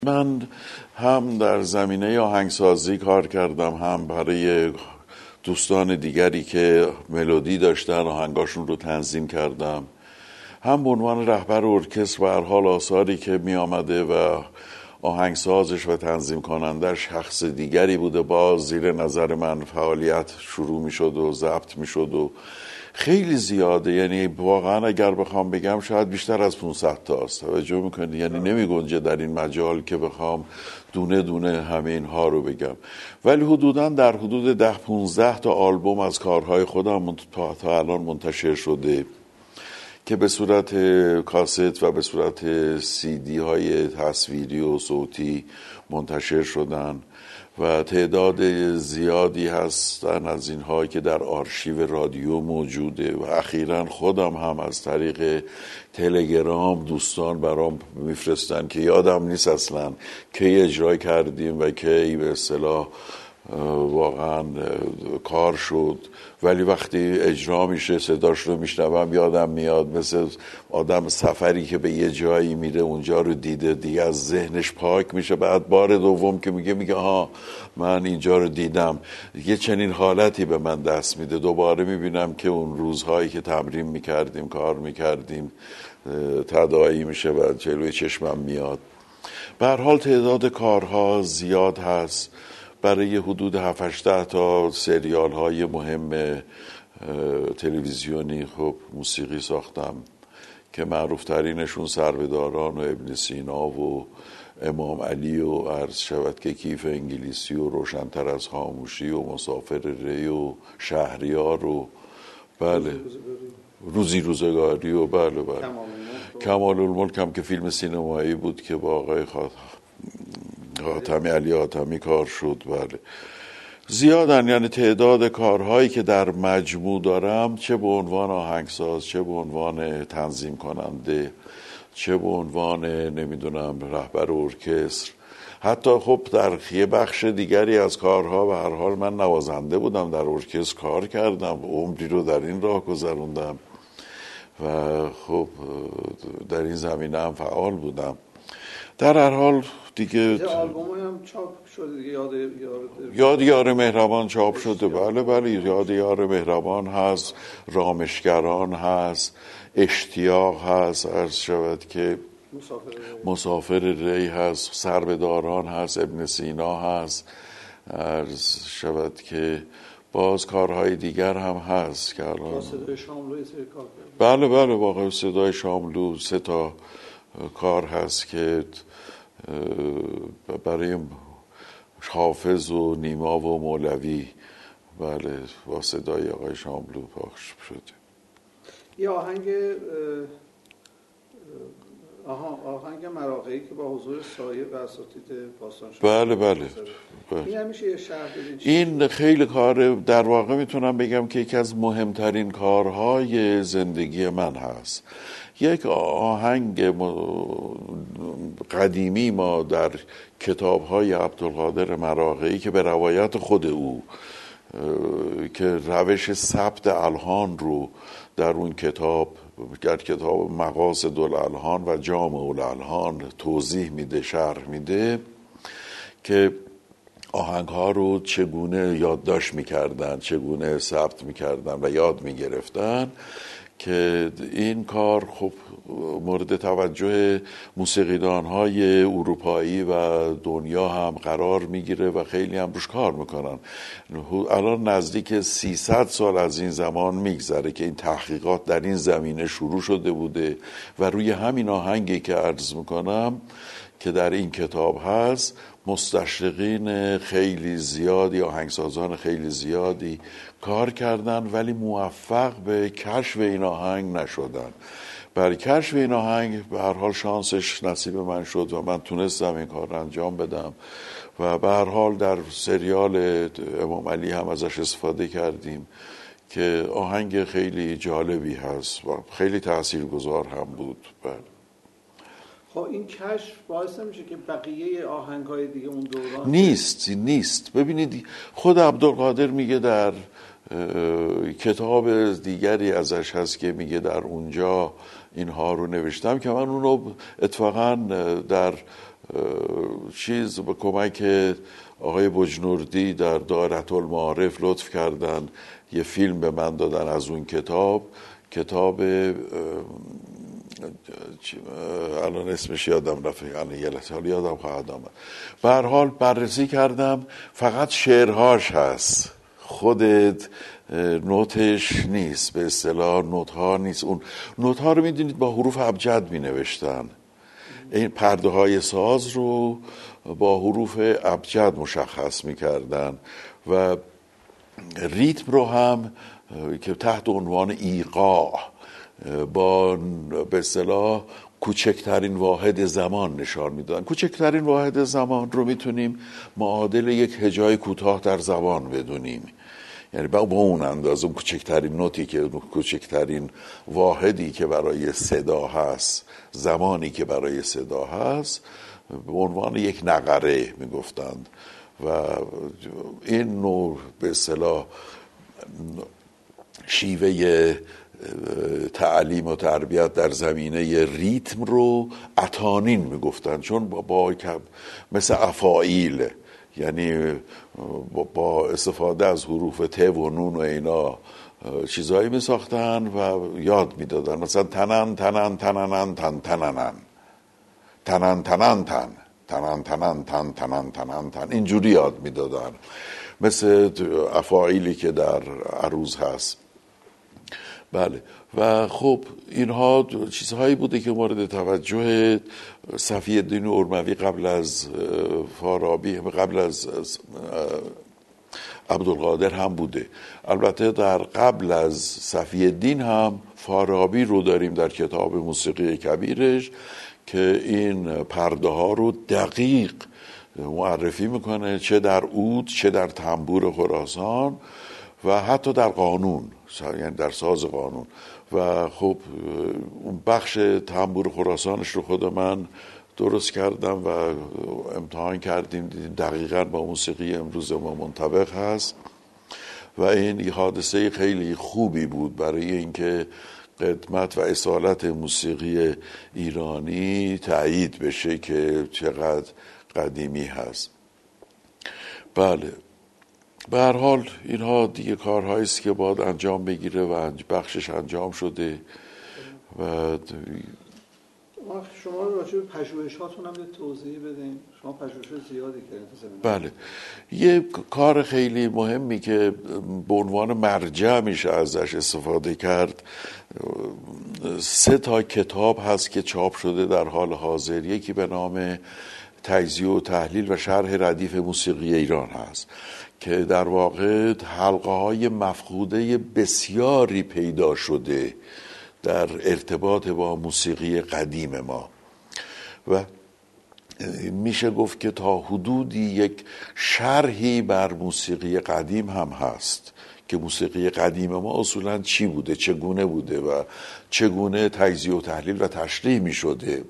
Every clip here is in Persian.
من هم در زمینه آهنگسازی کار کردم، هم برای دوستان دیگری که ملودی داشتن آهنگاشون رو تنظیم کردم، هم به عنوان رهبر ارکستر. و هر حال آثاری که می آمده و آهنگسازش و تنظیم کنندش شخص دیگری بوده، باز زیر نظر من فعالیت شروع می شد و ضبط می شد و خیلی زیاده. یعنی واقعا اگر بخوام بگم شاید بیشتر از 500 تا است. توجه میکنید؟ یعنی نمی گنجه در این مجال که بخوام دونه دونه همه اینها رو بگم، ولی حدودا در حدود 10-15 تا آلبوم از کارهای خودم تا الان منتشر شده که به صورت کاست و به صورت CD های تصویری و صوتی منتشر شدن و تعداد زیادی هستن از اینها که در آرشیو رادیو موجوده و اخیراً خودم هم از طریق تلگرام دوستان برام میفرستن که یادم نیست اصلا کی اجرا کردیم و کی به اصطلاح واقعا کار شد، ولی وقتی اجرا میشه صداش رو میشنوم یادم میاد، مثل آدم سفری که به یه جایی میره اونجا رو دیده دیگه از ذهنش پاک میشه، بعد بار دوم که میگه ها من اینجا رو دیدم، یه چنین حالتی به من دست میده. دوباره میبینم که اون روزهایی که تمرین میکردیم کار میکردیم تداعی میشه و جلوی چشمم میاد. به هر حال تعداد کارها زیاد هست. برای حدود 7-8 تا سریال های مهم تلویزیونی خب موسیقی ساختم که معروف ترینشون سربه‌داران و ابن سینا و امام علی و عرض شود که کیف انگلیسی و روشن‌تر از خاموشی و مسافر ری و شهریار و بله روزی روزگاری و بله کمال الملک هم که فیلم سینمایی بود که با آقای حاتمی علی حاتمی کار شد. بله زیادن، یعنی تعداد کارهایی که در مجموع دارم، چه به عنوان آهنگساز، چه به عنوان تنظیم کننده، چه به عنوان نمیدونم رهبر ارکستر، حتی خب در یه بخش دیگری از کارها و هر حال من نوازنده بودم، در ارکستر کار کردم، عمری رو در این راه گذروندم و خب در این زمینه هم فعال بودم. در هر حال دیگه آلبومای هم چاپ شده دیگه، یاد یار مهربان چاپ شده. بله یاد یار مهربان هست، رامشگران هست، اشتیاق هست، عرض شود که مسافر ری هست، سربه‌داران هست، ابن سینا هست، عرض شود که باز کارهای دیگر هم هست که الان صدای شاملو بله واقعا صدای شاملو 3 تا کار هست که برای حافظ و نیما و مولوی بله با صدای آقای شاملو پخش شده. یه آهنگ مراغه‌ای که با حضور سایر و اساتید باستان شد. بله. این همیشه یه شهر بدین. این خیلی کار، در واقع میتونم بگم که یکی از مهمترین کارهای زندگی من هست. یک آهنگ قدیمی ما در کتاب‌های عبدالقادر مراغه‌ای که به روایت خود او که روش ثبت الحان رو در اون کتاب مقاصد الالحان و جامع الالحان توضیح میده، شرح میده که آهنگ ها رو چگونه یادداشت میکردن، چگونه ثبت میکردن و یاد میگرفتن، که این کار خب مورد توجه موسیقیدان های اروپایی و دنیا هم قرار میگیره و خیلی هم روش کار میکنن. الان نزدیک 300 سال از این زمان میگذره که این تحقیقات در این زمینه شروع شده بوده و روی همین آهنگی که عرض میکنم که در این کتاب هست مستشرقین خیلی زیادی، آهنگسازان خیلی زیادی کار کردن ولی موفق به کشف این آهنگ نشدن. برای کشف این آهنگ به هر حال شانسش نصیب من شد و من تونستم این کار رو انجام بدم و به هر حال در سریال امام علی هم ازش استفاده کردیم که آهنگ خیلی جالبی هست و خیلی تاثیرگذار هم بود. خب این کشف باعث نمیشه که بقیه آهنگ‌های دیگه اون دوران نیست. ببینید خود عبدالقادر میگه در کتاب دیگری ازش هست که میگه در اونجا اینها رو نوشتم که من اون رو اتفاقا در چیز به کمک آقای بجنوردی در دائره المعارف لطف کردن یه فیلم به من دادن از اون کتاب الان اسمش یادم رفت، الان یه لحظه یادم خواهد آمد. به هر حال بررسی کردم، فقط شعرهاش هست، خودت نوتش نیست، به اصطلاح نوت‌ها نیست. اون نوت‌ها رو میدونید با حروف ابجد می نوشتن، این پرده های ساز رو با حروف ابجد مشخص می کردن و ریتم رو هم که تحت عنوان ایقاع با به اصطلاح کوچکترین واحد زمان نشان میدادن. کوچکترین واحد زمان رو میتونیم معادل یک هجای کوتاه در زبان بدونیم، یعنی با اون اندازه کوچکترین نوتی که کوچکترین واحدی که برای صدا هست، زمانی که برای صدا هست، به عنوان یک نقره میگفتند و این نوع به اصطلاح شیوه تعلیم و تربیت در زمینه ریتم رو اتانین میگفتن، چون با مثل افاعیل، یعنی با استفاده از حروف ت و نون و اینا چیزایی می ساختن و یاد می دادن، مثلا تنن تنن تننن تن تننن تنن تنن تن تنن تنن تن تنن تنن تن، اینجوری یاد می دادن، مثل افاعیلی که در عروض هست. بله. و خب اینها چیزهایی بوده که مورد توجه صفی الدین ارموی قبل از فارابی، قبل از عبدالقادر هم بوده. البته در قبل از صفی الدین هم فارابی رو داریم در کتاب موسیقی کبیرش که این پرده ها رو دقیق معرفی میکنه، چه در عود، چه در تنبور خراسان و حتی در قانون، یعنی در ساز قانون. و خب اون بخش تنبور خراسانش رو خود من درست کردم و امتحان کردیم، دیدیم دقیقاً با موسیقی امروز ما منطبق هست و این یه حادثه خیلی خوبی بود برای اینکه قدمت و اصالت موسیقی ایرانی تأیید بشه که چقدر قدیمی هست. بله، به هر حال اینها دیگه کارهایی است که باید انجام بگیره و بخشش انجام شده. و شما راجع به پژوهشاتون هم توضیح بدین. شما پژوهش زیادی کردین. بله، یه کار خیلی مهمی که به عنوان مرجع میشه ازش استفاده کرد، 3 کتاب هست که چاپ شده در حال حاضر. یکی به نام تجزیه و تحلیل و شرح ردیف موسیقی ایران هست که در واقع حلقه های مفقوده بسیاری پیدا شده در ارتباط با موسیقی قدیم ما و میشه گفت که تا حدودی یک شرحی بر موسیقی قدیم هم هست که موسیقی قدیم ما اصولاً چی بوده، چگونه بوده و چگونه تجزیه و تحلیل و تشریح میشده.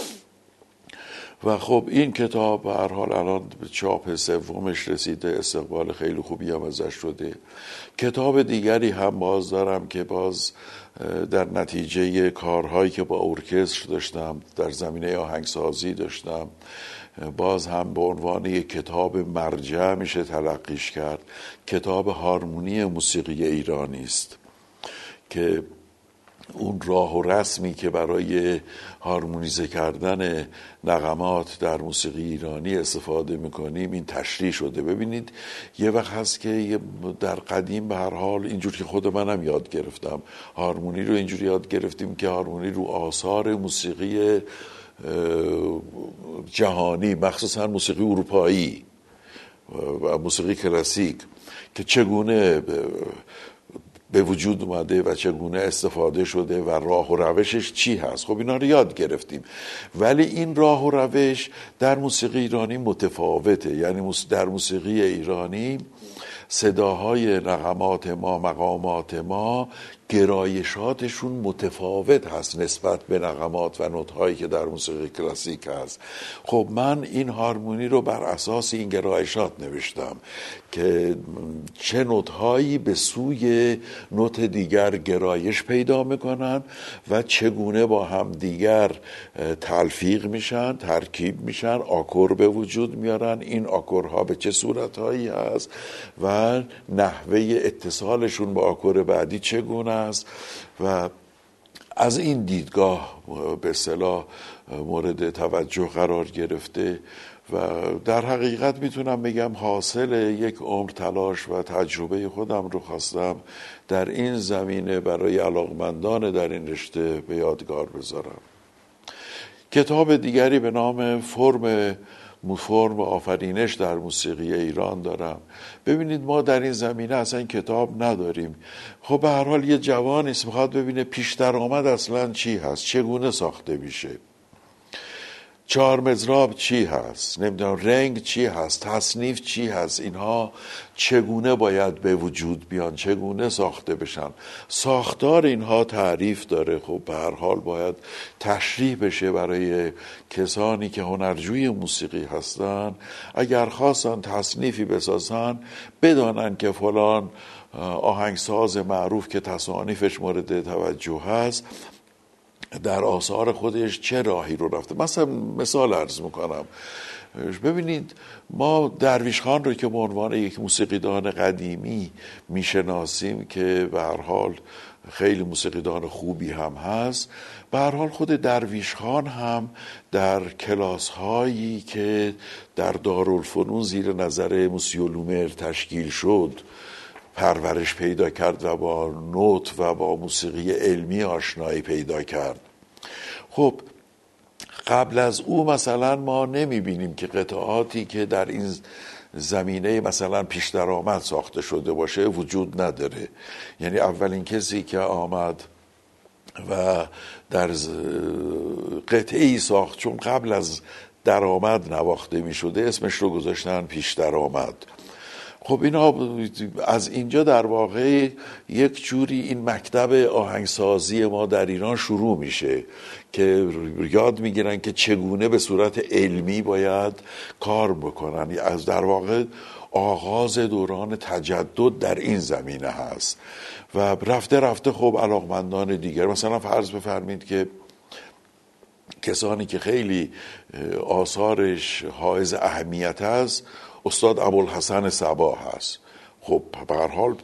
و خب این کتاب به هر حال الان به چاپ 3 رسیده، استقبال خیلی خوبی هم ازش شده. کتاب دیگری هم باز دارم که باز در نتیجه کارهایی که با ارکستر داشتم در زمینه آهنگسازی داشتم، باز هم به عنوان یک کتاب مرجع میشه تلقیش کرد. کتاب هارمونی موسیقی ایرانی است که اون راه و رسمی که برای هارمونیزه کردن نغمات در موسیقی ایرانی استفاده میکنیم این تشریح شده. ببینید یه وقت هست که در قدیم به هر حال اینجور که خود منم یاد گرفتم، هارمونی رو اینجوری یاد گرفتیم که هارمونی رو آثار موسیقی جهانی، مخصوصا موسیقی اروپایی و موسیقی کلاسیک که چگونه به وجود اومده و چگونه استفاده شده و راه و روشش چی هست. خب اینا رو یاد گرفتیم، ولی این راه و روش در موسیقی ایرانی متفاوته. یعنی در موسیقی ایرانی صداهای نغمات ما، مقامات ما، گرایشاتشون متفاوت هست نسبت به نغمات و نوت‌هایی که در موسیقی کلاسیک هست. خب من این هارمونی رو بر اساس این گرایشات نوشتم که چه نوت‌هایی به سوی نوت دیگر گرایش پیدا میکنن و چگونه با هم دیگر تلفیق میشن، ترکیب میشن، آکور به وجود میارن، این آکورها به چه صورتهایی هست و نحوه اتصالشون با آکور بعدی چگونه است و از این دیدگاه به اصطلاح مورد توجه قرار گرفته و در حقیقت میتونم بگم حاصل یک عمر تلاش و تجربه خودم رو خواستم در این زمینه برای علاقمندان در این رشته به یادگار بذارم. کتاب دیگری به نام فرم آفرینش در موسیقی ایران دارم. ببینید ما در این زمینه اصلا کتاب نداریم. خب به هر حال یه جوانی است میخواد ببینه پیش درآمد اصلا چی هست، چگونه ساخته میشه، چهار مضراب چی هست، نمیدونم رنگ چی هست، تصنیف چی هست، اینها چگونه باید به وجود بیان، چگونه ساخته بشن. ساختار اینها تعریف داره. خب به هر حال باید تشریح بشه برای کسانی که هنرجوی موسیقی هستن. اگر خواستن تصنیفی بسازن بدانن که فلان آهنگساز معروف که تصانیفش مورد توجه هست در آثار خودش چه راهی رو رفته. مثال عرض میکنم. ببینید ما درویش خان رو که به عنوان یک موسیقیدان قدیمی میشناسیم که به هر حال خیلی موسیقیدان خوبی هم هست، به هر حال خود درویش خان هم در کلاس هایی که در دارالفنون زیر نظر موسیو لومر تشکیل شد پرورش پیدا کرد و با نوت و با موسیقی علمی آشنایی پیدا کرد. خب قبل از او مثلا ما نمیبینیم که قطعاتی که در این زمینه مثلا پیش درآمد ساخته شده باشه وجود نداره. یعنی اولین کسی که آمد و در قطعی ساخت چون قبل از درآمد نواخته میشده اسمش رو گذاشتن پیش درآمد. خب اینا از اینجا در واقع یک جوری این مکتب آهنگسازی ما در ایران شروع میشه که یاد میگیرن که چگونه به صورت علمی باید کار بکنن. از در واقع آغاز دوران تجدد در این زمینه هست و رفته رفته خب علاقمندان دیگر مثلا فرض بفرمید که کسانی که خیلی آثارش حائز اهمیت است استاد ابوالحسن صبا هست. خب به هر حال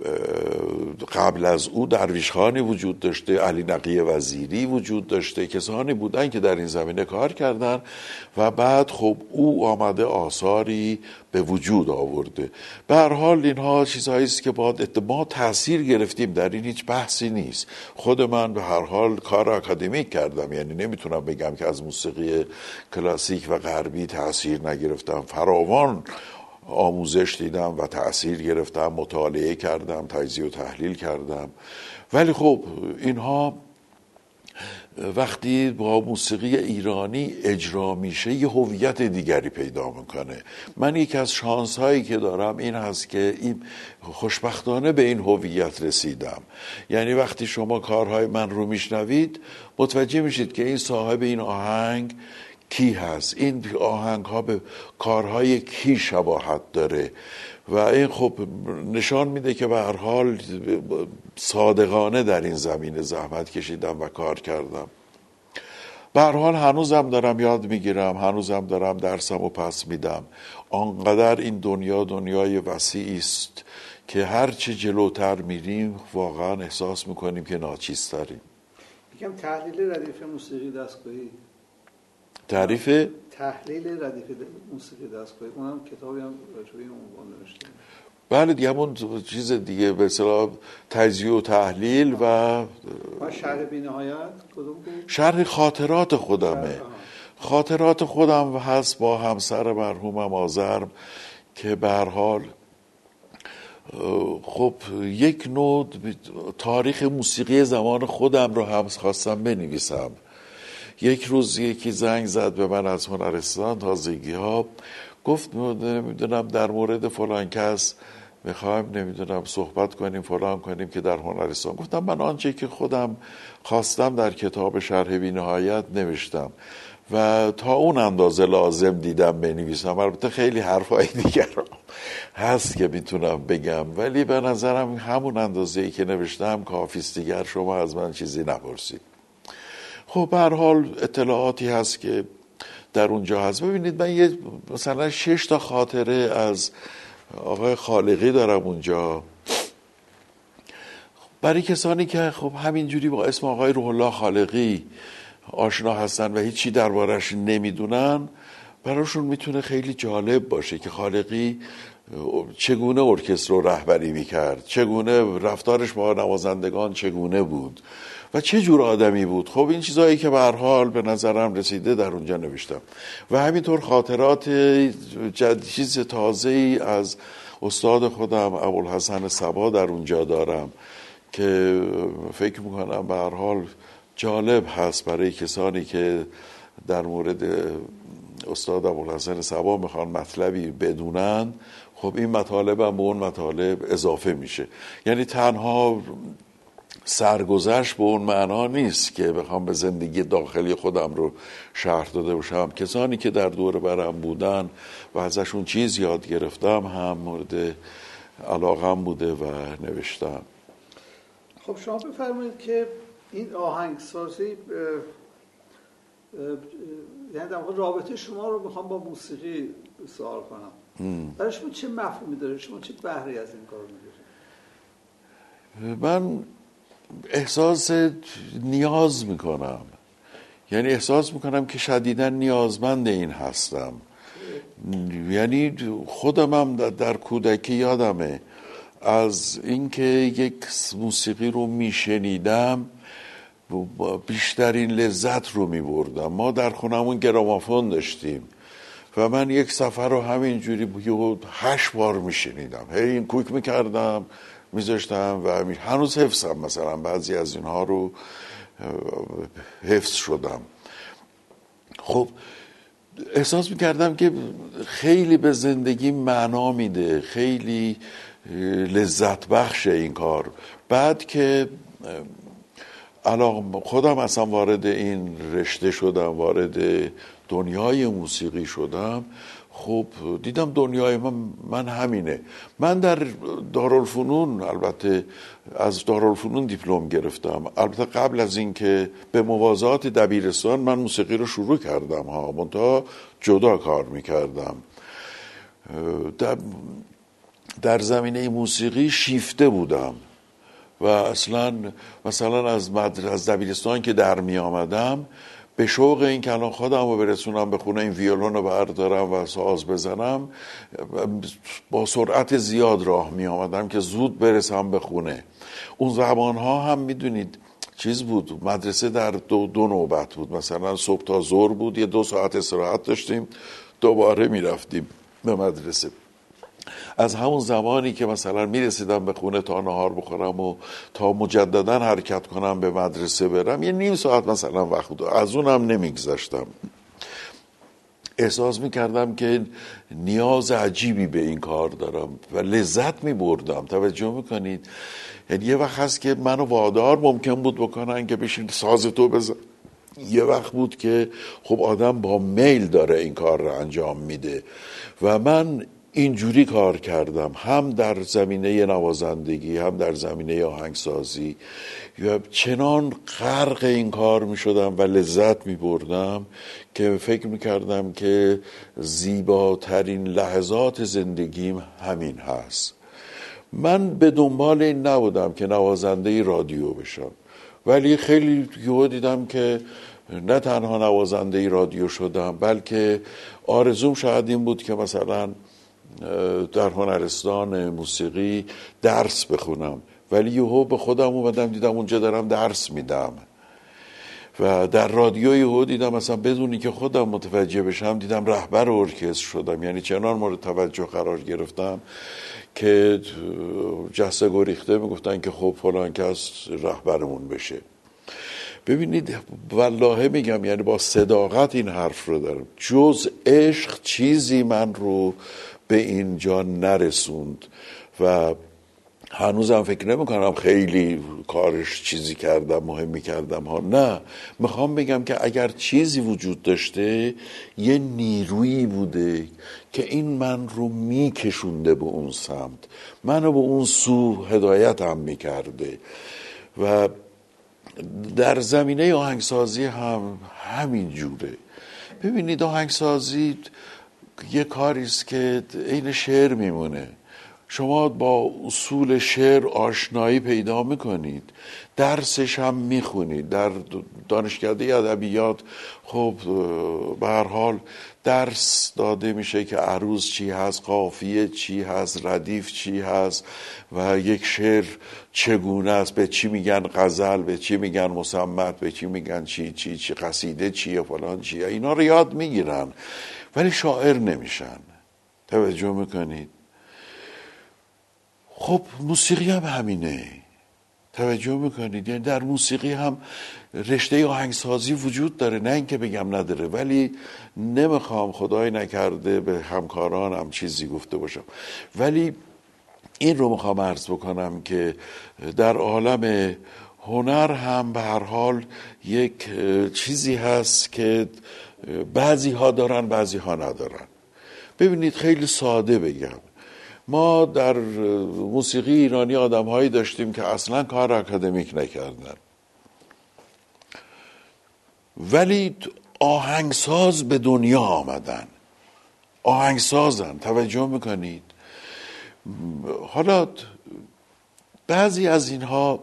قبل از او درویش خانی وجود داشته، علی نقی وزیری وجود داشته، کسانی بودن که در این زمینه کار کردن و بعد خب او آمده آثاری به وجود آورده. به هر حال اینها چیزهایی است که ما تأثیر گرفتیم، در این هیچ بحثی نیست. خود من به هر حال کار اکادمیک کردم، یعنی نمیتونم بگم که از موسیقی کلاسیک و غربی تأثیر نگرفتم. فراوان آموزش دیدم و تأثیر گرفتم، مطالعه کردم، تجزیه و تحلیل کردم. ولی خب اینها وقتی با موسیقی ایرانی اجرا میشه یه هویت دیگری پیدا میکنه. من یکی از شانس هایی که دارم این هست که این خوشبختانه به این هویت رسیدم. یعنی وقتی شما کارهای من رو میشنوید متوجه میشید که این صاحب این آهنگ کی هست، این آهنگ ها به کارهای کی شباهت داره و این خب نشان میده که به هر حال صادقانه در این زمینه زحمت کشیدم و کار کردم. به هر حال هنوزم دارم یاد میگیرم، هنوزم دارم درسمو پس میدم. آنقدر این دنیا دنیای وسیعی است که هرچه جلوتر میریم واقعا احساس میکنیم که ناچیزتریم. یکم تحلیل ردیف موسیقی دستگاهی، تحلیل ردیف موسیقی دستگاهی، اونم کتابی هم راجع به این عنوان نوشته. بله دیگه همون چیز دیگه به اصطلاح تجزیه و تحلیل و شرح بی‌نهایت کدوم بود؟ شرح خاطرات خودمه. خاطرات خودم هست با همسر مرحومم آذرم که به هر حال خب یک نوع تاریخ موسیقی زمان خودم رو هم خواستم بنویسم. یک روز یکی زنگ زد به من از هنرستان تازگی ها، گفت نمیدونم در مورد فلان کس میخوایم نمیدونم صحبت کنیم فلان کنیم که در هنرستان. گفتم من آنچه که خودم خواستم در کتاب شرح بی نهایت نوشتم و تا اون اندازه لازم دیدم بنویسم. البته خیلی حرفای دیگر هست که میتونم بگم، ولی به نظرم همون اندازه‌ای که نوشتم کافیست، دیگر شما از من چیزی نپرسید. خب به هر حال اطلاعاتی هست که در اونجا هست. ببینید من یه مثلا 6 تا خاطره از آقای خالقی دارم اونجا، برای کسانی که خب همینجوری با اسم آقای روح الله خالقی آشنا هستن و هیچی دربارش نمیدونن، براشون میتونه خیلی جالب باشه که خالقی چگونه ارکستر رو رهبری میکرد، چگونه رفتارش با نوازندگان چگونه بود و چه جور آدمی بود. خب این چیزایی که به هر حال به نظرم رسیده در اونجا نوشتم و همینطور خاطرات چیز تازه‌ای از استاد خودم ابوالحسن صبا در اونجا دارم که فکر میکنم به هر حال جالب هست برای کسانی که در مورد استاد ابوالحسن صبا میخوان مطلبی بدونن. خب این مطالب هم به اون مطالب اضافه میشه، یعنی تنها سرگذشت به اون معنا نیست که بخوام به زندگی داخلی خودم رو شرح داده باشم. کسانی که در دور برم بودن و ازشون چیز یاد گرفتم هم مورد علاقم بوده و نوشتم. خب شما بفرمایید که این آهنگسازی یعنی در واقع رابطه شما رو میخوام با موسیقی سوال کنم. برای شما چه مفهومی داره؟ شما چه بهری از این کار میگیرید؟ من احساس نیاز میکنم، یعنی احساس میکنم که شدیداً نیازمند این هستم. یعنی خودم هم در کودکی یادمه از اینکه یک موسیقی رو میشنیدم بیشترین لذت رو میبردم. ما در خونمون گرامافون داشتیم و من یک سفر رو همینجوری 8 بار میشنیدم، هی این کوک میکردم میذاشتم و هنوز حفظم، مثلا بعضی از اینها رو حفظ شدم. خب احساس میکردم که خیلی به زندگی معنا میده، خیلی لذت بخشه این کار. بعد که خودم اصلا وارد این رشته شدم، وارد دنیای موسیقی شدم، خب دیدم دنیای من همینه. من در دارالفنون، البته از دارالفنون دیپلم گرفتم. البته قبل از این که به موازات دبیرستان من موسیقی رو شروع کردم منتها جدا کار میکردم. در زمینه موسیقی شیفته بودم و اصلا مثلا از دبیرستان که در می آمدم به شوق این که الان خودم رو برسونم به خونه، این ویولون رو بردارم و ساز بزنم، با سرعت زیاد راه می آمدم که زود برسم به خونه. اون زبانها هم میدونید چیز بود، مدرسه در دو نوبت بود، مثلا صبح تا ظهر بود، یه 2 ساعت استراحت داشتیم، دوباره می رفتیم به مدرسه. از همون زمانی که مثلا میرسیدم به خونه تا نهار بخورم و تا مجددا حرکت کنم به مدرسه برم، یه 1/2 ساعت مثلا وقت بود، از اونم نمیگذشتم. احساس میکردم که نیاز عجیبی به این کار دارم و لذت میبردم. توجه میکنید؟ یعنی یه وقت هست که منو وادار ممکن بود بکنن که بشین ساز تو بزن، یه وقت بود که خب آدم با میل داره این کار رو انجام میده و من اینجوری کار کردم، هم در زمینه نوازندگی هم در زمینه آهنگسازی، و چنان غرق این کار می شدم و لذت می بردم که فکر می کردم که زیباترین لحظات زندگیم همین هست. من به دنبال این نبودم که نوازنده رادیو بشم، ولی خیلی یهو دیدم که نه تنها نوازنده رادیو شدم، بلکه آرزوم شاید این بود که مثلا در هنرستان موسیقی درس بخونم، ولی یهو به خودم اومدم دیدم اونجا دارم درس میدم. و در رادیو یهو دیدم مثلا بدونی که خودم متوجه بشم دیدم رهبر ارکستر شدم. یعنی چنان مورد توجه قرار گرفتم که جسته گریخته میگفتن که خب فلان کس رهبرمون بشه. ببینید والله میگم، یعنی با صداقت این حرف رو دارم، جز عشق چیزی من رو به اینجا نرسوند و هنوزم فکر نمی کنم خیلی کارش چیزی کردم مهمی کردم ها. نه، میخوام بگم که اگر چیزی وجود داشته یه نیرویی بوده که این من رو میکشونده به اون سمت، منو به اون سو هدایت هم میکرده. و در زمینه آهنگسازی هم همین جوره. ببینید آهنگسازی یه کاریست که عین شعر میمونه. شما با اصول شعر آشنایی پیدا میکنید، درسش هم میخونید در دانشکده ادبیات. خب به هر حال درس داده میشه که عروض چی هست، قافیه چی هست، ردیف چی هست و یک شعر چگونه است، به چی میگن غزل، به چی میگن مصمت، به چی میگن چی قصیده چیه، فلان چیه. اینا رو یاد میگیرن ولی شاعر نمیشن. توجه میکنید؟ خب موسیقی هم همینه. توجه میکنید؟ یعنی در موسیقی هم رشته آهنگسازی وجود داره، نه اینکه بگم نداره، ولی نمیخوام خدای نکرده به همکارانم چیزی گفته باشم. ولی این رو میخوام عرض بکنم که در عالم هنر هم به هر حال یک چیزی هست که بعضی ها دارن بعضی ها ندارن. ببینید خیلی ساده بگم، ما در موسیقی ایرانی آدم هایی داشتیم که اصلا کار اکادمیک نکردن ولی آهنگساز به دنیا آمدن، آهنگسازن. توجه میکنید؟ حالا بعضی از اینها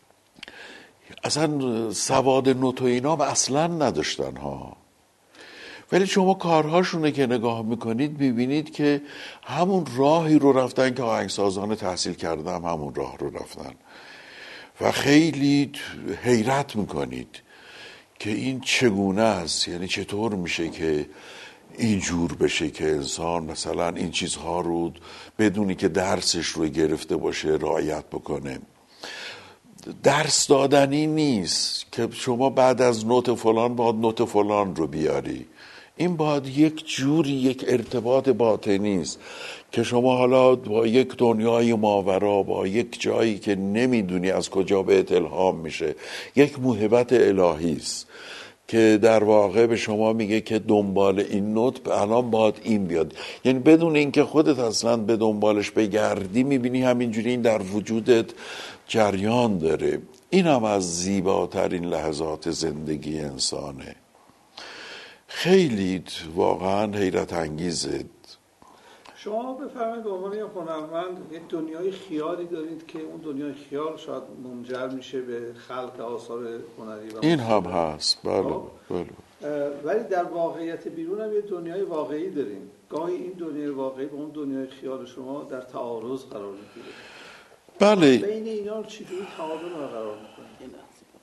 اصلا سواد نوت و اینا اصلا نداشتن ها، ولی شما کارهاشونه که نگاه میکنید میبینید که همون راهی رو رفتن که آهنگسازان تحصیل کردن همون راه رو رفتن و خیلی حیرت میکنید که این چگونه است. یعنی چطور میشه که اینجور بشه که انسان مثلا این چیزها رو بدونی که درسش رو گرفته باشه رعایت بکنه. درس دادنی نیست که شما بعد از نوت فلان باید نوت فلان رو بیاری. این باید یک جوری یک ارتباط باطنی است که شما حالا با یک دنیای ماورا، با یک جایی که نمیدونی از کجا بهت الهام میشه، یک موهبت الهی است که در واقع به شما میگه که دنبال این نوت الان باید این بیاد. یعنی بدون اینکه خودت اصلا به دنبالش بگردی میبینی همینجوری این در وجودت جریان داره. این هم از زیباترین لحظات زندگی انسانه. خیلی واقعا حیرت انگیزه. شما بفرمایید به عنوان یک هنرمند یک دنیای خیالی دارید که اون دنیای خیال شاید منجر میشه به خلق آثار هنری و این هم هست. بله. ولی در واقعیت بیرون هم یه دنیای واقعی داریم. گاهی این دنیای واقعی با اون دنیای خیال شما در تعارض قرار میگیره. بله. بین اینا رو چجوری تعادل قرار میکنید؟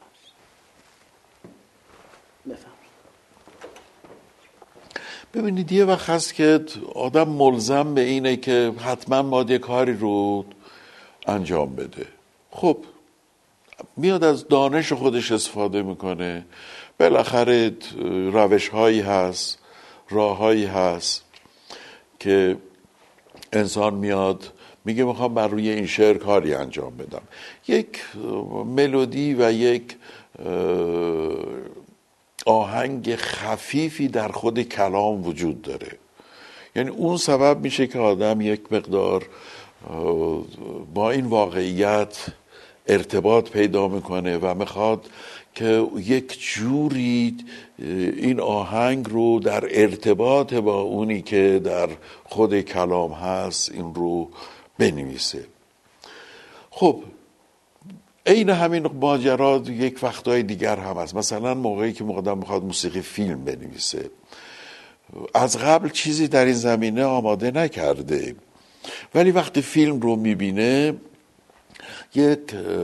ببینید یه وقت هست که آدم ملزم به اینه که حتما باید یه کاری رو انجام بده. خب میاد از دانش خودش استفاده میکنه، بالاخره روش هایی هست، راه هایی هست که انسان میاد میگه میخوام بر روی این شعر کاری انجام بدم. یک ملودی و یک آهنگ خفیفی در خود کلام وجود داره. یعنی اون سبب میشه که آدم یک مقدار با این واقعیت ارتباط پیدا میکنه و میخواد که یک جوری این آهنگ رو در ارتباط با اونی که در خود کلام هست این رو بنویسه. خب این همین ماجرا یک وقتای دیگر هم هست. مثلا موقعی که آدم میخواد موسیقی فیلم بنویسه، از قبل چیزی در این زمینه آماده نکرده، ولی وقتی فیلم رو میبینه یک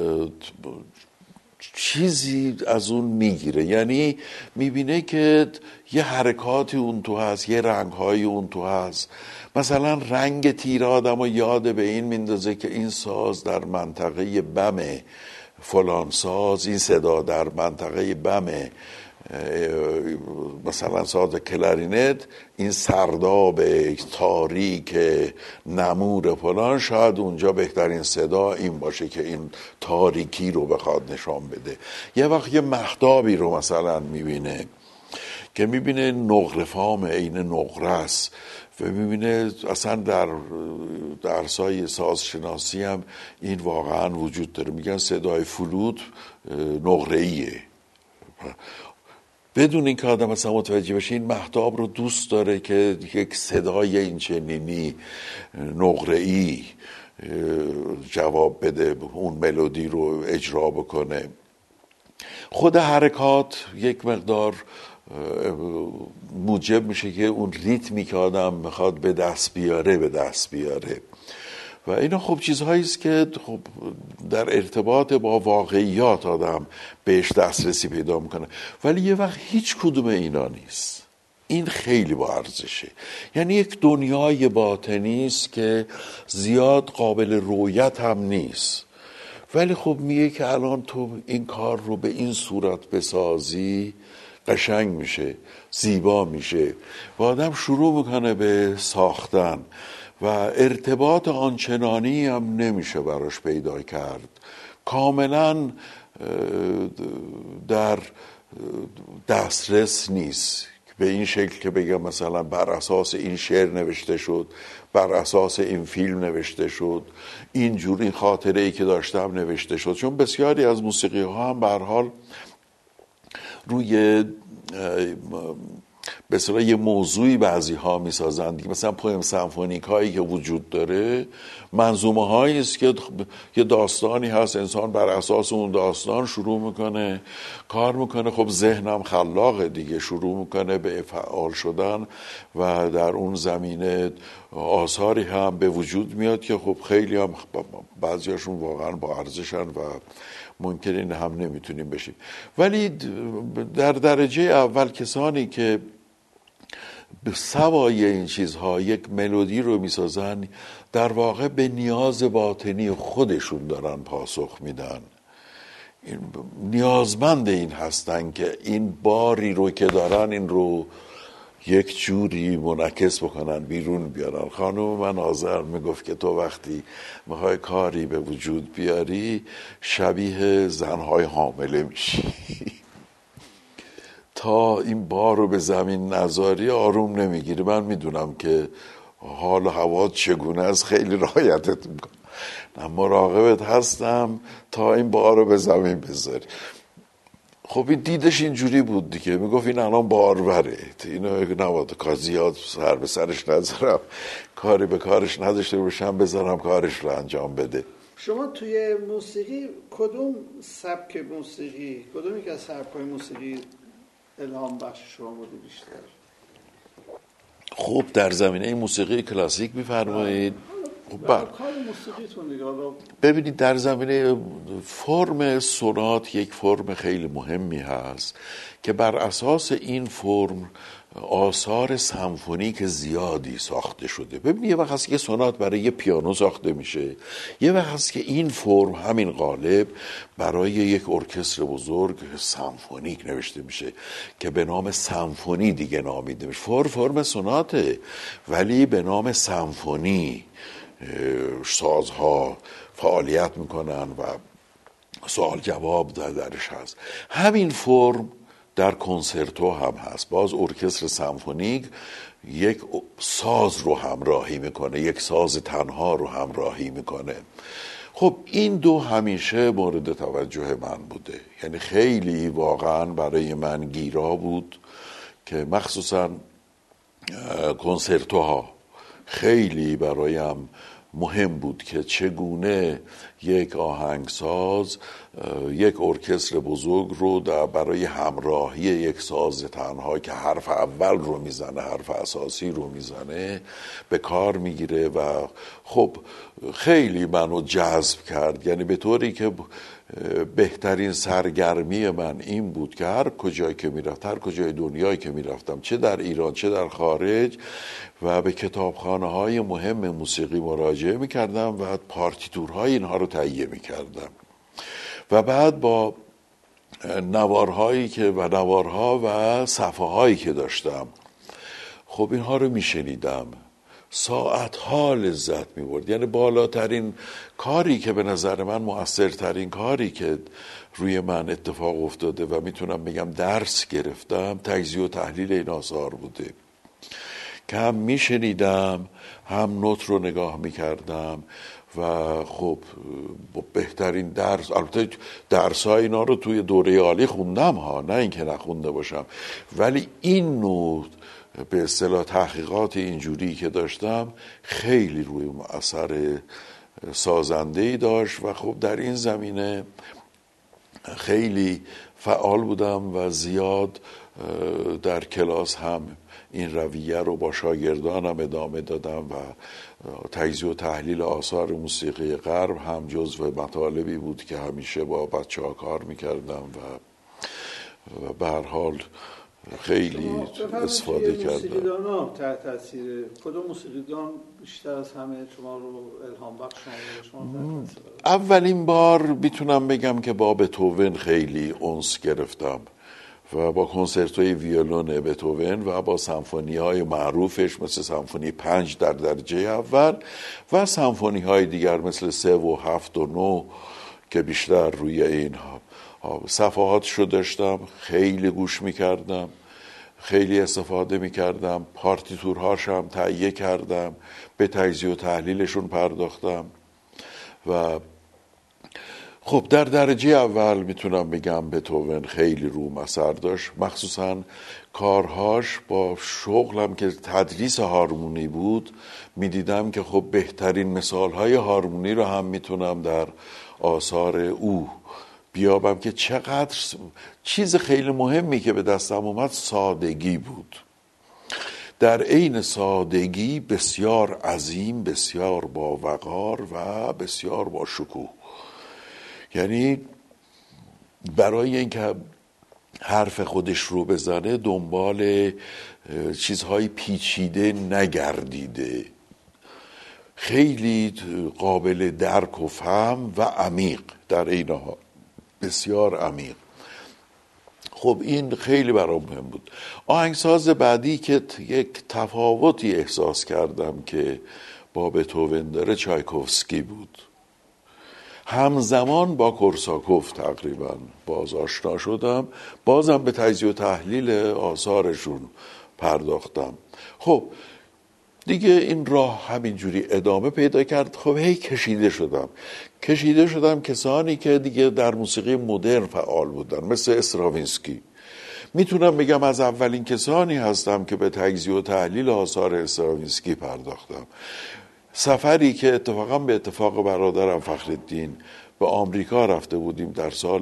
چیزی از اون میگیره. یعنی میبینه که یه حرکاتی اون تو هست، یه رنگهایی اون تو هست. مثلا رنگ تیر آدم رو یاد به این میندازه که این ساز در منطقه بم فلان ساز، این صدا در منطقه بم مثلا ساز کلارینت این سرداب تاریک نمور فلان، شاید اونجا بهترین صدا این باشه که این تاریکی رو بخواد نشان بده. یه وقت یه مهتابی رو مثلا میبینه که میبینه نقره فام عین نقره است و میبینه اصلا در درسای سازشناسی هم این واقعا وجود داره، میگن صدای فلوت نقره‌ایه، بدون این که آدم مثلا متوجه بشه این مهتاب رو دوست داره که یک صدای این چنینی نقره‌ای جواب بده، اون ملودی رو اجرا بکنه. خود حرکات یک مقدار موجب میشه که اون ریتمی که آدم میخواد به دست بیاره و اینا خب چیزهایی است که خب در ارتباط با واقعیات آدم بهش دسترسی پیدا میکنه، ولی یه وقت هیچ کدوم اینا نیست. این خیلی با ارزشه، یعنی یک دنیای باطنی است که زیاد قابل رویت هم نیست، ولی خب میگه که الان تو این کار رو به این صورت بسازی قشنگ میشه، زیبا میشه و آدم شروع میکنه به ساختن و ارتباط آنچنانی هم نمیشه براش پیدا کرد، کاملا در دسترس نیست به این شکل که بگم مثلا بر اساس این شعر نوشته شد، بر اساس این فیلم نوشته شد، اینجور این خاطره ای که داشتم نوشته شد. چون بسیاری از موسیقی ها هم به هر حال روی به اصطلاح یه موضوعی بعضی ها می سازند، مثلا پویم سمفونیک هایی که وجود داره منظومه هایی است که یه داستانی هست، انسان بر اساس اون داستان شروع میکنه کار میکنه، خب ذهنم خلاقه دیگه، شروع میکنه به فعال شدن و در اون زمینه آثاری هم به وجود میاد که خب خیلی هم بعضیاشون واقعا با ارزشن و ممکن این هم نمیتونیم بشیم. ولی در درجه اول کسانی که به سوای این چیزها یک ملودی رو میسازن در واقع به نیاز باطنی خودشون دارن پاسخ میدن، نیازمند این هستن که این باری رو که دارن این رو یک جوری منعکس بکنن، بیرون بیارن. خانم من آذر میگفت که تو وقتی میخوای کاری به وجود بیاری شبیه زنهای حامله میشی تا این بار رو به زمین نذاری آروم نمیگیری. من میدونم که حال و هوا چگونه است، خیلی رعایتت میکنم، مراقبت هستم تا این بار رو به زمین بذاری. خب این دیدش اینجوری بود دیگه، میگفت این الان باروره، اینو نباید کار زیاد سر به سرش نذارم، کاری به کارش نداشته باشم بذارم کارش رو انجام بده. شما توی موسیقی کدوم سبک موسیقی، کدوم یک از سبک‌های موسیقی الهام بخش شما بوده بیشتر؟ خب در زمینه موسیقی کلاسیک میفرمایید؟ کار موسیقیتون دیگه. ببینید در زمینه فرم سونات یک فرم خیلی مهمی هست که بر اساس این فرم آثار سمفونیک زیادی ساخته شده. ببینید یه وقت هست که سونات برای یه پیانو ساخته میشه، یه وقت هست که این فرم همین قالب برای یک ارکستر بزرگ سمفونیک نوشته میشه که به نام سمفونی دیگه نامیده میشه. فرم سوناته ولی به نام سمفونی سازها فعالیت میکنن و سوال جواب درش هست. همین فرم در کنسرتو هم هست، باز ارکستر سمفونیک یک ساز رو همراهی میکنه، یک ساز تنها رو همراهی میکنه. خب این دو همیشه مورد توجه من بوده، یعنی خیلی واقعا برای من گیرا بود که مخصوصا کنسرتوها خیلی برایم مهم بود که چگونه یک آهنگساز یک ارکستر بزرگ رو برای همراهی یک ساز تنها که حرف اول رو میزنه، حرف اساسی رو میزنه، به کار میگیره و خب خیلی منو جذب کرد. یعنی به طوری که بهترین سرگرمی من این بود که هر کجایی که میرفتم، هر کجای دنیایی که میرفتم، چه در ایران چه در خارج، و به کتابخانه های مهم موسیقی مراجعه میکردم و پارتیتورهای اینها رو تهیه میکردم و بعد با نوارها و صفحه هایی که داشتم، خب اینها رو میشنیدم، ساعتها لذت میبرد. یعنی بالاترین کاری که به نظر من مؤثرترین کاری که روی من اتفاق افتاده و میتونم بگم درس گرفتم، تجزیه و تحلیل این آثار بوده که هم میشنیدم هم نوت رو نگاه میکردم و خب بهترین درس، البته درس ها اینا رو توی دوره عالی خوندم ها، نه اینکه نخونده باشم، ولی این نوع به اصطلاح تحقیقات اینجوری که داشتم خیلی روی اثر سازنده‌ای داشت و خب در این زمینه خیلی فعال بودم و زیاد در کلاس هم این رویه رو با شاگردانم ادامه دادم و تجزیه و تحلیل آثار موسیقی غرب هم جزو مطالبی بود که همیشه با بچه‌ها کار میکردم و به هر حال خیلی استفاده کردم. موسیقیدان ها تحت تاثیر کدوم موسیقیدان بیشتر از همه شما رو الهام بخش شما؟ اولین بار میتونم بگم که با بتهوون خیلی انس گرفتم و با کنسرتوی ویولون بتهوون و با سمفونی‌های معروفش مثل سمفونی 5 در درجه اول و سمفونی‌های دیگر مثل 3 و 7 و 9 که بیشتر روی اینها صفحاتشو داشتم، خیلی گوش میکردم، خیلی استفاده میکردم، پارتیتورهاش هم تهیه کردم، به تجزیه و تحلیلشون پرداختم و خب در درجه اول میتونم بگم بتهوون خیلی روم اثر داشت، مخصوصا کارهاش با شغلم که تدریس هارمونی بود میدیدم که خب بهترین مثالهای هارمونی رو هم میتونم در آثار او بیابم که چقدر چیز خیلی مهمی که به دستم اومد سادگی بود، در عین سادگی بسیار عظیم، بسیار با وقار و بسیار با شکوه. یعنی برای اینکه حرف خودش رو بزنه دنبال چیزهای پیچیده نگردیده، خیلی قابل درک و فهم و عمیق در عین حال، بسیار عمیق. خب این خیلی برام مهم بود. آهنگساز بعدی که یک تفاوتی احساس کردم که با بتهوون داره چایکوفسکی بود. همزمان با کورساکوف تقریبا باز آشنا شدم، بازم به تجزیه و تحلیل آثارشون پرداختم. خب دیگه این راه همینجوری ادامه پیدا کرد. خب هی کشیده شدم کسانی که دیگه در موسیقی مدرن فعال بودن مثل استراوینسکی. میتونم بگم از اولین کسانی هستم که به تجزیه و تحلیل آثار استراوینسکی پرداختم. سفری که اتفاقا به اتفاق برادرم فخرالدین به آمریکا رفته بودیم در سال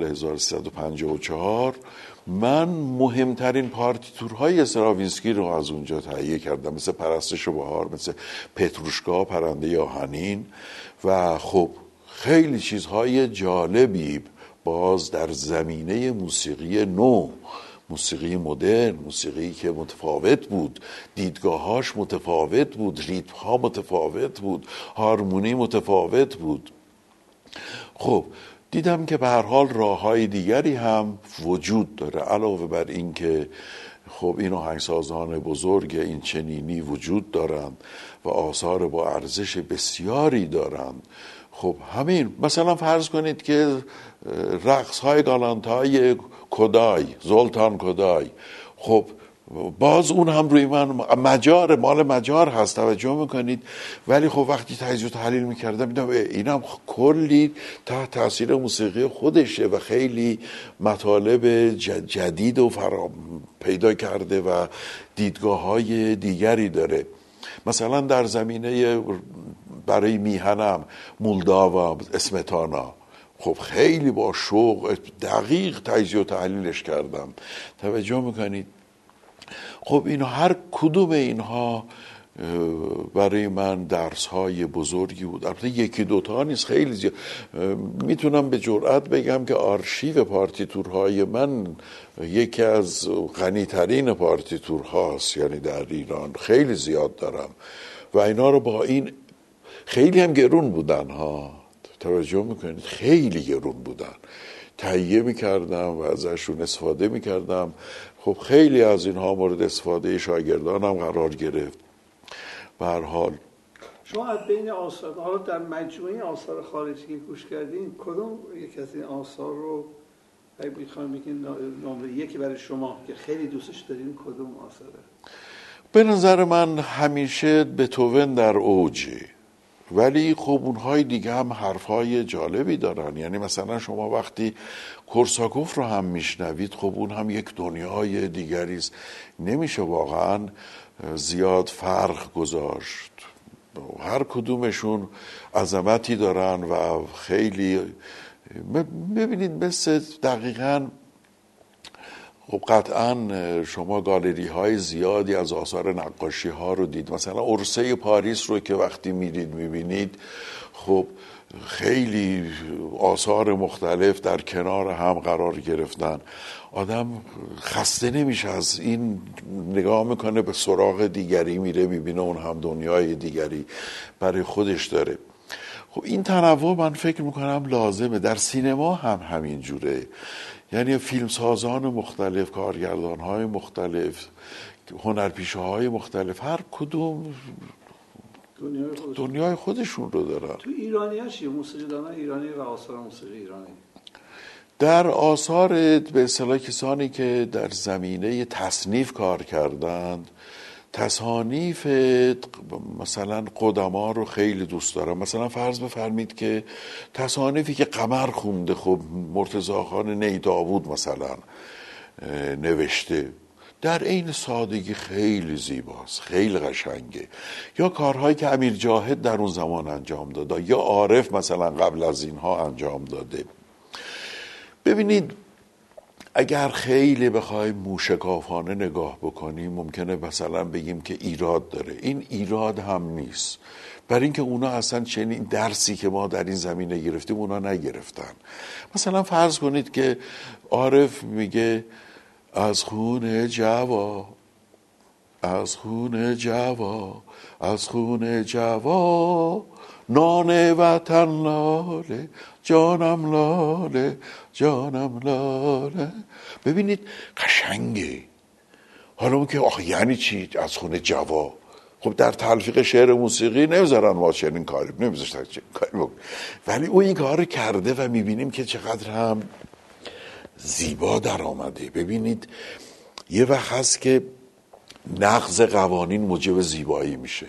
1354، من مهمترین پارتیتورهای استراوینسکی رو از اونجا تهیه کردم، مثل پرستش بهار، مثل پتروشکا پرنده آهنین و خب خیلی چیزهای جالبی باز در زمینه موسیقی نو، موسیقی مدرن، موسیقی که متفاوت بود، دیدگاهاش متفاوت بود، ریتم‌ها متفاوت بود، هارمونی متفاوت بود. خب دیدم که به هر حال راه‌های دیگری هم وجود داره، علاوه بر این که خب این آهنگسازان بزرگ این چنینی وجود دارند و آثار با ارزش بسیاری دارند. خب همین مثلا فرض کنید که رقص‌های گالانتای کدای، زولتان کدای، خب باز اون هم روی من مال مجار هست، توجه میکنید، ولی خب وقتی تجزیه و تحلیل میکردم دیدم اینم کلی تحت تاثیر موسیقی خودشه و خیلی مطالب جدید و پیدا کرده و دیدگاه های دیگری داره. مثلا در زمینه برای میهنم مولداوا، اسمتانا، خب خیلی با شوق دقیق تجزیه و تحلیلش کردم، توجه میکنید. خب اینها هر کدوم اینها برای من درس های بزرگی بود. البته یکی دوتا نیست، خیلی زیاد. میتونم به جرئت بگم که آرشیو پارتیتورهای من یکی از غنیترین پارتیتورهاست، یعنی در ایران خیلی زیاد دارم و اینا رو با این خیلی هم گرون بودن ها، توجه میکنید، خیلی گرون بودن. تهیه میکردم و ازشون استفاده میکردم. خب خیلی از اینها مورد استفاده شاگردانم قرار گرفت. به هر حال شما از بین آثار، حالا در مجموعه آثار خارجی که گوش کردین، کدوم یک از این آثار رو اگه بخوایم بگین نمره یکی برای شما که خیلی دوستش دارین، کدوم آثاره؟ به نظر من همیشه بتوون در اوجه، ولی خب اونهای دیگه هم حرفهای جالبی دارن. یعنی مثلا شما وقتی کورساکوف رو هم میشنوید، خب اون هم یک دنیای دیگری است. نمیشه واقعا زیاد فرق گذاشت. هر کدومشون عظمتی دارن و خیلی ببینید مثل دقیقاً خب قطعاً شما گالری های زیادی از آثار نقاشی ها رو دید. مثلا عرصه پاریس رو که وقتی میرید میبینید، خب خیلی آثار مختلف در کنار هم قرار گرفتن. آدم خسته نمیشه از این، نگاه میکنه به سراغ دیگری میره، میبینه اون هم دنیای دیگری برای خودش داره. خب این تنوع من فکر میکنم لازمه. در سینما هم همین جوره. یعنی فیلمسازان مختلف، کارگردان‌های مختلف، هنرپیشه‌های مختلف، هر کدوم دنیای خودشون رو دارن. تو ایرانی ها چیه؟ موسیقیدانان ایرانی و آثار موسیقی ایرانی؟ در آثار به اصطلاح کسانی که در زمینه تصنیف کار کردند، تصانیف مثلا قدما رو خیلی دوست دارم. مثلا فرض بفرمید که تصانیفی که قمر خونده، خب مرتضی خان نیداود مثلا نوشته، در عین سادگی خیلی زیباست، خیلی قشنگه. یا کارهایی که امیر جاهد در اون زمان انجام داده، یا عارف مثلا قبل از اینها انجام داده. ببینید اگر خیلی بخوایم موشکافانه نگاه بکنیم، ممکنه مثلا بگیم که ایراد داره. این ایراد هم نیست، برای اینکه اونا اصلا چنین درسی که ما در این زمینه گرفتیم اونا نگرفتن. مثلا فرض کنید که عارف میگه از خون جوا، از خون جوا، از خون جوا، نان وطن لاله، جانم لاله، جانم لاله. ببینید قشنگه. حالا اون که آخه یعنی چی از خون جوا؟ خب در تلفیق شعر موسیقی نمیذارن ما چنین کاری، نمیذاشتن چنین کاری بکنیم، ولی او این کار کرده و میبینیم که چقدر هم زیبا در آمده. ببینید یه وقت هست که نقض قوانین موجب زیبایی میشه.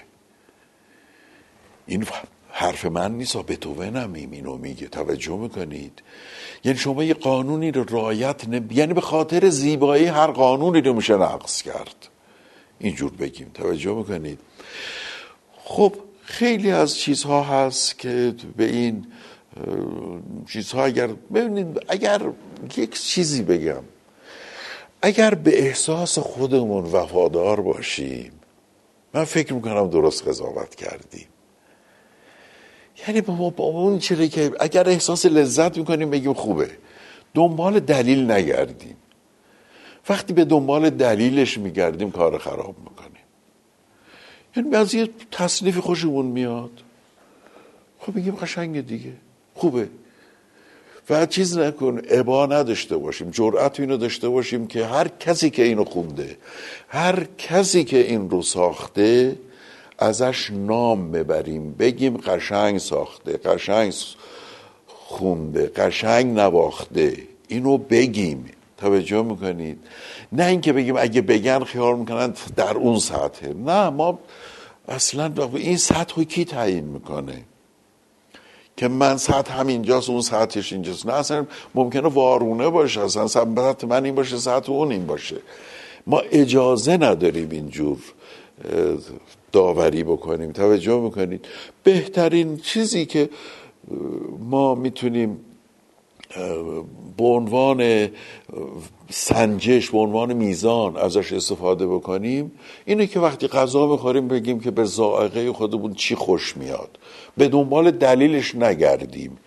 این حرف من نیست، بتوون هم اینو میگه، توجه میکنید؟ یعنی شما یه قانونی رو رعایت یعنی به خاطر زیبایی هر قانونی رو میشه نقض کرد، اینجور بگیم، توجه میکنید؟ خب خیلی از چیزها هست که به این چیزها ببینید اگر یک چیزی بگم، اگر به احساس خودمون وفادار باشیم، من فکر میکنم درست قضاوت کردیم. یعنی با اون چیزی که اگر احساس لذت میکنیم بگیم خوبه، دنبال دلیل نگردیم. وقتی به دنبال دلیلش میگردیم کار خراب میکنیم. یعنی بعضی یه تصنیفی خوشمون میاد، خب بگیم قشنگه دیگه، خوبه، و چیز نکن، ابا نداشته باشیم، جرأت اینو داشته باشیم که هر کسی که اینو خونده، هر کسی که این رو ساخته، ازش نام ببریم، بگیم قشنگ ساخته، قشنگ خونده، قشنگ نواخته، اینو بگیم. توجه میکنید؟ نه اینکه بگیم اگه بگن خیال میکنن در اون سطحه. نه، ما اصلا این سطح کی تعیین میکنه که من سطح هم اینجاست اون سطحش اینجاست؟ نه، اصلا ممکنه وارونه باشه، اصلا سطح من این باشه سطح اون این باشه. ما اجازه نداریم اینجور داوری بکنیم. توجه میکنید؟ بهترین چیزی که ما میتونیم به عنوان سنجش، به عنوان میزان ازش استفاده بکنیم اینه که وقتی غذا بخوریم بگیم که به ذائقه خودمون چی خوش میاد، به دنبال دلیلش نگردیم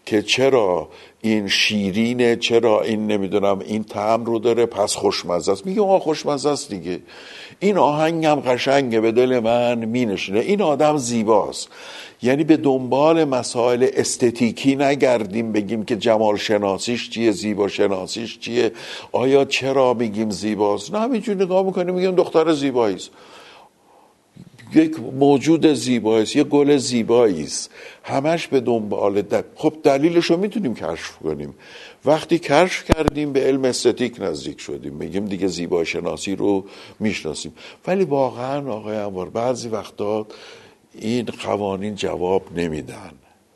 که چرا این شیرینه، چرا این نمیدونم این طعم رو داره پس خوشمزه است. میگه آقا خوشمزه است دیگه، این آهنگم قشنگه به دل من مینشینه، این آدم زیباست. یعنی به دنبال مسائل استتیکی نگردیم بگیم که جمال شناسیش چیه، زیبا شناسیش چیه، آیا چرا میگیم زیباست. نه، همینجوری نگاه میکنیم میگیم دختر زیبایی است، یک موجود زیبایی است، یک گل زیبایی است، همش به دنبال خب دلیلش رو میتونیم کشف کنیم. وقتی کشف کردیم به علم استتیک نزدیک شدیم، میگیم دیگه زیبایی شناسی رو میشناسیم. ولی واقعا آقای انوار بعضی وقتا این قوانین جواب نمیدن.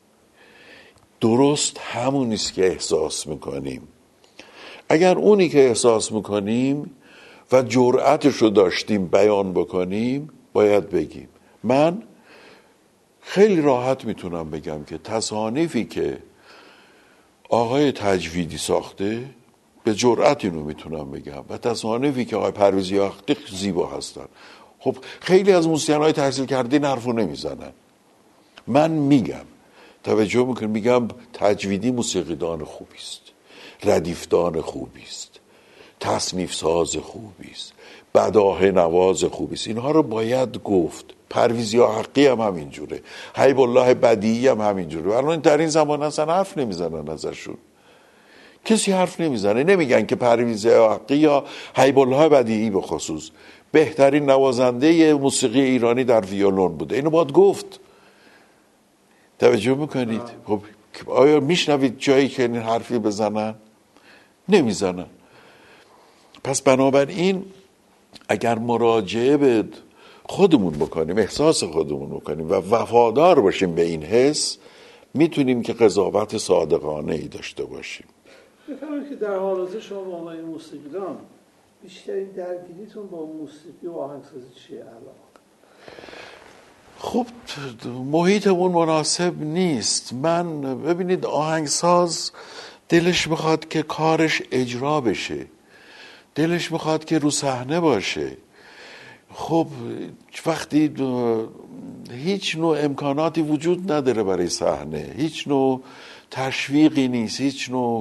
درست همون است که احساس میکنیم. اگر اونی که احساس میکنیم و جرأتش رو داشتیم بیان بکنیم باید بگیم. من خیلی راحت میتونم بگم که تصانیفی که آقای تجویدی ساخته به جرأت اینو میتونم بگم و تصانیفی که آقای پرویزی آخته زیبا هستن. خب خیلی از موسیقی‌های تحصیل کرده این حرفو نمیزنن. من میگم، توجه میکنم، میگم تجویدی موسیقیدان خوبی است، ردیفدان خوبی است، تصنیف ساز خوبی است، بداهه نواز خوبی است. اینها رو باید گفت. پرویزی حقی هم همینجوره، حیب الله بدیعی هم همینجوره. الان در این زمان اصلا حرف نمیزنن ازشون، کسی حرف نمیزنه. نمیگن که پرویزی حقی یا حیب الله بدیعی به خصوص بهترین نوازنده موسیقی ایرانی در ویولون بوده. اینو باید گفت. توجه میکنید؟ خب آیا میشنوید جایی که این حرفی بزنن؟ نمیزنن. پس بنابراین اگر مراجعه به خودمون بکنیم، احساس خودمون بکنیم و وفادار باشیم به این حس، میتونیم که قضاوت صادقانه ای داشته باشیم. بفرمایید که در حال حاضر شما به عنوان موسیقیدان بیشترین درگیریتون با موسیقی و آهنگسازی چیه الان؟ خب محیطمون مناسب نیست. من ببینید آهنگساز دلش میخواد که کارش اجرا بشه، دلش میخواد که رو صحنه باشه. خب وقتی هیچ نوع امکاناتی وجود نداره برای صحنه، هیچ نوع تشویقی نیست، هیچ نوع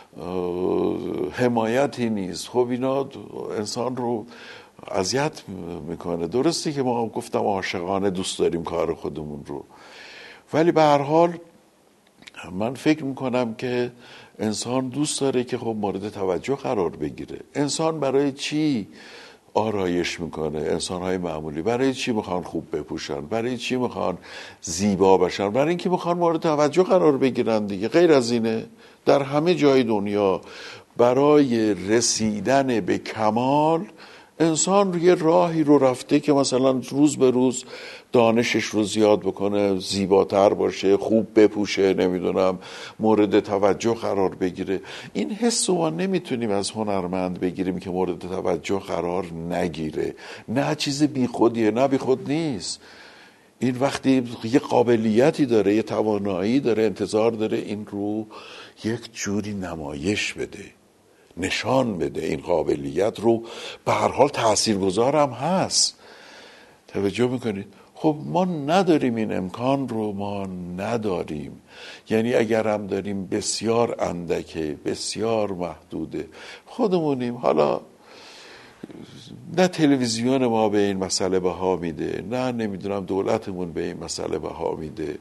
حمایتی نیست، خب اینا انسان رو اذیت میکنه. درسته که ما گفتم عاشقانه دوست داریم کار خودمون رو، ولی به هر حال من فکر میکنم که انسان دوست داره که خب مورد توجه قرار بگیره. انسان برای چی آرایش میکنه؟ انسانهای معمولی برای چی میخوان خوب بپوشن؟ برای چی میخوان زیبا بشن؟ برای اینکه میخوان مورد توجه قرار بگیرن دیگه. غیر از اینه. در همه جای دنیا برای رسیدن به کمال انسان یه راهی رو رفته که مثلا روز به روز دانشش رو زیاد بکنه، زیباتر باشه، خوب بپوشه، نمیدونم مورد توجه قرار بگیره. این حس رو ما نمیتونیم از هنرمند بگیریم که مورد توجه قرار نگیره. نه چیز بیخودیه، نه بیخود نیست. این وقتی یه قابلیتی داره، یه توانایی داره، انتظار داره این رو یک جوری نمایش بده، نشان بده. این قابلیت رو به هر حال تاثیرگذار هم هست. توجه میکنید؟ خب ما نداریم این امکان رو، ما نداریم. یعنی اگر هم داریم بسیار اندکه، بسیار محدوده. خودمونیم. حالا نه تلویزیون ما به این مسئله بها میده، نه نمیدونم دولتمون به این مسئله بها میده.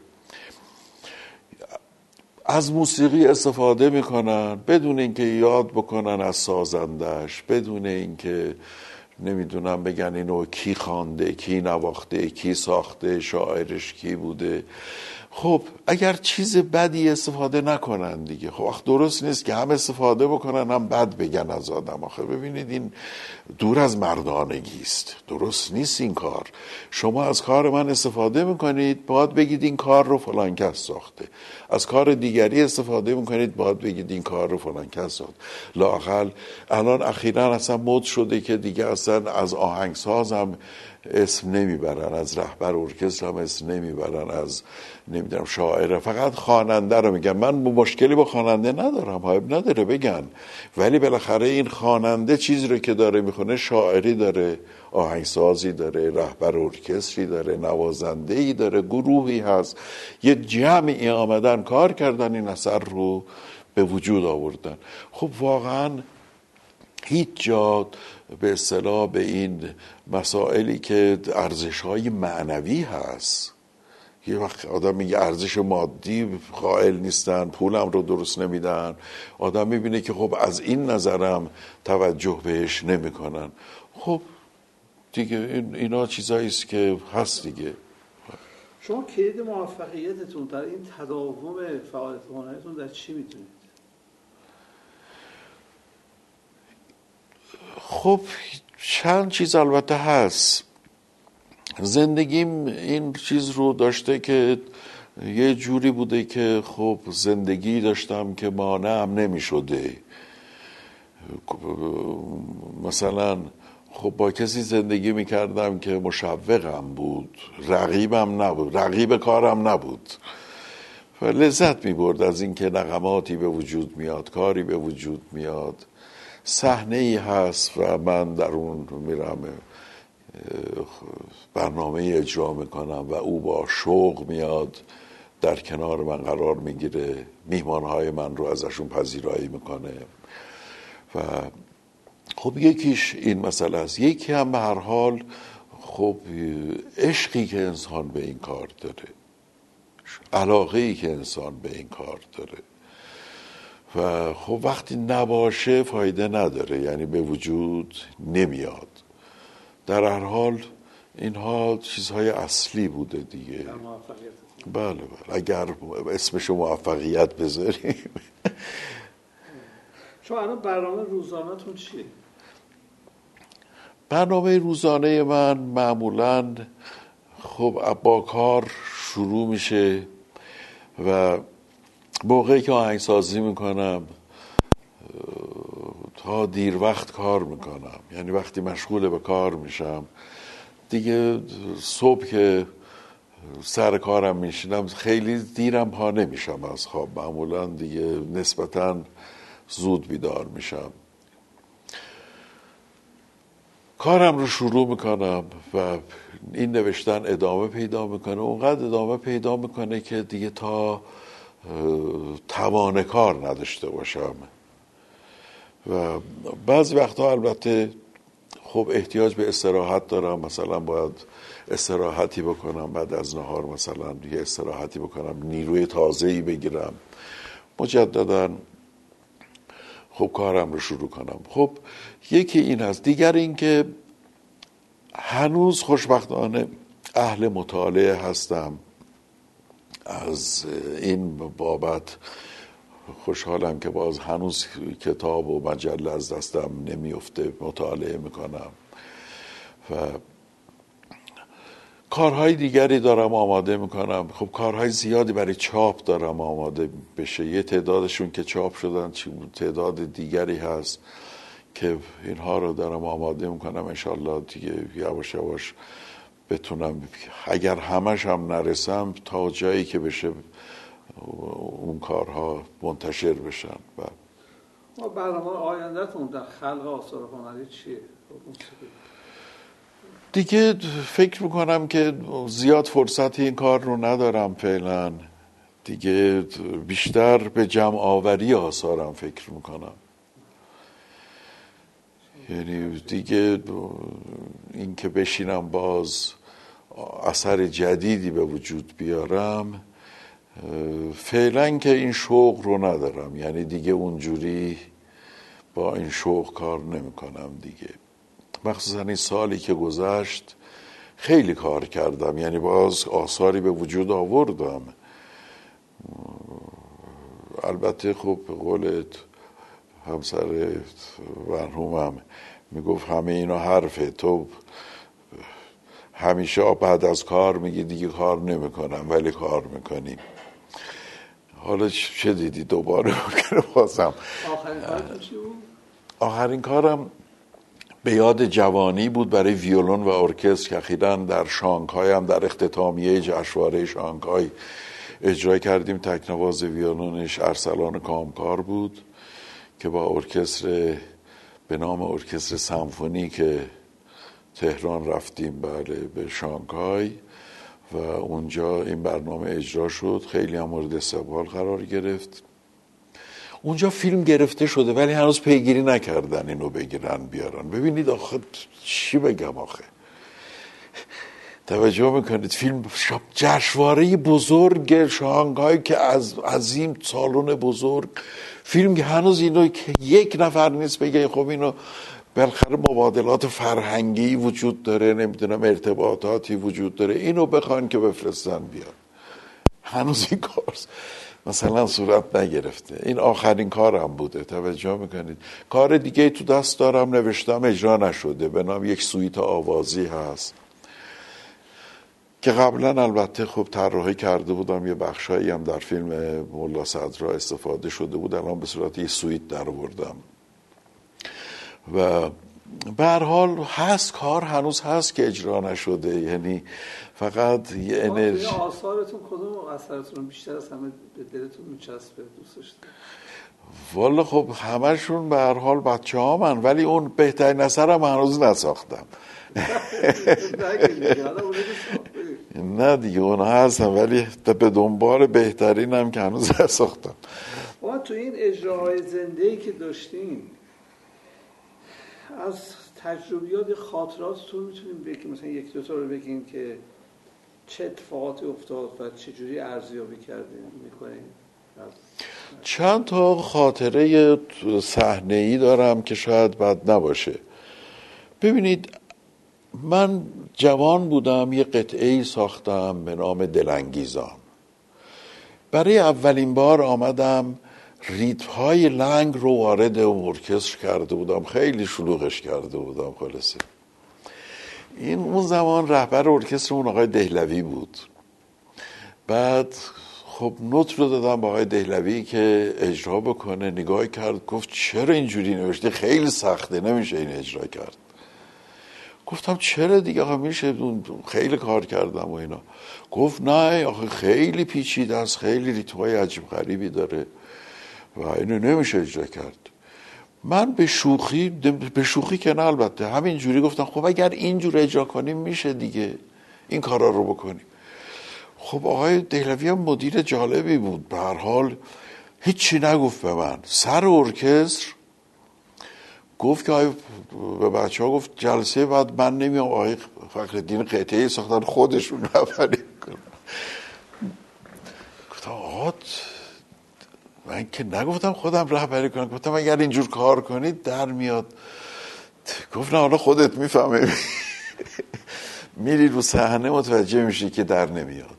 از موسیقی استفاده میکنن بدون اینکه یاد بکنن از سازندش، بدون اینکه نمیدونم بگن اینو کی خوانده، کی نواخته، کی ساخته، شاعرش کی بوده. خب اگر چیز بدی استفاده نکنن دیگه. خب وقت درست نیست که هم استفاده بکنن هم بد بگن از آدم. آخه ببینید این دور از مردانگی است، درست نیست این کار. شما از کار من استفاده میکنید باید بگید این کار رو فلان کس ساخته، از کار دیگری استفاده میکنید باید بگید این کار رو فلان کس ساخته. لااقل الان اخیراً اصلا مد شده که دیگه اصلا از آهنگساز هم اسم نمیبرن، از رهبر ارکستر هم اسم نمیبرن، از نمیدونم شاعر، فقط خواننده رو میگن. من مشکلی با خواننده ندارم، حایب نداره بگن، ولی بالاخره این خواننده چیزی رو که داره میخونه، شاعری داره، آهنگسازی داره، رهبر ارکستری داره، نوازنده‌ای داره، گروهی هست، یه جمعی آمدن کار کردن این اثر رو به وجود آوردن. خب واقعا هیچ جا به اصطلاح به این مسائلی که ارزش‌های معنوی هست، یه وقت آدم میگه ارزش مادی قائل نیستن، پولم رو درست نمیدن، آدم میبینه که خب از این نظرم توجه بهش نمیکنن. خب دیگه اینا چیزایی است که هست دیگه. شما کلید موفقیتتون در این تداوم فعالیت هنریتون در چی میتونید؟ خب چند چیز البته هست. زندگیم این چیز رو داشته که یه جوری بوده که خب زندگی داشتم که مانعم نمی شده. مثلا خب با کسی زندگی می کردم که مشوقم بود، رقیبم نبود، رقیب کارم نبود، و لذت می برد از این که نغماتی به وجود میاد، کاری به وجود میاد، صحنه ای هست و من در اون میرم برنامه اجرا میکنم و او با شوق میاد در کنار من قرار میگیره، میهمانهای من رو ازشون پذیرایی میکنه. و خب یکیش این مسئله است. یکی هم به هر حال خب عشقی که انسان به این کار داره، علاقه‌ای که انسان به این کار داره، و خب وقتی نباشه فایده نداره، یعنی به وجود نمیاد. در هر حال اینها چیزهای اصلی بوده دیگه. بله اگر اسمشو موفقیت بذاریم. شما الان برنامه روزانه‌تون چیه؟ برنامه روزانه من معمولاً خب با کار شروع میشه و موقعی که آهنگسازی میکنم تا دیر وقت کار میکنم، یعنی وقتی مشغول به کار میشم دیگه، صبح که سر کارم میشینم خیلی دیرم پا نمیشم از خواب، معمولا دیگه نسبتاً زود بیدار میشم، کارم رو شروع میکنم و این نوشتن ادامه پیدا میکنه، اونقدر ادامه پیدا میکنه که دیگه تا توان کار نداشته باشم. و بعضی وقتا البته خب احتیاج به استراحت دارم، مثلا باید استراحتی بکنم بعد از نهار، مثلا یه استراحتی بکنم، نیروی تازه‌ای بگیرم، مجددا خب کارم رو شروع کنم. خب یکی این هست. دیگر این که هنوز خوشبختانه اهل مطالعه هستم، از این بابت خوشحالم که باز هنوز کتاب و مجله از دستم نمیفته، مطالعه میکنم و کارهای دیگری دارم آماده میکنم. خب کارهای زیادی برای چاپ دارم آماده بشه، یه تعدادشون که چاپ شدن، تعداد دیگری هست که اینها رو دارم آماده میکنم. انشالله دیگه یواش یواش بتونم، اگر همش هم نرسم، تا جایی که بشه اون کارها منتشر بشن. و برنامه آینده‌تون در خلق آثار هنری چیه؟ دیگه فکر میکنم که زیاد فرصت این کار رو ندارم فعلا دیگه، بیشتر به جمع آوری آثارم فکر میکنم. یعنی دیگه این که بشینم باز اثر جدیدی به وجود بیارم، فعلا که این شوق رو ندارم، یعنی دیگه اونجوری با این شوق کار نمی کنم دیگه. مخصوصا این سالی که گذشت خیلی کار کردم، یعنی باز آثاری به وجود آوردم. البته خب به قولت همسر مرحومم میگفت همه اینا حرفه، تو همیشه بعد از کار میگی دیگه کار نمیکنم، ولی کار میکنیم. حالا چه دیدی دوباره ممکنه بازم. آخرین کارتون چی بود؟ آخرین کارم به یاد جوانی بود برای ویولون و ارکستر که اخیراً در شانگهای هم در اختتامیه جشنواره شانگهای اجرا کردیم. تکنواز ویولونش ارسلان کامکار بود که با ارکستر به نام ارکستر سمفونی که تهران رفتیم بله به شانگهای و اونجا این برنامه اجرا شد. خیلی هم مورد استقبال قرار گرفت. اونجا فیلم گرفته شده ولی هنوز پیگیری نکردن اینو بگیرن بیارن. ببینید آخه چی بگم آخه، توجه میکنید فیلم جشنواره بزرگ شانگهای که از عظیم سالن بزرگ فیلم که هنوز اینو که یک نفر نیست بگه خب اینو بالاخره مبادلات فرهنگی وجود داره، نمیدونم ارتباطاتی وجود داره، اینو بخوان که بفرستن بیاد. هنوز این کار مثلا صورت نگرفته. این آخرین کارم بوده. توجه میکنید کار دیگه تو دست دارم نوشتم اجرا نشده به نام یک سویت آوازی هست که قبلا البته خب طراحی کرده بودم، یه بخشایی هم در فیلم مولا صدرا استفاده شده بود، الان به صورت یه سویت در آوردم و به هر حال هست کار هنوز هست که اجرا نشده. یعنی فقط یه انرژی. آثارتون کدوم اثرتون بیشتر از همه به دلتون میچسبه دوست داشتید؟ والا خب همشون به هر حال بچه‌هامن ولی اون بهترین اثرم هنوز نساختم. نه دیگه اونها هستن ولی به دنبال بهترینم که هنوز نساختم. ما تو این اجراهای زنده‌ای که داشتین از تجربیات خاطراتتون میتونیم بگیم مثلا یک دو تا رو بگین که چه اتفاقاتی افتاد و چجوری ارزیابی کردین میکنین؟ چند تا خاطره صحنه‌ای دارم که شاید بد نباشه. ببینید من جوان بودم، یه قطعه‌ای ساختم به نام دلانگیزان. برای اولین بار آمدم ریتم‌های لنگ رو وارد ارکستر کرده بودم، خیلی شلوغش کرده بودم خلاصه. این اون زمان رهبر ارکسترمون آقای دهلوی بود. بعد خب نوت رو دادم با آقای دهلوی که اجرا بکنه، نگاه کرد گفت چرا اینجوری نوشته، خیلی سخته نمیشه این اجرا کرد. گفتم چرا دیگه آقا میشه، خیلی کار کردم و اینا. گفت نه آخه خیلی پیچیده است، خیلی ریتمای عجیب غریبی داره و اینو نمیشه اجرا کرد. من به شوخی که نه البته همینجوری گفتم خب اگر اینجور اجرا کنیم میشه دیگه این کارا رو بکنیم. خب آقای دهلوی هم مدیر جالبی بود، به هر حال هیچی نگفت به من. سر ارکستر گفت که به بچه ها گفت جلسه بعد من نمیام، آقای فخرالدین قطعه ساختن خودشون رهبری کنن. گفتم آقا من که نگفتم خودم رهبری کنم، گفتم اگر اینجور کار کنید در میاد. گفت نه حالا خودت میفهمی میری رو صحنه متوجه میشی که در نمیاد.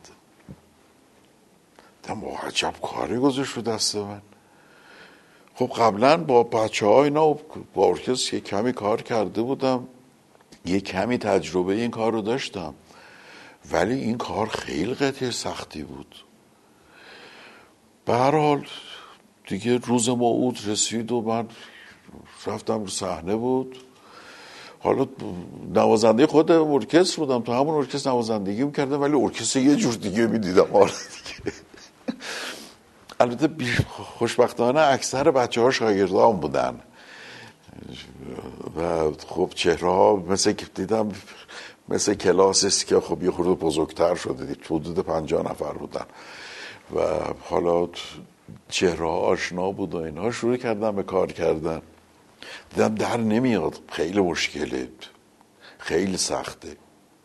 دم عجب کاری گذاشت رو دست من. خب قبلا با بچه ها اینا با ارکستر کمی کار کرده بودم، یه کمی تجربه این کار رو داشتم ولی این کار خیلی قطعه سختی بود. به هر حال دیگه روز موعود رسید و من رفتم رو صحنه بود. حالا نوازنده خود ارکستر بودم، تو همون ارکستر نوازندگی میکردم ولی ارکستر یه جور دیگه میدیدم. حالا دیگه البته خوشبختانه اکثر بچه ها شاگردان بودن و خب چهره ها مثل که دیدم مثل کلاسیست که خب یه خورده بزرگتر شده دید، حدود 50 نفر بودن و حالا چهره ها آشنا بود و اینها. شروع کردم به کار کردن، دیدم در نمیاد، خیلی مشکله، خیلی سخته.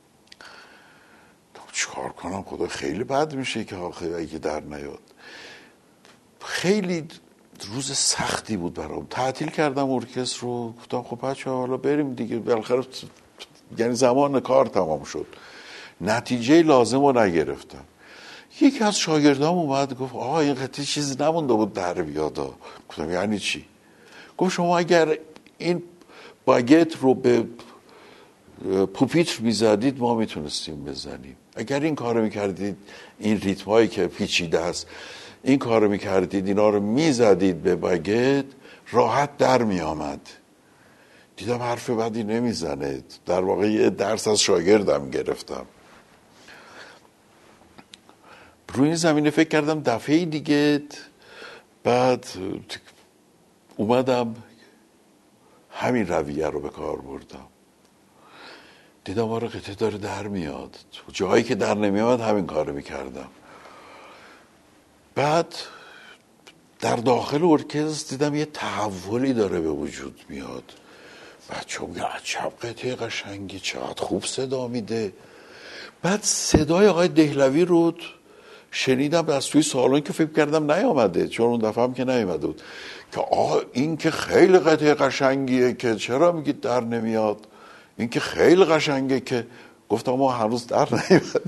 چیکار کنم خدا، خیلی بد میشه که اگه در نیاد. خیلی روز سختی بود برام. تعطیل کردم ارکستر رو، گفتم خب بچه‌ها حالا بریم دیگه، بالاخره یعنی زمان کار تمام شد. نتیجه لازم رو نگرفتم. یکی از شاگردام اومد گفت آقا این قطعه چیزی نمونده بود در بیاد. گفتم یعنی چی؟ گفت شما اگر این باگت رو به پوپیتر میزدید ما میتونستیم بزنیم، اگر این کارو میکردید این ریتمایی که پیچیده است این کارو میکردید اینا رو میزدید به باگت راحت در میامد. دیدم حرف بدی نمیزنه، در واقع یه درس از شاگردم گرفتم. روی این زمینه فکر کردم دفعه دیگه، بعد اومدم همین رویه رو به کار بردم. دیدم آره قطعه داره در میاد، جایی که در نمیاد همین کار میکردم. بعد در داخل ارکستر دیدم یه تحولی داره به وجود میاد. بچه هم عجب قطعه قشنگی، چقدر خوب صدا میده. بعد صدای آقای دهلوی رو شنیدم از توی سالن که فکر کردم نیامده، چون اون دفعه هم که نیامده بود، که این که خیلی قطعه قشنگیه که چرا میگید در نمیاد، این که خیلی قشنگه که. گفتم ما هنوز در نیامده.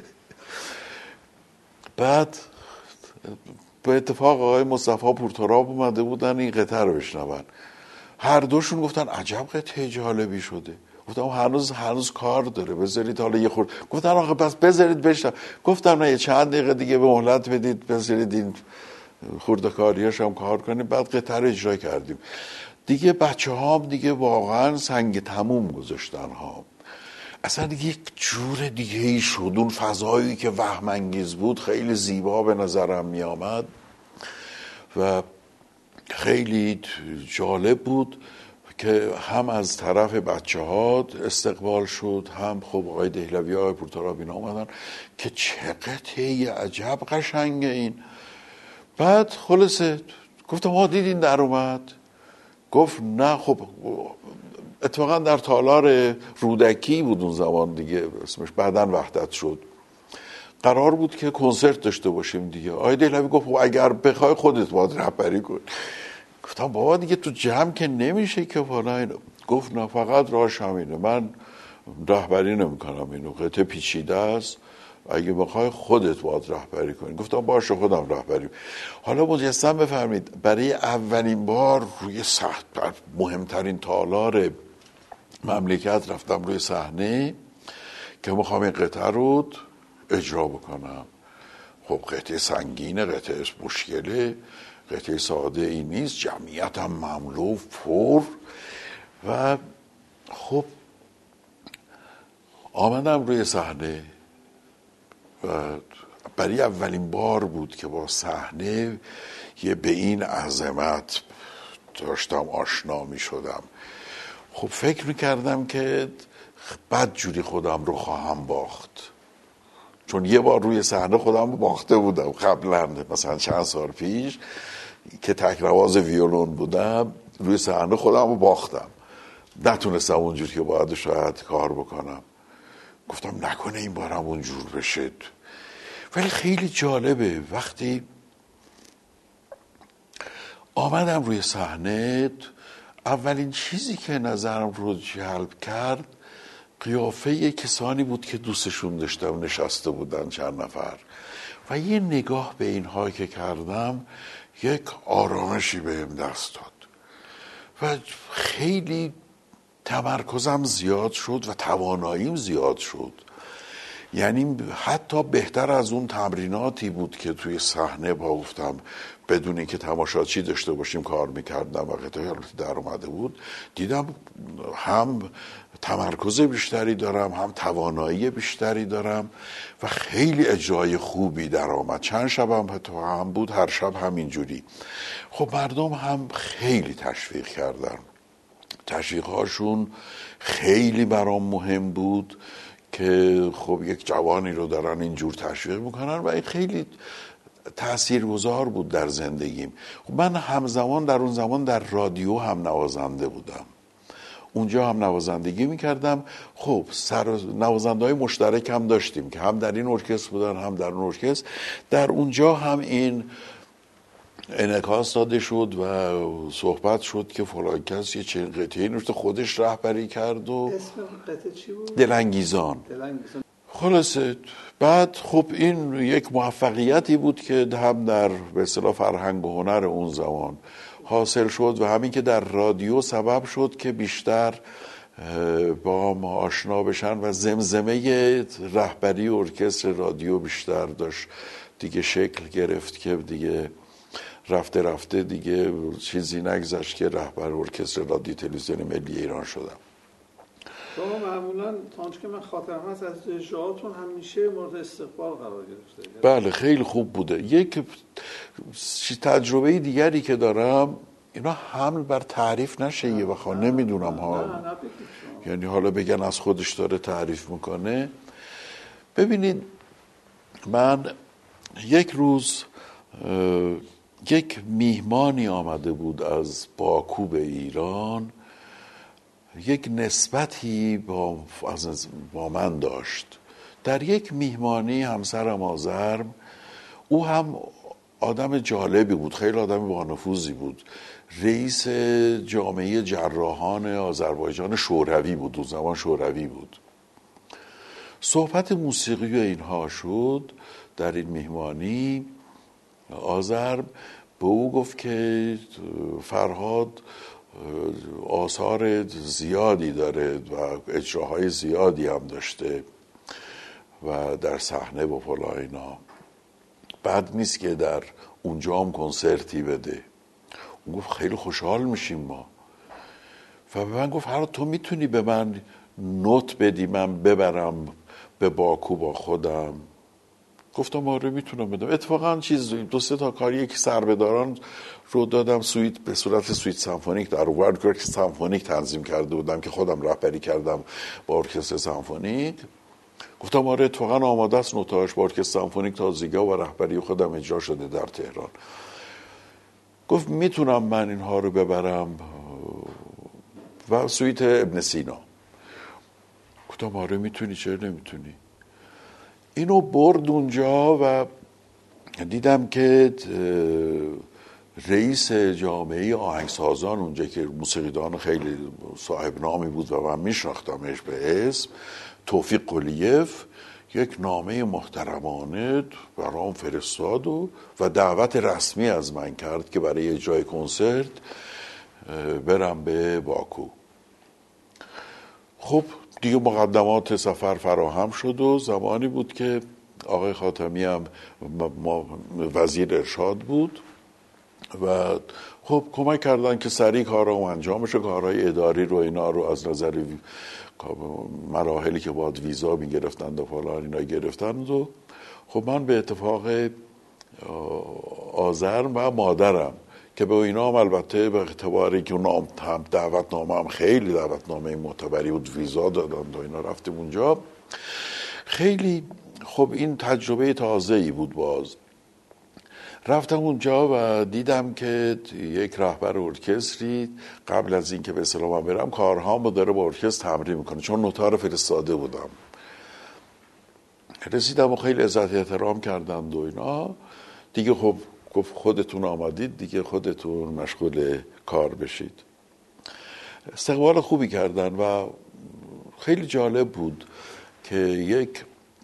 بعد به اتفاق آقای مصطفی پورتراب اومده بودن این قطعه رو بشنون. هر دوشون گفتن عجب قطعه جالبی شده. گفتم هنوز کار داره، بذارید حالا یه خورد. گفتن آقا پس بذارید بشنم. گفتم نه، یه چند دقیقه دیگه به مهلت بدید، بذارید این خردکاریاش هم کار کنیم. بعد قطعه رو اجرا کردیم دیگه. بچه ها دیگه واقعا سنگ تموم گذاشتن ها. اصلا یک جور دیگه ای شد. اون فضایی که وهم انگیز بود خیلی زیبا به نظرم می آمد و خیلی جالب بود که هم از طرف بچه ها استقبال شد، هم خب آقای دهلوی آقای پورتراب اینا اومدن که چه قطعه عجب قشنگه این. بعد خلاصه گفتم ها دیدین در اومد؟ گفت نه. خب اتفاقا در تالار رودکی بود اون زمان دیگه اسمش، بعدن وحدت شد. قرار بود که کنسرت داشته باشیم دیگه. آقای دهلوی گفت اگر بخوای خودت باید رهبری کن. گفتم بابا دیگه تو جمع که نمیشه که فلان. گفت نه فقط راهش همینه، من رهبری نمیکنم، اینو قطعه پیچیده است، اگه بخوای خودت باید رهبری کنی. گفتم باشه خودم رهبری. حالا مجسم بفرمید برای اولین بار روی صحنه، مهمترین تالار مملکت رفتم روی صحنه که میخوام این قطعه رو اجرا بکنم. خب قطعه سنگینه، قطعه مشکله، قطعه ساده ای نیست، جمعیت هم مملو پر. و خب آمدم روی صحنه و برای اولین بار بود که با صحنه یه به این عظمت داشتم آشنا می شدم. خب فکر می کردم که بد جوری خودم رو خواهم باخت، چون یه بار روی صحنه خودم رو باخته بودم قبلا، مثلا چند سال پیش که تک‌نواز ویولون بودم روی صحنه خودم رو باختم، نتونستم اونجوری که باید شاید کار بکنم. گفتم نکنه این بارم اونجور بشه. ولی خیلی جالبه وقتی آمدم روی صحنه، اولین چیزی که نظرم رو جلب کرد قیافه کسانی بود که دوستشون داشتم نشسته بودن چند نفر، و یه نگاه به اینها که کردم یک آرامشی بهم دست داد و خیلی تمرکزم زیاد شد و تواناییم زیاد شد. یعنی حتی بهتر از اون تمریناتی بود که توی صحنه با گفتم بدون اینکه تماشاچی داشته باشیم کار میکردم و قطعه در اومده بود. دیدم هم تمرکز بیشتری دارم، هم توانایی بیشتری دارم و خیلی اجرای خوبی در آمد. چند شبم هم بود، هر شب همینجوری. خب مردم هم خیلی تشویق کردن، تشویقهاشون خیلی برام مهم بود که خب یک جوانی رو دارن اینجور تشویق میکنن و این خیلی تاثیرگذار بود در زندگیم. خب من همزمان در اون زمان در رادیو هم نوازنده بودم، اونجا هم نوازندگی میکردم. خب نوازنده های مشترک هم داشتیم که هم در این ارکستر بودن هم در اون ارکستر. در اونجا هم این انعکاس داده شد و صحبت شد که فلان کس یه چنین قطعه‌ای نوشته، خودش رهبری کرد. و اسم قطعه چی بود؟ دلانگیزان. خلاصه بعد خب این یک موفقیتی بود که هم در به اصطلاح فرهنگ و هنر اون زمان حاصل شد و همین که در رادیو سبب شد که بیشتر با ما آشنا بشن و زمزمه رهبری ارکستر رادیو بیشتر داشت دیگه شکل گرفت که دیگه رفته رفته دیگه چیزی نگذشت که رهبر ارکستر رادیو تلویزیون ملی ایران شدم. شما معمولا تا آنچه که من خاطرم هست از اجراهاتون همیشه مورد استقبال قرار گرفته. بله خیلی خوب بوده. یک تجربه دیگری که دارم، اینا حمل بر تعریف نشه یه وقتا، نمیدونم ها، یعنی حالا بگن از خودش داره تعریف میکنه. ببینید من یک روز یک میهمانی آمده بود از باکو به ایران، یک نسبتی با من داشت. در یک میهمانی همسرم آذرم، او هم آدم جالبی بود، خیلی آدم با نفوذی بود، رئیس جامعه جراحان آذربایجان شوروی بود، اون زمان شوروی بود. صحبت موسیقی و اینها شد در این میهمانی. آذرم به او گفت که فرهاد آثار زیادی داره و اجراهای زیادی هم داشته و در صحنه و فلا اینا، بد نیست که در اونجا هم کنسرتی بده. اون گفت خیلی خوشحال میشیم ما. و به من گفت هر تو میتونی به من نوت بدی من ببرم به باکو با خودم؟ گفتم آره میتونم بدم. اتفاقا دو سه تا کاری که سربهداران رو دادم، سویت به صورت سویت سمفونیک در ورلد سمفونیک تنظیم کرده بودم که خودم رهبری کردم با ارکستر سمفونیک. گفتم آره اتفاقا آماده است نوتاش با ارکستر سمفونیک تازگی و رهبری خودم اجرا شده در تهران. گفت میتونم من اینها رو ببرم و سویت ابن سینا. گفتم آره میتونی، چرا نمیتونی. اینو برد اونجا و دیدم که رئیس جامعه آهنگسازان اونجا که موسیقیدان خیلی صاحب نامی بود و من میشناختمش به اسم، توفیق قلیف، یک نامه محترمانه برام فرستاد و دعوت رسمی از من کرد که برای اجرای کنسرت برم به باکو. خب دیگه مقدمات سفر فراهم شد و زمانی بود که آقای خاتمی هم وزیر ارشاد بود و خب کمک کردن که سریع کارها انجام بشه، کارهای اداری رو اینا رو از نظر مراحلی که باید ویزا میگرفتند و فلان اینا گرفتند. و خب من به اتفاق آذرم و مادرم که به اینا هم البته به اعتباری که اون دعوتنامه هم خیلی دعوتنامه معتبری بود، ویزا دادند و اینا رفتیم اونجا. خیلی خب این تجربه تازه‌ای بود. باز رفتم اونجا و دیدم که یک رهبر ارکستری قبل از این که به اصطلاح برم کارهامو داره با ارکستر تمرین میکنه، چون نوتا رو فرستاده بودم. رسیدم و خیلی عزت احترام کردند و اینا دیگه. خب گفت خودتون آمدید دیگه، خودتون مشغول کار بشید. استقبال خوبی کردن و خیلی جالب بود که یک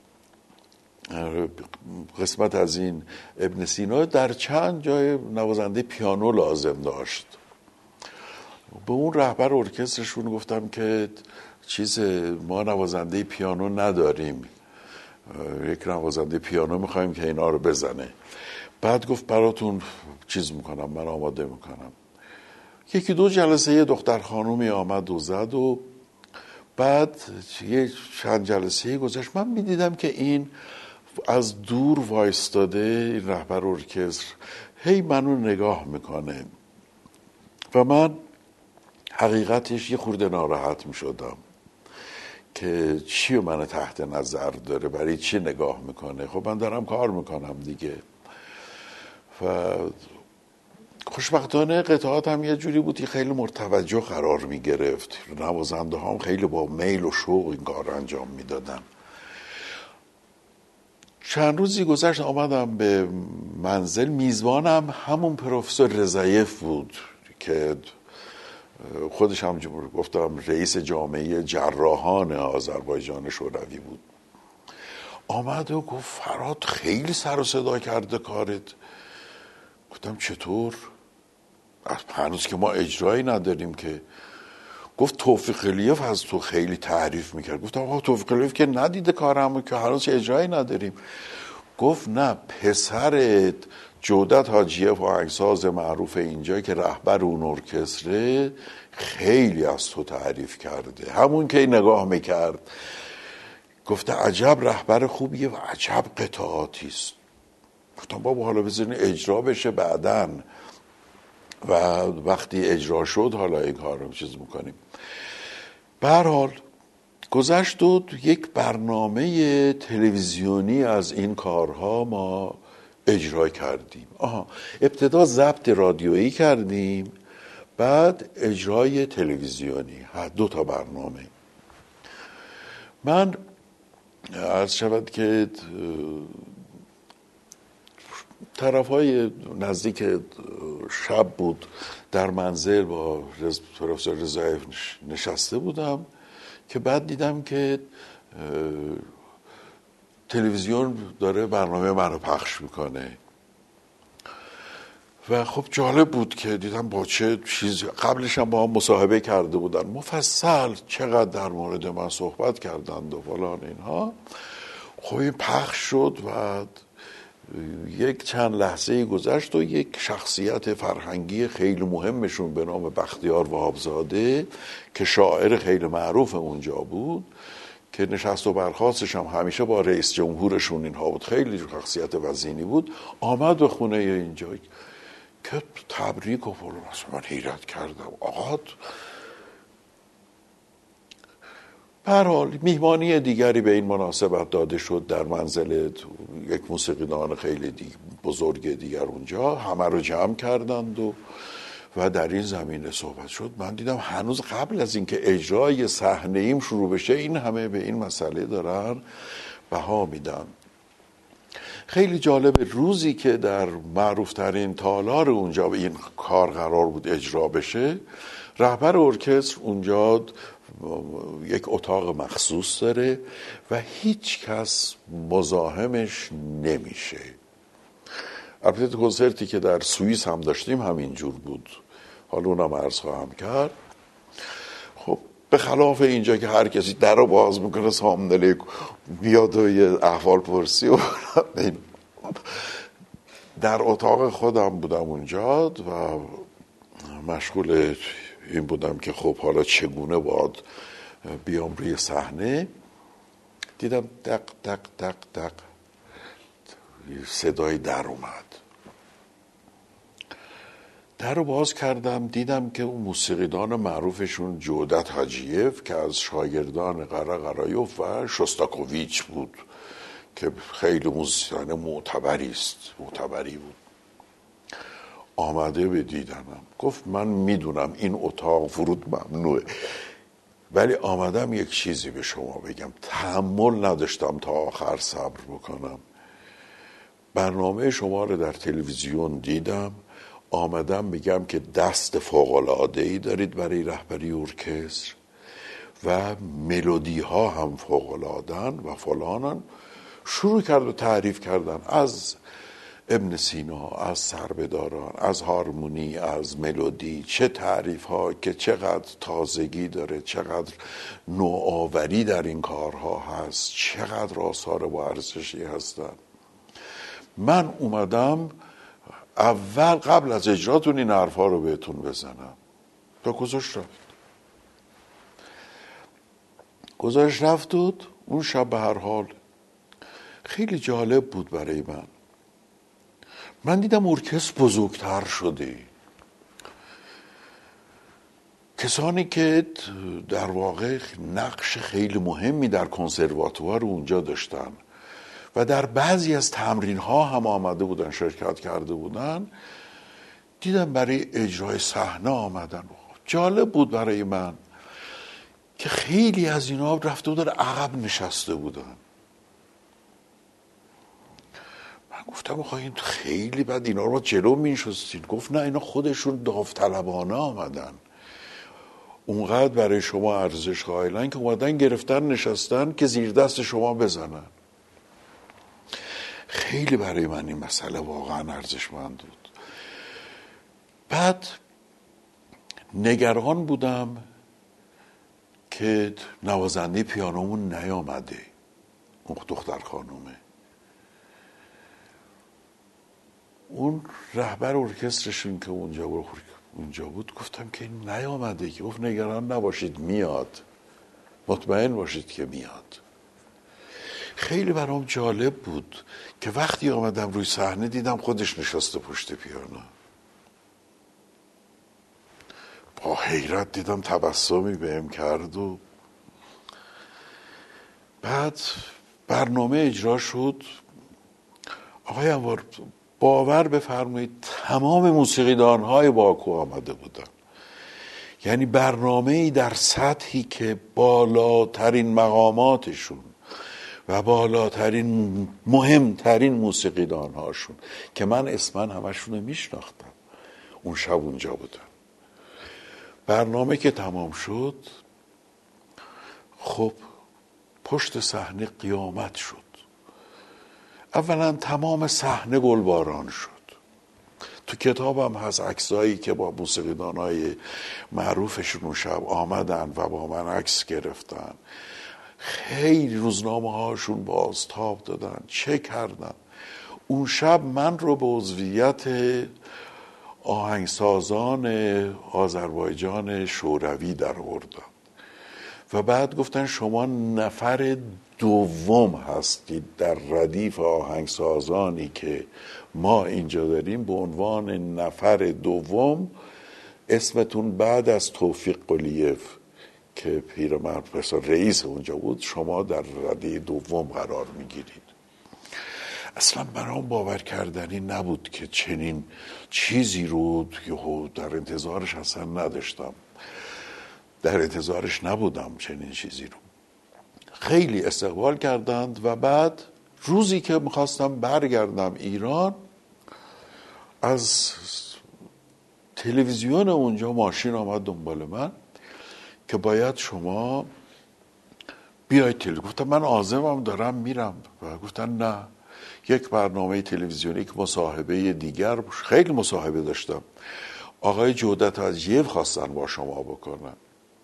قسمت از این ابن سینا در چند جای نوازنده پیانو لازم داشت. به اون رهبر ارکسترشون گفتم که ما نوازنده پیانو نداریم، یک نوازنده پیانو میخوایم که اینا رو بزنه. بعد گفت براتون میکنم، من آماده میکنم. یکی دو جلسه یه دختر خانومی آمد و زد و بعد یه چند جلسه گذشت. من میدیدم که این از دور وایستاده، این رهبر ارکستر هی منو نگاه میکنه و من حقیقتش یه خورده ناراحت میشدم که چی منو تحت نظر داره، برای چی نگاه میکنه. خب من دارم کار میکنم دیگه. و خوشبختانه قطعات هم یه جوری بود که خیلی مرتوجه قرار میگرفت، نوازنده هم خیلی با میل و شوق این کار انجام میدادن. چند روزی گذشت آمدم به منزل، میزبانم همون پروفسور رضایف بود که خودش هم گفتم رئیس جامعه جراحان آذربایجان شوروی بود. آمد و گفت فرهاد خیلی سر و صدا کرده کارت. گفتم چطور؟ هنوز که ما اجرایی نداریم که. گفت توفیق قلیف از تو خیلی تعریف میکرد. گفتم آقا توفیق قلیف که ندیده کارمو که هنوز اجرایی نداریم. گفت نه، پسرت جودت حاجیف آهنگساز معروف اینجا که رهبر اون ارکستره خیلی از تو تعریف کرده. همون که نگاه میکرد گفته عجب رهبر خوبیه و عجب قطعاتیست. گفتم بابا حالا بزنین اجرا بشه بعدن و وقتی اجرا شد حالا این کار رو چیز میکنیم. به هر حال گذشت و یک برنامه تلویزیونی از این کارها ما اجرا کردیم. ابتدا ضبط رادیویی کردیم، بعد اجرای تلویزیونی، 2 تا برنامه. من عرض شود که طرفای نزدیک شب بود، در منزل با پروفسور رضایف نشسته بودم که بعد دیدم که تلویزیون داره برنامه منو پخش میکنه و خب جالب بود که دیدم با چه چیز. قبلش هم با هم مصاحبه کرده بودن مفصل، چقدر در مورد من صحبت کردند و فلان اینها. خب این پخش شد و یک چند لحظه گذشت و یک شخصیت فرهنگی خیلی مهمشون به نام بختیار وهابزاده که شاعر خیلی معروف اونجا بود که نشست و برخاستش هم همیشه با رئیس جمهورشون اینها بود، خیلی شخصیت وزینی بود، آمد به خونه اینجا که تبریک و فلان. من حیرت کردم آقا. به هر حال میهمانی دیگری به این مناسبت داده شد در منزل یک موسیقیدان خیلی بزرگ دیگر اونجا، همه رو جمع کردند و در این زمینه صحبت شد. من دیدم هنوز قبل از اینکه اجرای صحنه ایم شروع بشه این همه به این مسئله دارن بها میدن. خیلی جالب، روزی که در معروفترین تالار اونجا این کار قرار بود اجرا بشه، رهبر ارکستر اونجا یک اتاق مخصوص داره و هیچ کس مزاحمش نمیشه. البته کنسرتی که در سوئیس هم داشتیم همینجور بود، حالا اونم عرض خواهم کرد. خب به خلاف اینجا که هر کسی در رو باز میکنه سلام علیکم بیاد و یه احوال پرسی و در اتاق خودم بودم اونجا و مشغول این بودم که خب حالا چگونه باید بیام روی صحنه. دیدم دق دق دق دق صدای در اومد، در رو باز کردم، دیدم که اون موسیقیدان معروفشون جودت حاجیف که از شاگردان قرایوف و شوستاکوویچ بود که خیلی موسیقیدان معتبری بود، آمده به دیدنم. گفت من میدونم این اتاق ورود ممنوعه ولی آمدم یک چیزی به شما بگم. تحمل نداشتم تا آخر صبر بکنم. برنامه شما رو در تلویزیون دیدم، آمدم میگم که دست فوق‌العاده‌ای دارید برای رهبری ارکستر و ملودی ها هم فوق‌العاده‌اند و فلانن. شروع کرد به تعریف کردن از ابن سینا، از سربداران، از هارمونی، از ملودی، چه تعریف ها که چقدر تازگی داره، چقدر نوآوری در این کارها هست، چقدر آثار با ارزشی هستن. من اومدم اول قبل از اجراتون این حرفا رو بهتون بزنم تا گذاشت رفت بود. اون شب به هر حال خیلی جالب بود برای من دیدم ارکستر بزرگتر شده، کسانی که در واقع نقش خیلی مهمی در کنسرواتوار اونجا داشتن و در بعضی از تمرین ها هم آمده بودن، شرکت کرده بودن، دیدم برای اجرای صحنه آمدن. جالب بود برای من که خیلی از اینا رفته بودن عقب نشسته بودن. من گفتم آخه این خیلی بد، اینا رو جلو می‌نشستین. گفت نه اینا خودشون داوطلبانه آمدن، اونقدر برای شما ارزش قائلن که اومدن گرفتن نشستن که زیر دست شما بزنن. خیلی برای من این مسئله واقعا ارزشمند بود. بعد نگران بودم که نوازنده پیانومون نیامده، اون دختر خانومه. اون رهبر ارکسترشون که اونجا بود گفتم که این نیامده، که گفت نگران نباشید میاد، مطمئن باشید که میاد. خیلی برام جالب بود که وقتی آمدم روی صحنه دیدم خودش نشسته پشت پیانو. با حیرت دیدم تبسمی بهم کرد و بعد برنامه اجرا شد. آقای انوار باور بفرمایید تمام موسیقیدان‌های باکو آمده بودن، یعنی برنامه‌ای در سطحی که بالاترین مقاماتشون و بالاترین مهمترین موسیقیدان‌هاشون که من اسمن همشون رو میشناختم اون شب اونجا بودن. برنامه که تمام شد خب پشت صحنه قیامت شد. اولا تمام صحنه گلباران شد. تو کتابم هست عکسایی که با موسیقیدانای معروفشون اون شب آمدن و با من عکس گرفتن. خیلی روزنامه هاشون بازتاب دادن، چه کردن. اون شب من رو به عضویت آهنگسازان آذربایجان شوروی در آوردن و بعد گفتن شما نفر دوم هستید در ردیف آهنگسازانی که ما اینجا داریم، به عنوان نفر دوم اسمتون بعد از توفیق قلیف که پیرمرد رئیس اونجا بود شما در رده دوم قرار میگیرید. اصلا برام باور کردنی نبود که چنین چیزی رو در انتظارش اصلا نداشتم، در انتظارش نبودم چنین چیزی رو. خیلی استقبال کردند و بعد روزی که میخواستم برگردم ایران از تلویزیون اونجا ماشین آمد دنبال من که باید شما بیاید تلویزیون. گفتم من عازمم دارم میرم و گفتن نه، یک برنامه تلویزیونی که مصاحبه دیگر، خیلی مصاحبه داشتم، آقای جودت عجیب خواستن با شما بکنن.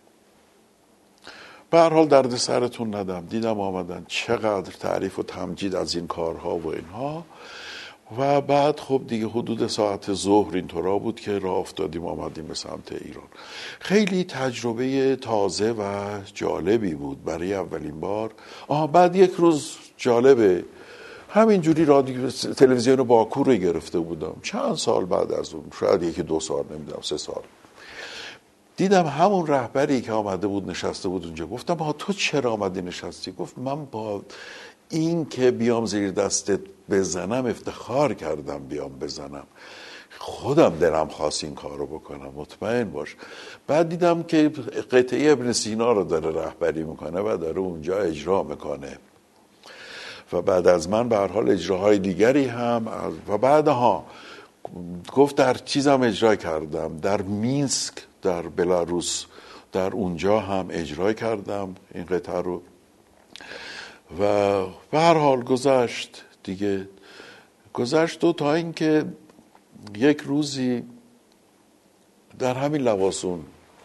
به هر حال درد سرتون ندم. دیدم آمدن چقدر تعریف و تمجید از این کارها و اینها و بعد خب دیگه حدود ساعت ظهر اینطورا بود که راه افتادیم آمدیم به سمت ایران. خیلی تجربه تازه و جالبی بود برای اولین بار. بعد یک روز جالبه همینجوری رادیو تلویزیون باکو رو گرفته بودم چند سال بعد از اون، شاید 1-2 سال، نمیدونم 3 سال، دیدم همون رهبری که آمده بود نشسته بود اونجا. گفتم تو چرا آمدی نشستی؟ گفت من با این که بیام زیر دستت بزنم افتخار کردم بیام بزنم، خودم دلم خواست این کار رو بکنم، مطمئن باش. بعد دیدم که قطعه ابن سینا رو داره رهبری میکنه و داره اونجا اجرا میکنه و بعد از من به هر حال اجراهای دیگری هم و بعدها گفت در چیزم اجرا کردم، در مینسک در بلاروس، در اونجا هم اجرا کردم این قطعه رو و به هر حال گذشت دیگه. گذشت و تا اینکه یک روزی در همین لواسون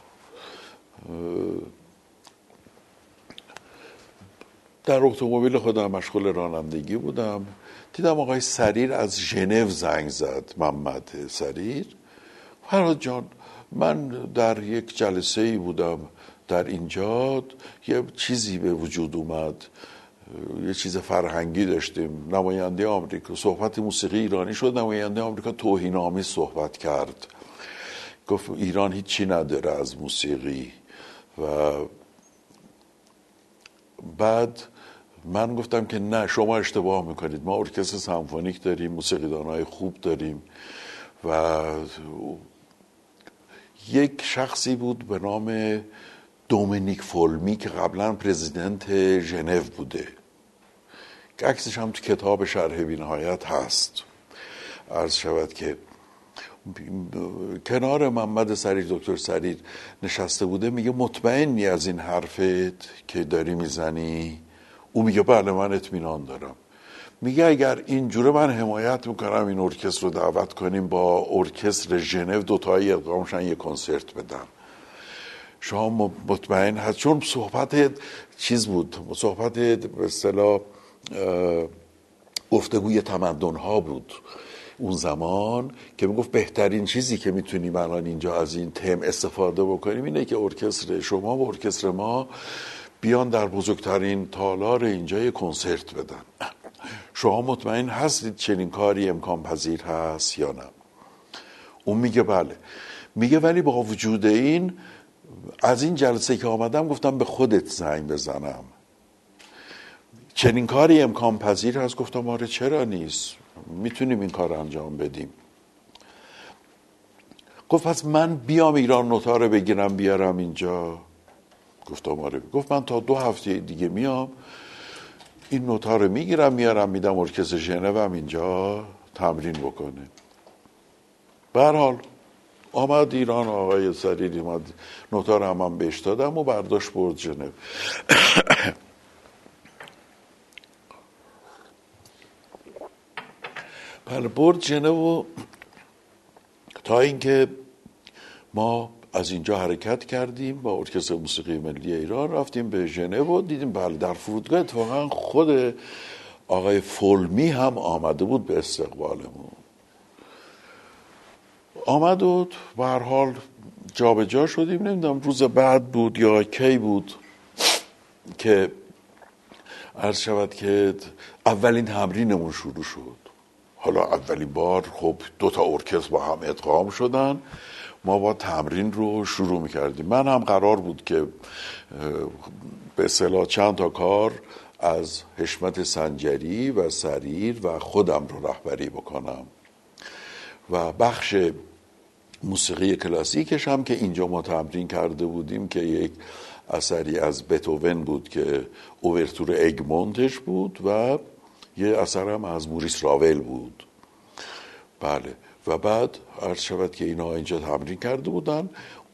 در اتومبیل خودم مشغول رانندگی بودم، دیدم آقای سریر از ژنو زنگ زد، محمد سریر. فرهاد جان من در یک جلسه‌ای بودم در اینجا، یه چیزی به وجود اومد، یه چیز فرهنگی داشتیم، نماینده آمریکا، صحبت موسیقی ایرانی شد، نماینده آمریکا توهین‌آمیز صحبت کرد، گفت ایران هیچی نداره از موسیقی. و بعد من گفتم که نه شما اشتباه میکنید، ما ارکستر سمفونیک داریم، موسیقیدانای خوب داریم. و یک شخصی بود به نام دومینیک فولمی که قبلا پرزیدنت ژنو بوده، که عکسش هم تو کتاب شرح بی‌نهایت هست. عرض شود که کنار محمد سریر، دکتر سریر نشسته بوده، میگه مطمئنی از این حرفت که داری میزنی؟ او میگه بله من اطمینان دارم. میگه اگر اینجوره من حمایت میکنم این ارکستر رو دعوت کنیم با ارکستر ژنو دوتایی ادغامشن یه کنسرت بدن. شما مطمئن هست؟ چون صحبت چیز بود، صحبت به اصطلاح گفتگوی تمدن ها بود اون زمان که میگفت بهترین چیزی که میتونیم الان اینجا از این تم استفاده بکنیم اینه که ارکستر شما و ارکستر ما بیان در بزرگترین تالار اینجا یه کنسرت بدن. شما مطمئن هستید چنین کاری امکان پذیر هست یا نه؟ اون میگه بله. میگه ولی با وجود این از این جلسه که آمدم گفتم به خودت زنگ بزنم، چنین کاری امکان پذیر هست؟ گفتم آره چرا نیست، میتونیم این کار انجام بدیم. گفت پس من بیام ایران نوتا رو بگیرم بیارم اینجا؟ گفتم آره. گفت من تا 2 هفته دیگه میام این نوتا رو میگیرم میارم میدم ارکستر ژنو هم اینجا تمرین بکنه. به هر حال آمد ایران، آقای سریری اومد نوتا رو هم بهش دادم و برداشت برد ژنو. بله برد ژنو و تا اینکه ما از اینجا حرکت کردیم با ارکستر موسیقی ملی ایران رفتیم به ژنو و دیدیم بله در فرودگاه اتفاقا خود آقای فولمی هم آمده بود به استقبالمون. آمد و به هر حال جابجا شدیم، نمیدونم روز بعد بود یا کی بود که عرض شود که اولین تمرینمون شروع شد. حالا اولین بار خب 2 تا ارکستر با هم ادغام شدن، ما با تمرین رو شروع میکردیم. من هم قرار بود که به اصطلاح چند تا کار از حشمت سنجری و سریر و خودم رو رهبری بکنم و بخش موسیقی کلاسیکش هم که اینجا ما تمرین کرده بودیم که یک اثری از بتوون بود که اوورتور اگمونتش بود و یه اثر هم از موریس راول بود. بله و بعد عرض شود که اینا اینجا تمرین کرده بودن.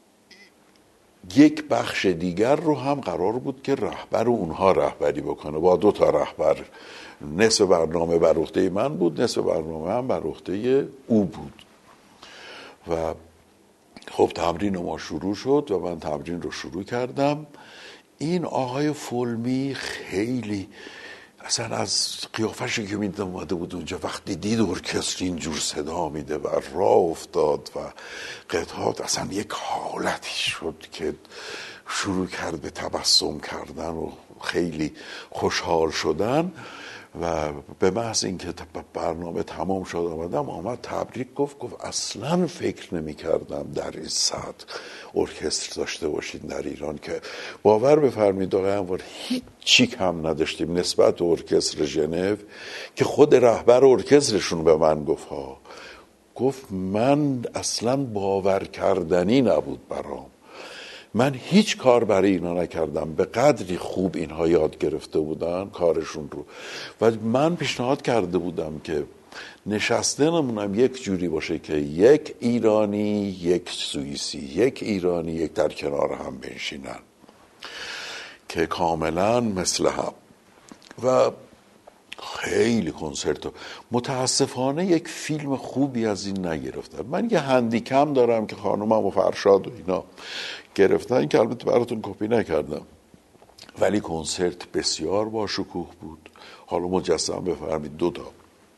یک بخش دیگر رو هم قرار بود که رهبر اونها رهبری بکنه با 2 تا رهبر. نصف برنامه بر عهده من بود، نصف برنامه هم بر عهده او بود. و خب تمرین ما شروع شد و من تمرین رو شروع کردم. این آقای فولمی خیلی اصلا از قیافش که میدم اومده بود اونجا وقتی دید ارکستر اینجور صدا میده و راه افتاد و قطعات اصلا یک حالتی شد که شروع کرد به تبسم کردن و خیلی خوشحال شدن و به محض اینکه برنامه تمام شد آمد تبریک گفت اصلا فکر نمی کردم در این سطح ارکستر داشته باشید در ایران، که باور بفرمایید آقای انوار هیچی کم نداشتیم نسبت به ارکستر ژنو که خود رهبر ارکسترشون به من گفت من اصلا باور کردنی نبود برام، من هیچ کار برای اینا نکردم، به قدری خوب اینها یاد گرفته بودن کارشون رو و من پیشنهاد کرده بودم که نشستنمونم یک جوری باشه که یک ایرانی یک سوئیسی، یک ایرانی یک در کنار هم بنشینن که کاملا مثل هم. و خیلی کنسرت متاسفانه یک فیلم خوبی از این نگرفتن. من یه هندیکم دارم که خانومم و فرشاد و اینا گرفتن که البته براتون کپی نکردم، ولی کنسرت بسیار با شکوه بود. حالا مجسم بفرمایید 2 تا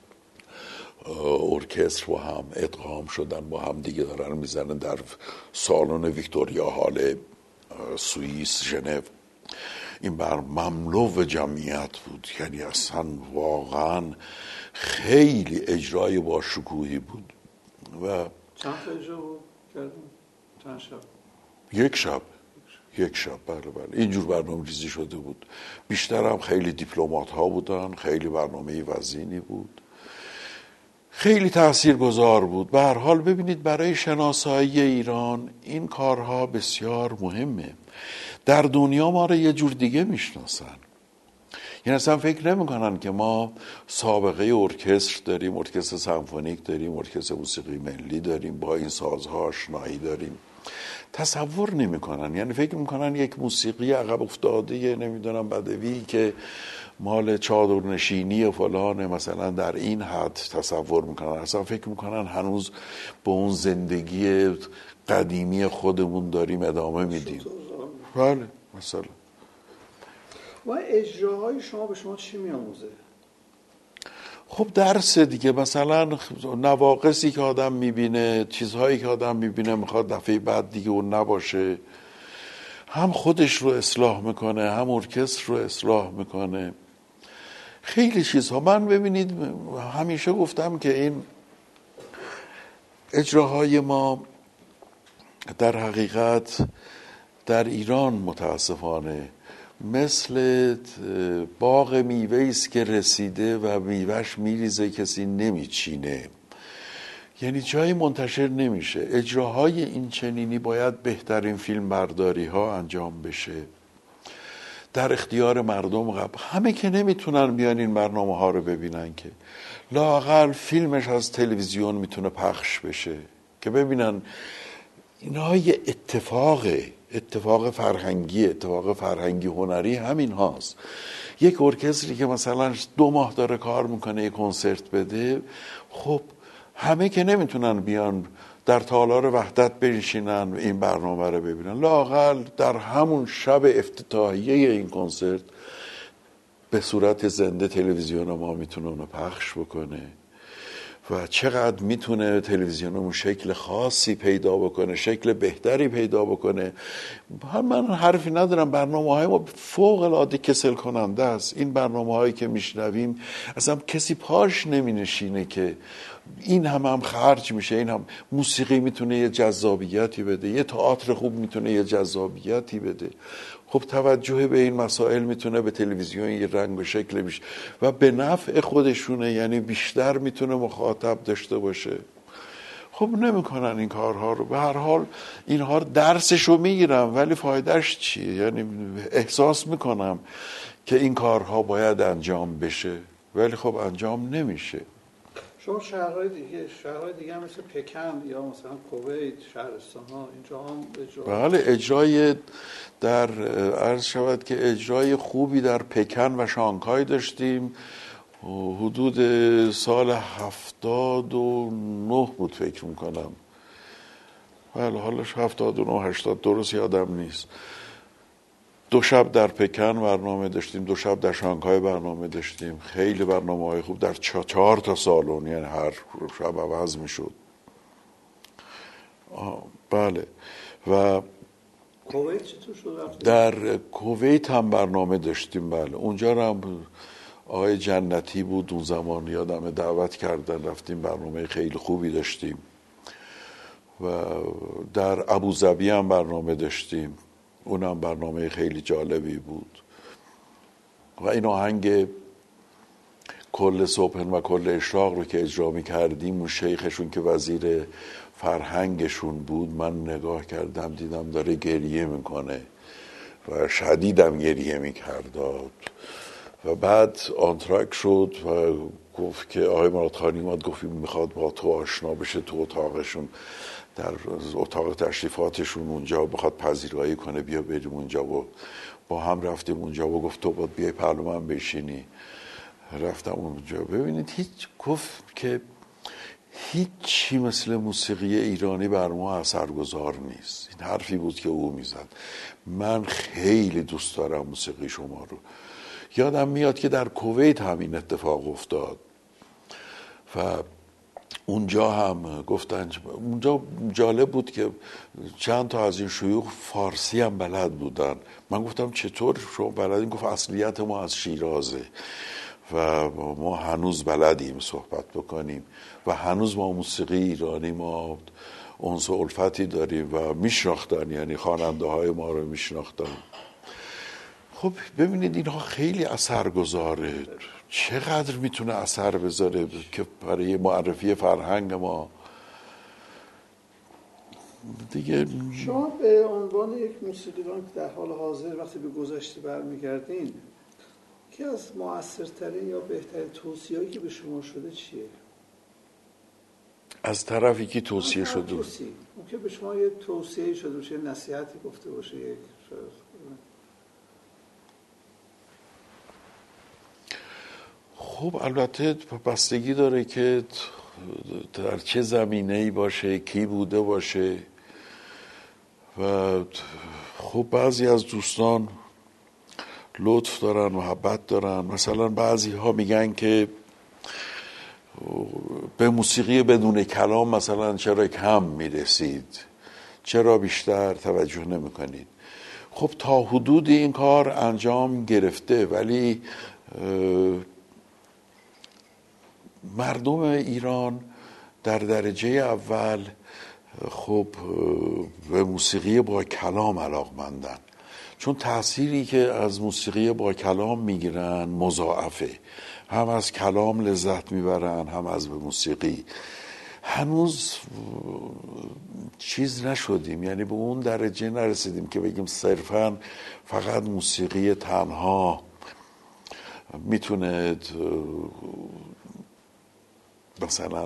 ارکستر با هم ادغام شدن، با هم دیگه دارن میزنن در سالن ویکتوریا هال سوئیس ژنو. این بر مملو جمعیت بود، یعنی اصلا واقعا خیلی اجرای با شکوهی بود. و چند تا اجرا کردیم؟ چند شب؟ یک شب بله اینجور برنامه ریزی شده بود. بیشتر هم خیلی دیپلمات ها بودن، خیلی برنامه وزینی بود، خیلی تاثیرگذار بود. به هر حال ببینید برای شناسایی ایران این کارها بسیار مهمه. در دنیا ما رو یه جور دیگه میشناسن، یعنی اصلا فکر نمی کنن که ما سابقه ارکستر داریم، ارکستر سمفونیک داریم، ارکستر موسیقی ملی داریم، با این سازها آشنایی داریم، تصور نمی کنن. یعنی فکر میکنن یک موسیقی عقب افتاده نمیدونم بدوی که مال چادرنشینی و فلان مثلا در این حد تصور میکنن، اصلا فکر میکنن هنوز به اون زندگی قدیمی خودمون داریم ادامه میدیم. بله مثلا و اجراهای شما به شما چی میآموزه؟ خب درس دیگه، مثلا نواقصی که آدم میبینه، چیزهایی که آدم میبینه میخواد دفعه بعد دیگه اون نباشه، هم خودش رو اصلاح میکنه هم ارکستر رو اصلاح میکنه، خیلی چیزها. من ببینید همیشه گفتم که این اجراهای ما در حقیقت در ایران متاسفانه مثل باغ میوه‌ای است که رسیده و میوهش میریزه کسی نمیچینه، یعنی جایی منتشر نمیشه. اجراهای این چنینی باید بهترین فیلم برداری ها انجام بشه در اختیار مردم قبل. همه که نمیتونن بیان این برنامه ها رو ببینن، که لااقل فیلمش از تلویزیون میتونه پخش بشه که ببینن اینها یه اتفاق فرهنگی هنری همین هاست. یک ارکستری که مثلا 2 ماه داره کار میکنه یه کنسرت بده، خب همه که نمیتونن بیان در تالار وحدت بنشینن این برنامه رو ببینن، لااقل در همون شب افتتاحیه این کنسرت به صورت زنده تلویزیون ما میتونه اونو پخش بکنه و چقدر میتونه تلویزیونمون شکل خاصی پیدا بکنه، شکل بهتری پیدا بکنه. من حرفی ندارم، برنامه‌های ما فوق العاده کسل کننده است. این برنامه‌هایی که میشنویم اصلا کسی پاش نمینشینه که این هم خرج میشه. این هم موسیقی میتونه یه جذابیتی بده، یه تئاتر خوب میتونه یه جذابیتی بده. خب توجه به این مسائل میتونه به تلویزیون یه رنگ و شکل میشه و به نفع خودشونه، یعنی بیشتر میتونه مخاطب داشته باشه. خب نمیکنن این کارها رو. به هر حال اینها درسشو میگیرم، ولی فایدهش چیه؟ یعنی احساس میکنم که این کارها باید انجام بشه ولی خب انجام نمیشه. شما شهرهای دیگه هم مثل پکن یا مثلا کویت، شهرستان ها، اینجا هم اجرا؟ بله، اجرای در عرض شود که اجرای خوبی در پکن و شانگهای داشتیم. حدود سال 79 بود فکر میکنم. بله حالش 79 80 درست یادم نیست. 2 شب در پکن برنامه داشتیم، 2 شب در شانگهای برنامه داشتیم. خیلی برنامه‌های خوب در 4 تا سالن، یعنی هر شب عوض میشد. بله. و کویت چطور شد؟ در کویت هم برنامه داشتیم. بله اونجا هم آقای جنتی بود اون زمان، یادمه دعوت کردن رفتیم، برنامه خیلی خوبی داشتیم. و در ابوظبی هم برنامه داشتیم، اونم برنامه خیلی جالبی بود. و این آهنگ کل صبح و کل اشراق رو که اجرا می کردیم، اون شیخشون که وزیر فرهنگشون بود، من نگاه کردم دیدم داره گریه میکنه و شدیدم گریه میکرد. و بعد آنتراک شد و گفت که آقای مرادخانی اومد گفت میخواد با تو آشنا بشه تو اتاقشون، در اتاق تشریفاتشون اونجا، بخواد پذیرایی کنه بیا بریم اونجا. و با هم رفتیم اونجا و گفت تو باید بیای پهلو من بشینی. رفتم اونجا. ببینید گفت که هیچی مثل موسیقی ایرانی بر ما اثرگذار نیست. این حرفی بود که او میزد. من خیلی دوست دارم موسیقی شما رو. یادم میاد که در کویت همین اتفاق افتاد و اونجا هم گفتن. اونجا جالب بود که چند تا از این شیوخ فارسی هم بلد بودن. من گفتم چطور شما بلدین؟ گفت اصلیت ما از شیرازه و ما هنوز بلدیم صحبت بکنیم و هنوز ما موسیقی ایرانی ما انس و الفتی داریم و میشناختن، یعنی خواننده های ما رو میشناختن. خب ببینید اینها خیلی اثرگذاره. چقدر میتونه اثر بذاره که برای معرفی فرهنگ ما دیگه. شما به عنوان یک موسیقیدان که در حال حاضر وقتی به گذشته برمیگردین، که از مؤثرترین یا بهترین توصیه‌ای که به شما شده چیه؟ از طرفی که توصیه شده، ممکن به شما یه توصیه‌ای شده باشه، نصیحتی گفته باشه، یک خب البته بستگی داره که در چه زمینه‌ای باشه، کی بوده باشه. و خب بعضی از دوستان لطف دارن، محبت دارن. مثلا بعضی ها میگن که به موسیقی بدون کلام مثلا چرا کم میرسید، چرا بیشتر توجه نمی کنید؟ خب تا حدودی این کار انجام گرفته، ولی مردم ایران در درجه اول خب به موسیقی با کلام علاقمندن، چون تأثیری که از موسیقی با کلام میگیرن مضاعفه، هم از کلام لذت میبرن هم از به موسیقی. هنوز چیز نشدیم، یعنی به اون درجه نرسیدیم که بگیم صرفاً فقط موسیقی تنها میتونه مثلا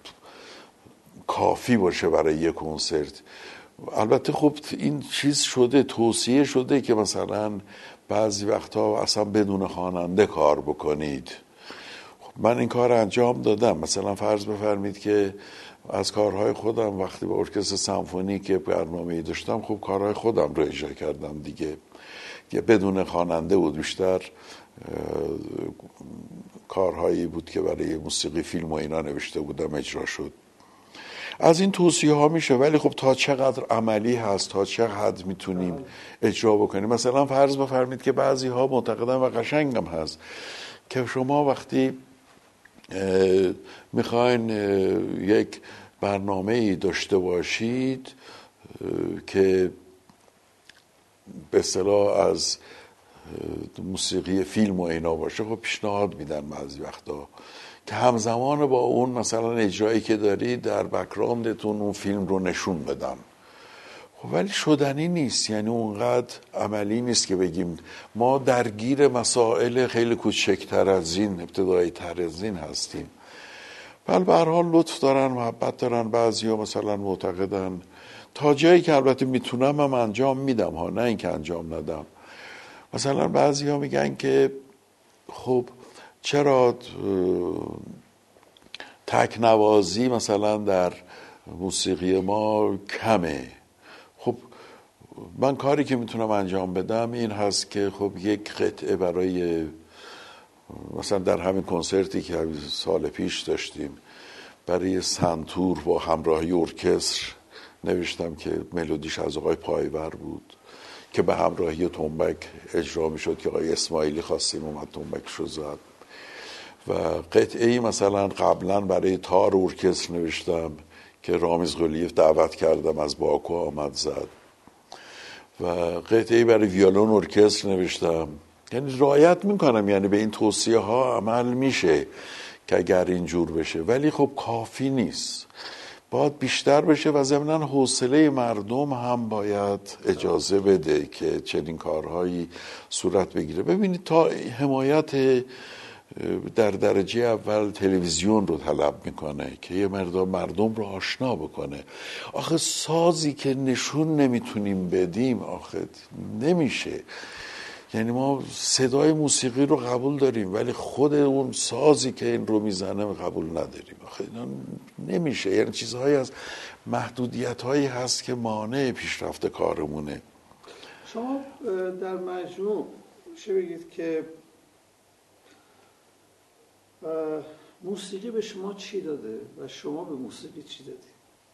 کافی باشه برای یک کنسرت. البته خب این چیز شده، توصیه شده که مثلا بعضی وقتا اصلا بدون خواننده کار بکنید. من این کار انجام دادم. مثلا فرض بفرمید که از کارهای خودم وقتی به ارکستر سمفونی که برنامه‌ای داشتم، خب کارهای خودم رو اجرا کردم دیگه، بدون خواننده بود، بیشتر کارهایی بود که برای موسیقی فیلم و اینا نوشته بودم اجرا شد. از این توصیه ها میشه، ولی خب تا چقدر عملی هست، تا چقدر میتونیم اجرا بکنیم. مثلا فرض بفرمید که بعضی ها معتقدن و قشنگم هست که شما وقتی میخواین یک برنامه‌ای داشته باشید که به اصطلاح از موسیقی فیلم و اینا باشه، خب پیشنهاد میدن بعضی وقتا که همزمان با اون مثلا اجرایی که دارید در بک‌گراندتون اون فیلم رو نشون بدن. خب ولی شدنی نیست، یعنی اونقدر عملی نیست که بگیم. ما درگیر مسائل خیلی کوچکتر از این، ابتدایی تر از این هستیم. بل به هر حال لطف دارن، محبت دارن. بعضیا مثلا معتقدن تا جایی که البته میتونم هم انجام میدم ها، نه اینکه انجام ندم. مثلا بعضیا میگن که خب چرا تکنوازی مثلا در موسیقی ما کمه؟ خب من کاری که میتونم انجام بدم این هست که خب یک قطعه برای مثلا در همین کنسرتی که سال پیش داشتیم برای سنتور با همراهی ارکستر نوشتم که ملودیش از آقای پایور بود که به همراهی تنبک اجرا میشد که آقای اسماعیلی خواستیم اومد تنبکش رو زد. و قطعه‌ای مثلا قبلا برای تار ارکستر نوشتم که رامیز قلیف دعوت کردم از باکو آمد زد. و قطعه‌ای برای ویولون ارکستر نوشتم. یعنی رعایت میکنم، یعنی به این توصیه ها عمل میشه که اگر اینجور بشه، ولی خب کافی نیست، باید بیشتر بشه و ضمناً حوصله مردم هم باید اجازه بده که چنین کارهایی صورت بگیره. ببینید تا حمایت در درجه اول تلویزیون رو طلب میکنه که یه مردم رو آشنا بکنه. آخه سازی که نشون نمیتونیم بدیم آخه نمیشه. یعنی ما صدای موسیقی رو قبول داریم ولی خود اون سازی که این رو میزنه قبول نداریم. آخه اینا نمیشه. یعنی چیزهایی از محدودیت‌هایی هست که مانع پیشرفت کارمونه. شما در مجموع چه بگید که موسیقی به شما چی داده و شما به موسیقی چی دادی؟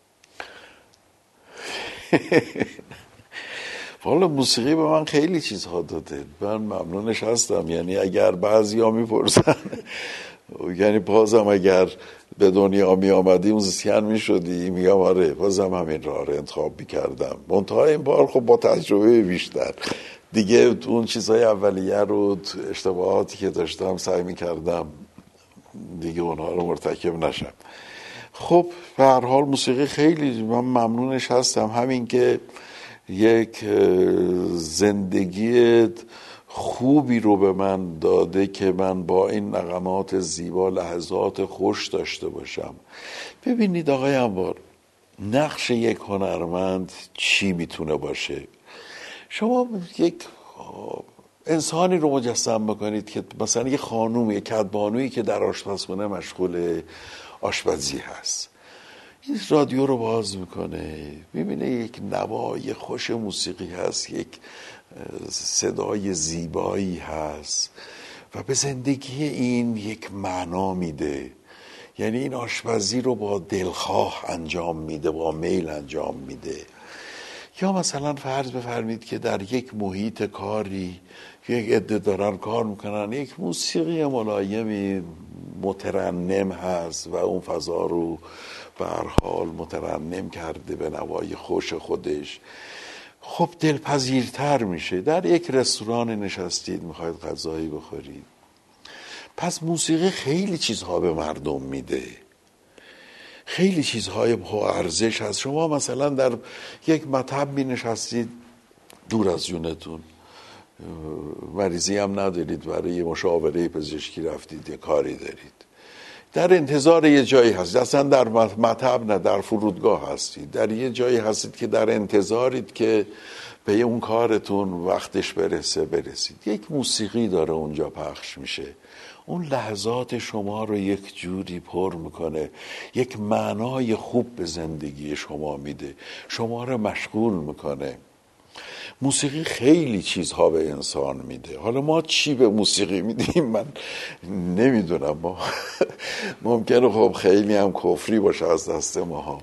والا موسیقی به من خیلی چیزها داده، من ممنونش هستم. یعنی اگر بعضی ها میپرسن یعنی بازم اگر به دنیا می آمدی موزیسین می شدی؟ میگم آره، بازم همین راه رو انتخاب میکردم. منتها این بار خب با تجربه بیشتر دیگه اون چیزهای اولیه رو، اشتباهاتی که داشتم سعی میکردم دیگه اونها رو مرتکب نشم. خب به هر حال موسیقی خیلی من ممنونش هستم. همین که یک زندگی خوبی رو به من داده که من با این نغمات زیبا لحظات خوش داشته باشم. ببینید آقای انوار، نقش یک هنرمند چی میتونه باشه؟ شما یک انسانی رو مجسم بکنید که مثلا یک خانوم، یک کدبانویی که در آشپزخونه مشغول آشپزی هست، این رادیو رو باز میکنه، میبینه یک نوای خوش موسیقی هست، یک صدای زیبایی هست و به زندگی این یک معنا میده. یعنی این آشپزی رو با دلخواه انجام میده، با میل انجام میده. یا مثلا فرض بفرمید که در یک محیط کاری یک عده دارن کار میکنن، یک موسیقی ملایمی مترنم هست و اون فضا رو به هر حال مترنم کرده به نوای خوش خودش، خب دلپذیرتر میشه. در یک رستوران نشستید میخواید غذایی بخورید، پس موسیقی خیلی چیزها به مردم میده، خیلی چیزهای با ارزش هست. شما مثلا در یک مطب می نشستید دور از جونتون، مریضی هم ندارید، برای مشاوره پزشکی رفتید، یه کاری دارید، در انتظار یه جایی هستید، اصلا در مطب نه، در فرودگاه هستید، در یه جایی هستید که در انتظارید که به اون کارتون وقتش برسید. یک موسیقی داره اونجا پخش میشه، اون لحظات شما رو یک جوری پر میکنه، یک معنای خوب به زندگی شما میده، شما رو مشغول میکنه. موسیقی خیلی چیزها به انسان میده. حالا ما چی به موسیقی میدیم من نمیدونم، ما ممکنه خب خیلی هم کفری باشه از دست ماها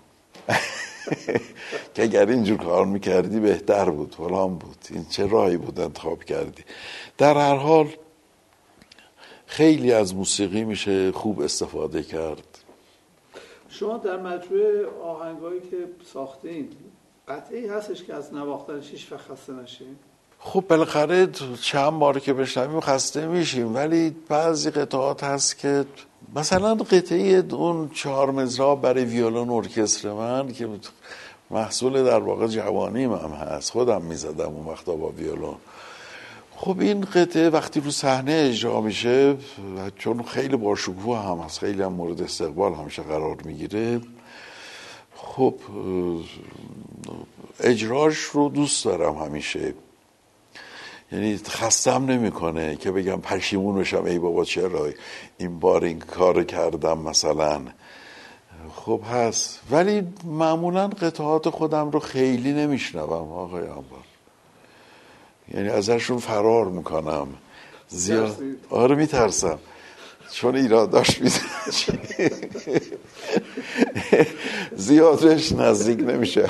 که اگر اینجور کار میکردی بهتر بود، فلان بود، این چه راهی بود انتخاب کردی. در هر حال خیلی از موسیقی میشه خوب استفاده کرد. شما در مجموعه آهنگایی که ساختین قطعی هستش که از نواختنش هیچ وقت خسته نشین؟ خب بالاخره چند بار که بشنویم خسته میشیم، ولی بعضی قطعات هست که مثلا قطعه اون 4 مزراب برای ویولون ارکستر من که محصول در واقع جوانیم هم هست، خودم میزدم اون وقتا با ویولون. خب این قطعه وقتی رو صحنه اجرا میشه، چون خیلی با شکوه هم هست، خیلی هم مورد استقبال همیشه قرار میگیره، خب اجراش رو دوست دارم همیشه، یعنی خستم نمیکنه که بگم پشیمون بشم ای بابا چرا این بار این کارو کردم مثلا. خب هست، ولی معمولا قطعات خودم رو خیلی نمیشنوم آقای انبار، یعنی ازشون فرار میکنم زیاد. آره میترسم، چون ایراداش میزنم زیادش نزدیک نمیشه.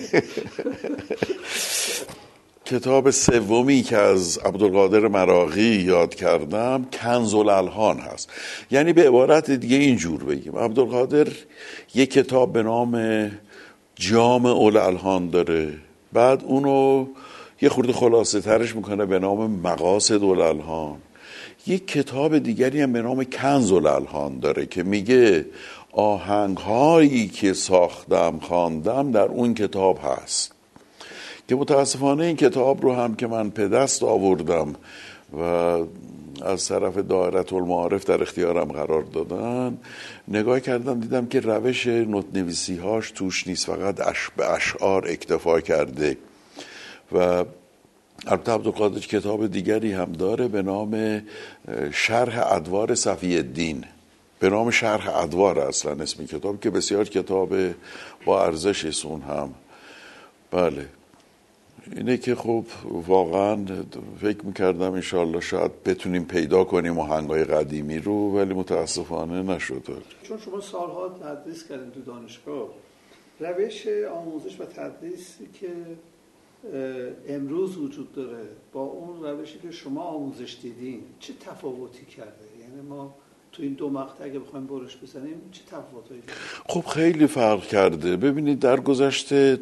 کتاب سومی که از عبدالقادر مراغی یاد کردم کنز الالحان هست. یعنی به عبارت دیگه اینجور بگیم، عبدالقادر یک کتاب به نام جامع الالحان داره، بعد اونو یه خورده خلاصه ترش میکنه به نام مقاصد الالحان. یک کتاب دیگری هم به نام کنز الالحان داره که میگه آهنگ هایی که ساختم خواندم در اون کتاب هست، که متاسفانه این کتاب رو هم که من پدست آوردم و از طرف دائره المعارف در اختیارم قرار دادن، نگاه کردم دیدم که روش نوت‌نویسی هاش توش نیست، فقط به اشعار اکتفا کرده. و البته عبدالقادر کتاب دیگری هم داره به نام شرح ادوار صفی الدین، به نام شرح ادوار اصلا اسم کتاب، که بسیار کتاب با ارزش است اون هم. بله اینه که خب واقعا فکر میکردم انشالله شاید بتونیم پیدا کنیم آهنگای قدیمی رو، ولی متاسفانه نشده. چون شما سالها تدریس کردین تو دانشگاه، روش آموزش و تدریسی که امروز وجود داره با اون روشی که شما آموزش دیدین چه تفاوتی کرده؟ یعنی ما تو این 2 مقطع اگه بخوایم برش بزنیم چه تفاوتایی داره؟ خب خیلی فرق کرده. ببینید در گذشته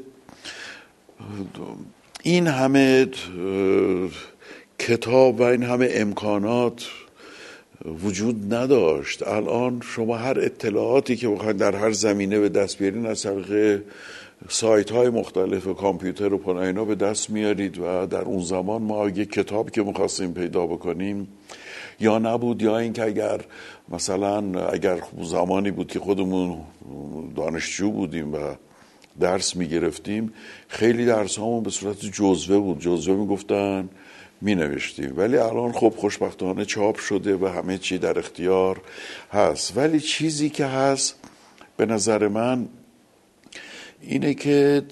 این همه کتاب و این همه امکانات وجود نداشت. الان شما هر اطلاعاتی که بخواید در هر زمینه به دست بیارین از طریق سایت های مختلف کامپیوتر و پناهینا به دست میارید. و در اون زمان ما یک کتاب که میخواستیم پیدا بکنیم یا نبود، یا اینکه اگر زمانی بود که خودمون دانشجو بودیم و درس میگرفتیم، خیلی درس هامون به صورت جزوه بود، جزوه میگفتن مینوشتیم، ولی الان خب خوشبختانه چاپ شده و همه چی در اختیار هست. ولی چیزی که هست به نظر من اینه که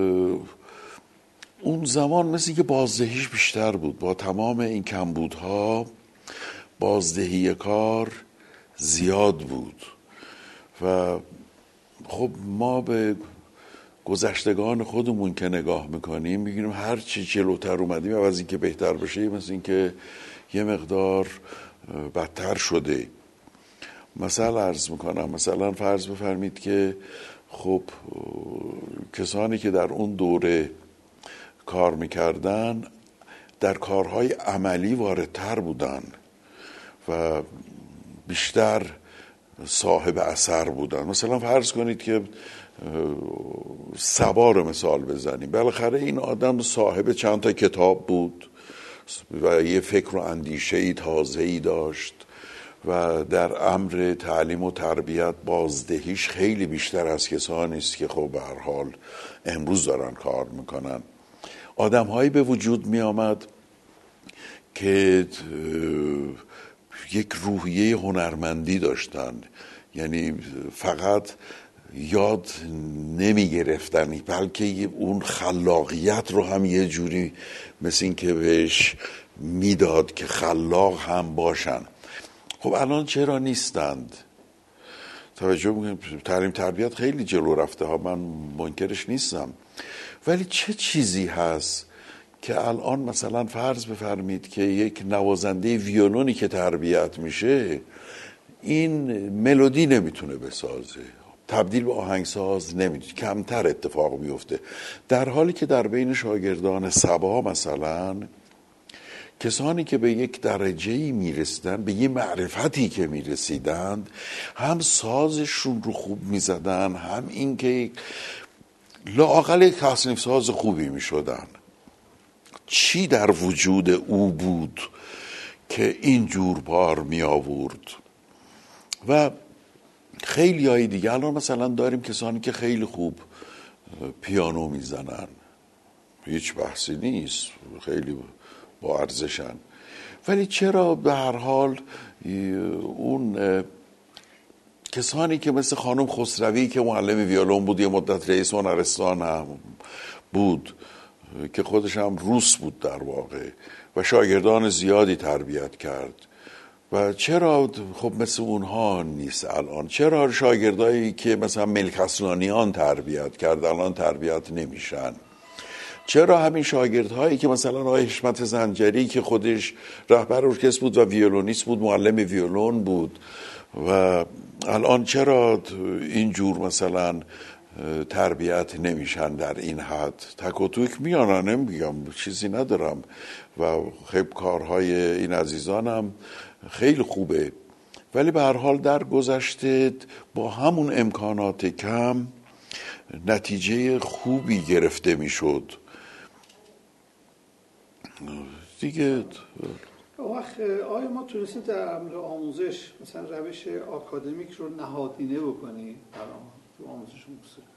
اون زمان مثل که بازدهیش بیشتر بود، با تمام این کمبودها بازدهی کار زیاد بود و خب ما به گذشتگان خودمون که نگاه میکنیم میگیم هر چی جلوتر اومدیم عوض این که بهتر بشه مثل این که یه مقدار بدتر شده. مثلا عرض میکنم، مثلا فرض بفرمید که خب کسانی که در اون دوره کار میکردن در کارهای عملی واردتر بودن و بیشتر صاحب اثر بودن. مثلا فرض کنید که صبا رو مثال بزنیم، بالاخره این آدم صاحب چند تا کتاب بود و یه فکر و اندیشه‌ای تازه‌ای داشت و در امر تعلیم و تربیت بازدهیش خیلی بیشتر از کسانی است که خب به هر حال امروز دارن کار میکنن. آدم‌هایی به وجود می آمد که یک روحیه هنرمندی داشتن، یعنی فقط یاد نمی گرفتن بلکه اون خلاقیت رو هم یه جوری مثل این که بهش میداد که خلاق هم باشن. خب الان چرا نیستند؟ توجه میکنید تعلیم تربیت خیلی جلو رفته ها، من منکرش نیستم، ولی چه چیزی هست که الان مثلا فرض بفرمید که یک نوازنده ویولونی که تربیت میشه این ملودی نمیتونه بسازه، تبدیل به آهنگساز نمیتونه، کمتر اتفاق میفته، در حالی که در بین شاگردان صبا مثلا کسانی که به یک درجه‌ای میرسیدن، به یه معرفتی که میرسیدند، هم سازشون رو خوب میزدن، هم این که لااقل یک تصنیف ساز خوبی میشدن. چی در وجود او بود که این جور بار می آورد؟ و خیلی های دیگه الان مثلا داریم کسانی که خیلی خوب پیانو میزنن، هیچ بحثی نیست، خیلی با ارزشن، ولی چرا به هر حال اون کسانی که مثل خانم خسروی که معلم ویولون بود، یه مدت رئیس هنرستان هم بود که خودش هم روس بود در واقع و شاگردان زیادی تربیت کرد، و چرا خب مثل اونها نیست الان؟ چرا شاگردایی که مثلا ملک اصلانیان تربیت کرد الان تربیت نمیشن؟ چرا همین شاگردهایی که مثلا آقای حشمت زنجری که خودش رهبر ارکستر بود و ویولونیست بود، معلم ویولون بود، و الان چرا اینجور مثلا تربیت نمیشن در این حد؟ تک و توک میانن، نمیگم چیزی ندارم و خیلی کارهای این عزیزانم خیلی خوبه، ولی به هر حال در گذشته با همون امکانات کم نتیجه خوبی گرفته میشد دیگه. آیا ما تونستیم در امر آموزش مثلا روش آکادمیک رو نهادینه بکنیم تو آموزش موسیقی؟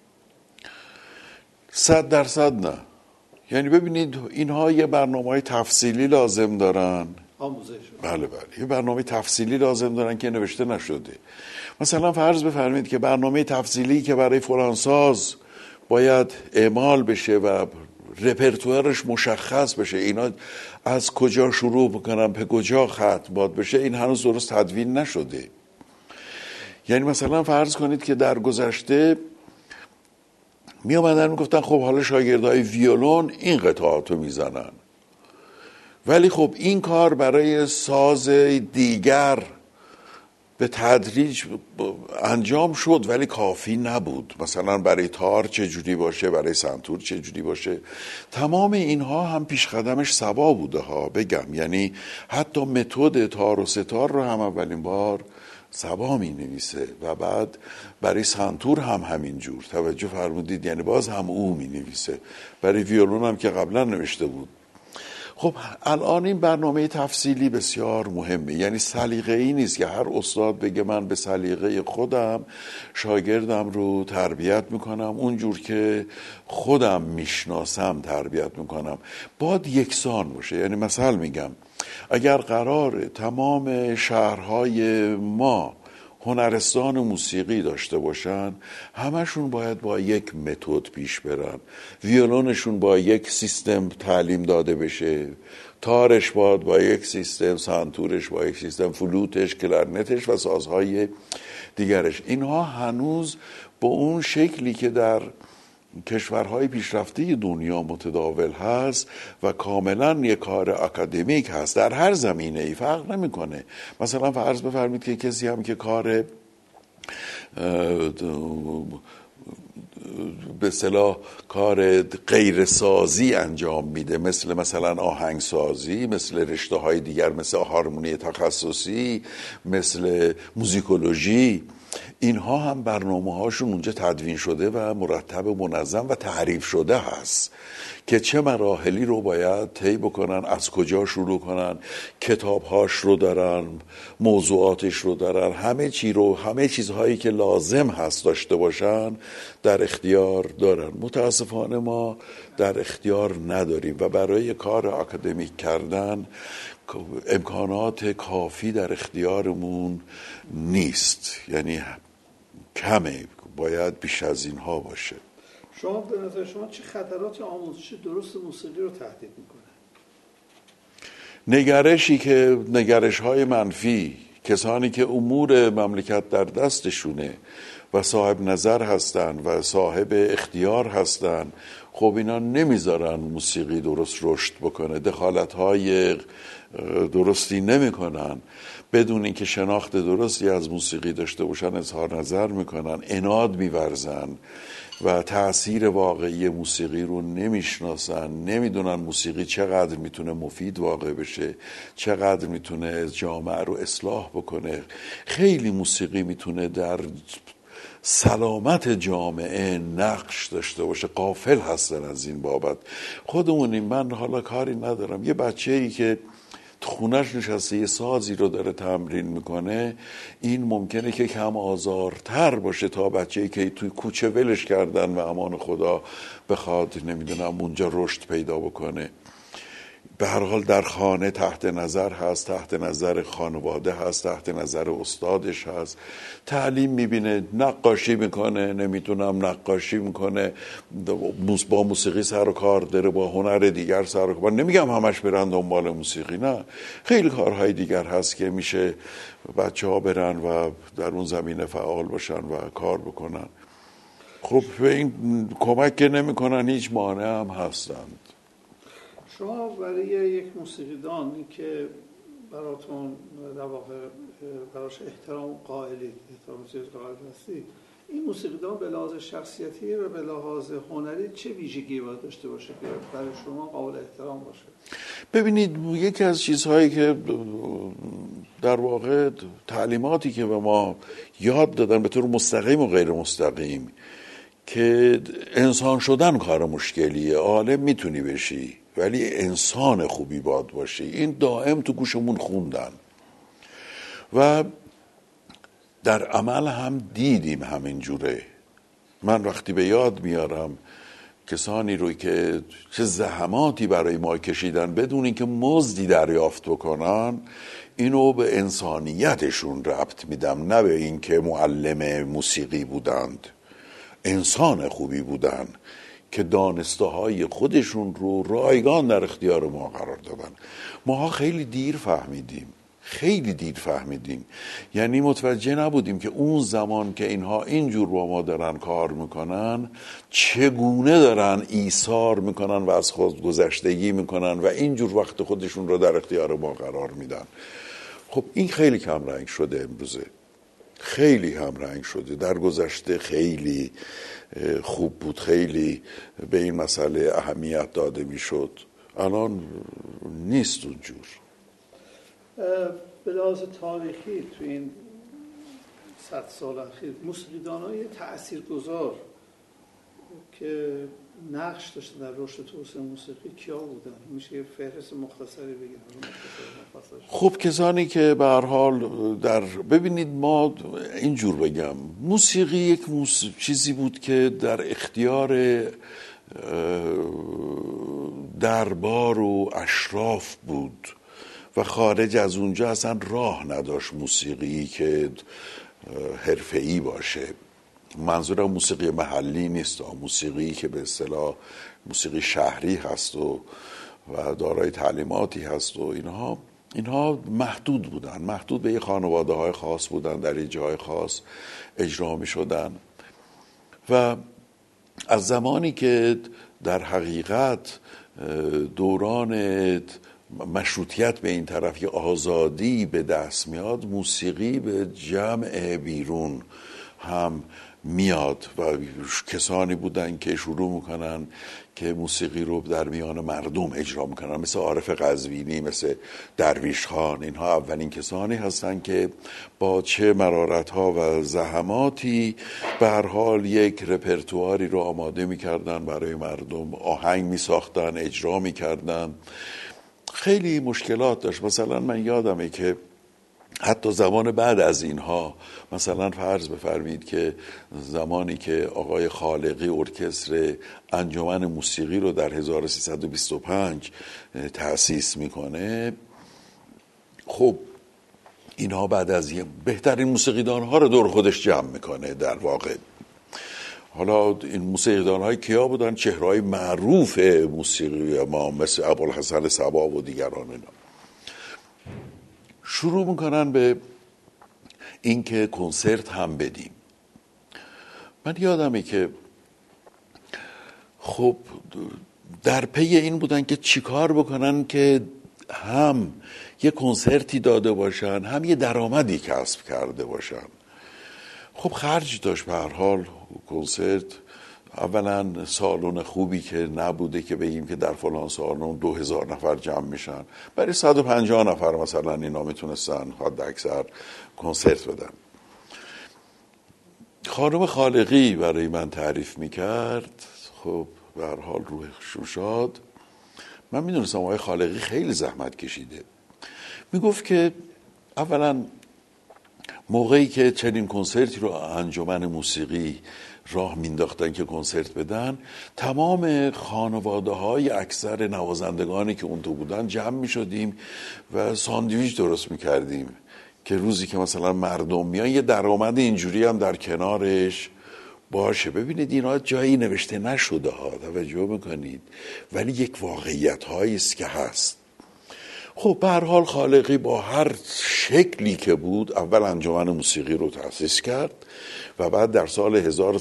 100% نه. یعنی ببینید اینها یه برنامه‌های تفصیلی لازم دارن، آموزش. بله یه برنامه تفصیلی لازم دارن که نوشته نشده. مثلا فرض بفرمایید که برنامه تفصیلی که برای فلانساز باید اعمال بشه و رپرتوارش مشخص بشه، اینا از کجا شروع بکنم به کجا ختم باد بشه، این هنوز درست تدوین نشده. یعنی مثلا فرض کنید که در گذشته می اومدن میگفتن خب حالا شاگردای ویولون این قطعاتو میزنن، ولی خب این کار برای ساز دیگر به تدریج انجام شد ولی کافی نبود. مثلا برای تار چجوری باشه، برای سنتور چجوری باشه، تمام اینها هم پیش قدمش صبا بوده ها بگم. یعنی حتی متد تار و ستار رو هم اولین بار صبا می نویسه و بعد برای سنتور هم همین جور، توجه فرمودید؟ یعنی باز هم او می نویسه، برای ویولون هم که قبلا نوشته بود. خب الان این برنامه تفصیلی بسیار مهمه، یعنی سلیقه‌ای نیست که هر استاد بگه من به سلیقه خودم شاگردم رو تربیت میکنم، اونجور که خودم میشناسم تربیت میکنم، باید یکسان باشه. یعنی مثلا میگم اگر قراره تمام شهرهای ما هنرستان موسیقی داشته باشن، همشون باید با یک متد پیش برن، ویولونشون با یک سیستم تعلیم داده بشه، تارش با یک سیستم، سنتورش با یک سیستم، فلوتش، کلارنتش و سازهای دیگرش. اینها هنوز با اون شکلی که در کشورهای پیشرفته دنیا متداول هست و کاملا یک کار اکادمیک هست، در هر زمینه ای فرق نمیکنه. مثلا فرض بفرمید که کسی هم که کار به اصطلاح کار غیرسازی انجام میده، مثلا آهنگسازی، مثل رشته های دیگر، مثل هارمونی تخصصی، مثل موزیکولوژی، اینها هم برنامه هاشون اونجا تدوین شده و مرتب و منظم و تعریف شده هست که چه مراحلی رو باید طی بکنن، از کجا شروع کنن، کتابهاش رو دارن، موضوعاتش رو دارن، همه چیزهایی که لازم هست داشته باشن در اختیار دارن. متاسفانه ما در اختیار نداریم و برای کار اکادمیک کردن امکانات کافی در اختیارمون نیست، یعنی کمه، باید بیش از اینها باشه. شما به نظر شما چه خطراتی آموزش درست موسیقی رو تهدید میکنه؟ نگرشی که نگرش‌های منفی، کسانی که امور مملکت در دستشونه و صاحب نظر هستن و صاحب اختیار هستن، خب اینا نمیذارن موسیقی درست رشد بکنه، دخالت‌های درستی نمیکنن، بدون اینکه شناخت درستی از موسیقی داشته باشن اظهار نظر میکنن، عناد میورزن و تأثیر واقعی موسیقی رو نمیشناسن، نمیدونن موسیقی چقدر میتونه مفید واقع بشه، چقدر میتونه جامعه رو اصلاح بکنه. خیلی موسیقی میتونه در سلامت جامعه نقش داشته باشه، غافل هستن از این بابت. خودمونیم، من حالا کاری ندارم، یه بچه‌ای که تو خونش نشسته یه سازی رو داره تمرین میکنه، این ممکنه که کم آزارتر باشه تا بچه‌ای که توی کوچه ولش کردن و امان خدا بخواد نمیدونم اونجا رشد پیدا بکنه. به هر حال در خانه تحت نظر هست، تحت نظر خانواده هست، تحت نظر استادش هست، تعلیم میبینه، نقاشی میکنه، نمیتونم نقاشی میکنه، با موسیقی سر و کار داره، با هنر دیگر سر و کار. نمیگم همش برن دنبال موسیقی، نه، خیلی کارهای دیگر هست که میشه بچه ها برن و در اون زمینه فعال باشن و کار بکنن. خب به این کمک که نمیکنن، هیچ مانع هم هستند. شما برای یک موسیقیدانی که براتون در واقع براش احترام قائلید، احترام چیز قائل هستید، این موسیقیدان به لحاظ شخصیتی و به لحاظ هنری چه ویژگی باید داشته باشه که برای شما قابل احترام باشه؟ ببینید، یکی از چیزهایی که در واقع تعلیماتی که به ما یاد دادن به طور مستقیم و غیر مستقیم، که انسان شدن کار مشکلیه، عالم میتونی بشی ولی انسان خوبی باید باشی، این دائم تو گوشمون خوندن و در عمل هم دیدیم همین جوره. من وقتی به یاد میارم کسانی روی که چه زحماتی برای ما کشیدن بدون اینکه مزدی دریافت بکنن، اینو به انسانیتشون ربط میدم، نه به اینکه معلم موسیقی بودند، انسان خوبی بودن که دانسته های خودشون رو رایگان در اختیار ما قرار دادن. ماها خیلی دیر فهمیدیم، یعنی متوجه نبودیم که اون زمان که اینها اینجور با ما دارن کار میکنن، چگونه دارن ایثار میکنن و از خود گذشتگی میکنن و اینجور وقت خودشون رو در اختیار ما قرار میدن. خب این خیلی کم رنگ شده امروزه، خیلی هم رنگ شده. در گذشته خیلی خوب بود، خیلی به این مسئله اهمیت داده میشد، الان نیست اونجور. به لحاظ تاریخی تو این 100 سال اخیر موسیقیدانای تاثیرگذار که نقش داشتن در رشد توسعه موسیقی کیا بودن؟ میشه یه فهرست مختصری بگیم؟ خب کسانی که به هر حال ببینید، ما اینجور بگم، موسیقی یک چیزی بود که در اختیار دربار و اشراف بود و خارج از اونجا اصلا راه نداشت موسیقی که حرفه‌ای باشه. منظورم موسیقی محلی نیست، موسیقی که به اصطلاح موسیقی شهری هست و دارای تعلیماتی هست و اینها اینها محدود بودن، محدود به یه خانواده های خاص بودن، در یه جای خاص اجرا می شدن. و از زمانی که در حقیقت دوران مشروطیت به این طرف یه آزادی به دست میاد، موسیقی به جمع بیرون هم میاد و کسانی بودن که شروع میکنن که موسیقی رو در میان مردم اجرا میکنن، مثل عارف قزوینی، مثل درویش خان. اینها اولین کسانی هستن که با چه مرارت ها و زحماتی به هر حال یک رپرتواری رو آماده میکردن برای مردم، آهنگ میساختن، اجرا میکردن. خیلی مشکلات داشت. مثلا من یادمه که حتی زمان بعد از اینها، مثلا فرض بفرمید که زمانی که آقای خالقی ارکستر انجمن موسیقی رو در 1325 تأسیس میکنه، خب اینها بعد از بهترین موسیقیدان ها رو دور خودش جمع میکنه در واقع. حالا این موسیقیدان های کیا بودن؟ چهرهای معروف موسیقی ما مثل ابوالحسن صبا و دیگران. اینا شروع میکنن به اینکه کنسرت هم بدیم. من یادمه که خب در پی این بودن که چیکار بکنن که هم یه کنسرتی داده باشن، هم یه درآمدی کسب کرده باشن. خب خرج داشت به هر حال کنسرت. اولا سالن خوبی که نبوده که بگیم که در فلان سالن 2000 نفر جمع میشن، برای 150 نفر مثلا اینا میتونستن حد اکثر کنسرت بدن. خانم خالقی برای من تعریف میکرد، خب به هر حال روح شاد. من میدونستم آقای خالقی خیلی زحمت کشیده. میگفت که اولا موقعی که چنین کنسرتی رو انجمن موسیقی راه مینداختن که کنسرت بدن، تمام خانواده های اکثر نوازندگانی که اون تو بودن جمع میشدیم و ساندویچ درست میکردیم که روزی که مثلا مردم میان یه درآمد اینجوری هم در کنارش باشه. ببینید اینا جایی نوشته نشده ها، توجه میکنید، ولی یک واقعیت هایی است که هست. خب به هر حال خالقی با هر شکلی که بود اول انجمن موسیقی رو تأسیس کرد و بعد در سال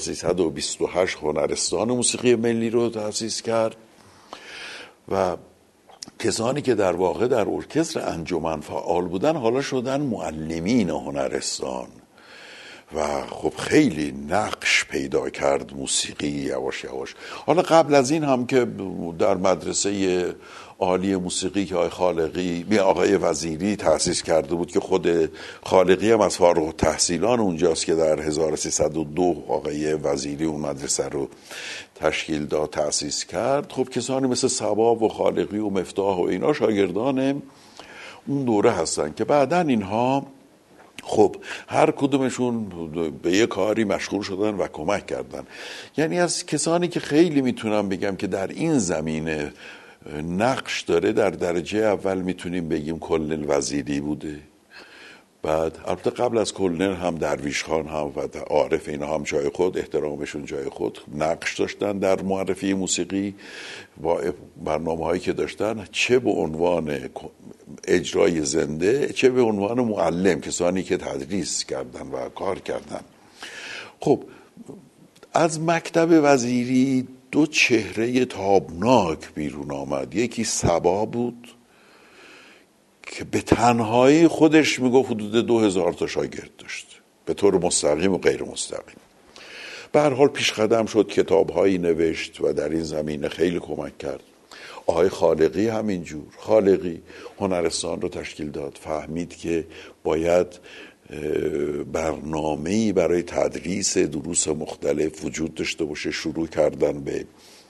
1328 هنرستان موسیقی ملی رو تأسیس کرد و کسانی که در واقع در ارکستر انجمن فعال بودن حالا شدن معلمین هنرستان و خب خیلی نقش پیدا کرد موسیقی یواش یواش. حالا قبل از این هم که در مدرسه عالی موسیقی که آقای وزیری تأسیس کرده بود، که خود خالقی هم از فارغ التحصیلان اونجاست که در 1302 آقای وزیری اون مدرسه رو تشکیل داد، تأسیس کرد. خب کسانی مثل صبا و خالقی و مفتاح و اینا شاگردان اون دوره هستن که بعدن اینها خب هر کدومشون به یه کاری مشغول شدن و کمک کردن. یعنی از کسانی که خیلی میتونم بگم که در این زمینه نقش داره، در درجه اول میتونیم بگیم کلنل وزیری بوده. بعد البته قبل از کلنل هم درویش خان هم و عارف، اینا هم جای خود احترامشون جای خود نقش داشتن در معرفی موسیقی با برنامه هایی که داشتن، چه به عنوان اجرای زنده چه به عنوان معلم، کسانی که تدریس کردن و کار کردن. خب از مکتب وزیری دو چهره تابناک بیرون آمد. یکی صبا بود که به تنهایی خودش میگفت حدود 2000 تا شاگرد داشت، به طور مستقیم و غیر مستقیم. به هر حال پیش قدم شد، کتاب‌هایی نوشت و در این زمینه خیلی کمک کرد. آقای خالقی همینجور. خالقی هنرستان رو تشکیل داد، فهمید که باید برنامه‌ای برای تدریس دروس مختلف وجود داشته باشه. شروع کردن به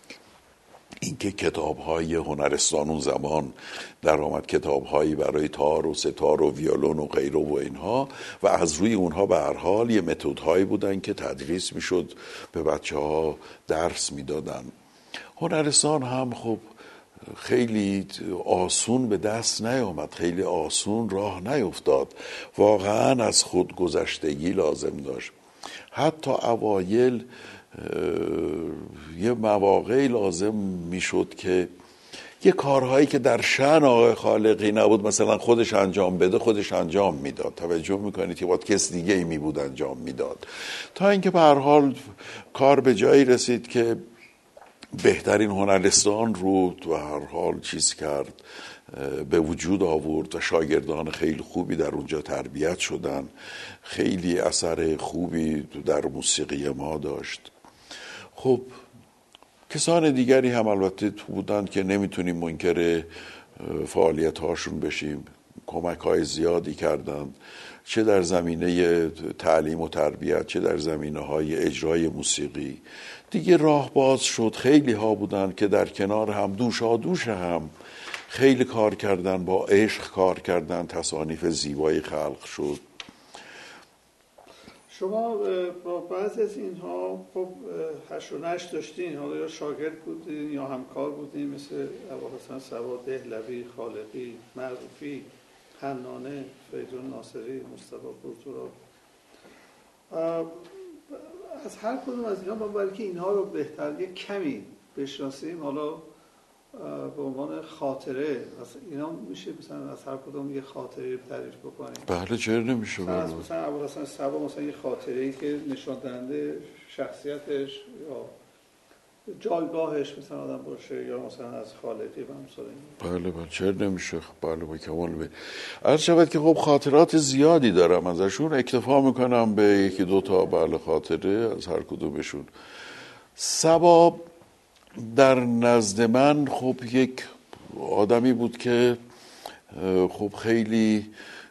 اینکه کتاب‌های هنرستان اون زمان در آمد، کتاب‌هایی برای تار و ستار و ویولون و غیره و اینها، و از روی اونها به هر حال یه متدهایی بودن که تدریس میشد، به بچه‌ها درس میدادن. هنرستان هم خب خیلی آسون به دست نیامد، خیلی آسون راه نیفتاد، واقعا از خودگذشتگی لازم داشت. حتی اوایل یه مواقعی لازم میشد که یه کارهایی که در شأن آقای خالقی نبود مثلا خودش انجام بده خودش انجام میداد. توجه میکنید که باید کس دیگه ای می بود انجام میداد، تا اینکه به هر حال کار به جایی رسید که بهترین هنرستان رو به هر حال چیز کرد، به وجود آورد و شاگردان خیلی خوبی در اونجا تربیت شدن. خیلی اثر خوبی در موسیقی ما داشت. خب کسان دیگری هم البته بودن که نمیتونیم منکر فعالیت هاشون بشیم، کمک های زیادی کردند، چه در زمینه تعلیم و تربیت چه در زمینه های اجرای موسیقی. دیگه راه باز شد، خیلی ها بودن که در کنار هم دوشادوش هم خیلی کار کردن، با عشق کار کردن، تصانیف زیبایی خلق شد. شما با بعضی از اینها خب هش و نش داشتین، حالا یا شاگرد بودین یا همکار بودین، مثل ابوالحسن صبا، دهلوی، خالقی، معروفی، حنانه، فریدون ناصری، مصطفی پورتورال. از هر کدوم از اینها ما برای که اینها رو بهتر یک کمی بشناسیم، حالا به عنوان خاطره اینا میشه مثلا از هر کدوم یه خاطره تعریف بکنیم؟ بله چرا نمیشه. مثلا ابوالحسن صبا مثلا یه خاطره‌ای که نشان دهنده شخصیتش یا جایگاهش مثلا آدم باشه، یا مثلا از خالقی و امثال این. بله چرا نمیشه. بله با کمال عرض شود که خب خاطرات زیادی دارم ازشون، اکتفا میکنم به یکی دو تا بله خاطره از هر کدومشون. صبا در نزد من خب یک آدمی بود که خب خیلی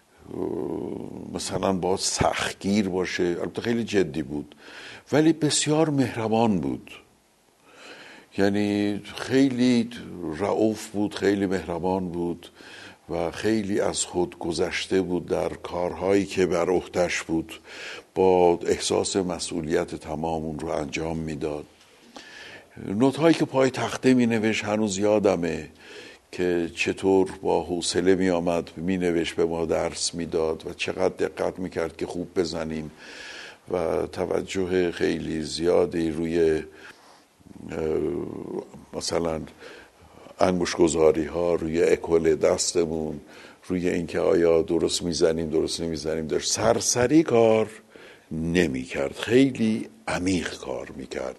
مثلا با سختگیر باشه، البته خیلی جدی بود ولی بسیار مهربان بود، یعنی خیلی رئوف بود، خیلی مهربان بود و خیلی از خود گذشته بود در کارهایی که بر عهده‌اش بود، با احساس مسئولیت تمام اون رو انجام میداد. نوت‌هایی که پای تخته می‌نوشت هنوز یادمه که چطور با حوصله می‌آمد می‌نوشت، به ما درس میداد و چقدر دقت می‌کرد که خوب بزنیم و توجه خیلی زیادی روی مثلا انگشت‌گذاری ها، روی اکول دستمون، روی اینکه آیا درست میزنیم درست نمیزنیم داشت. سرسری کار نمی‌کرد، خیلی عمیق کار می‌کرد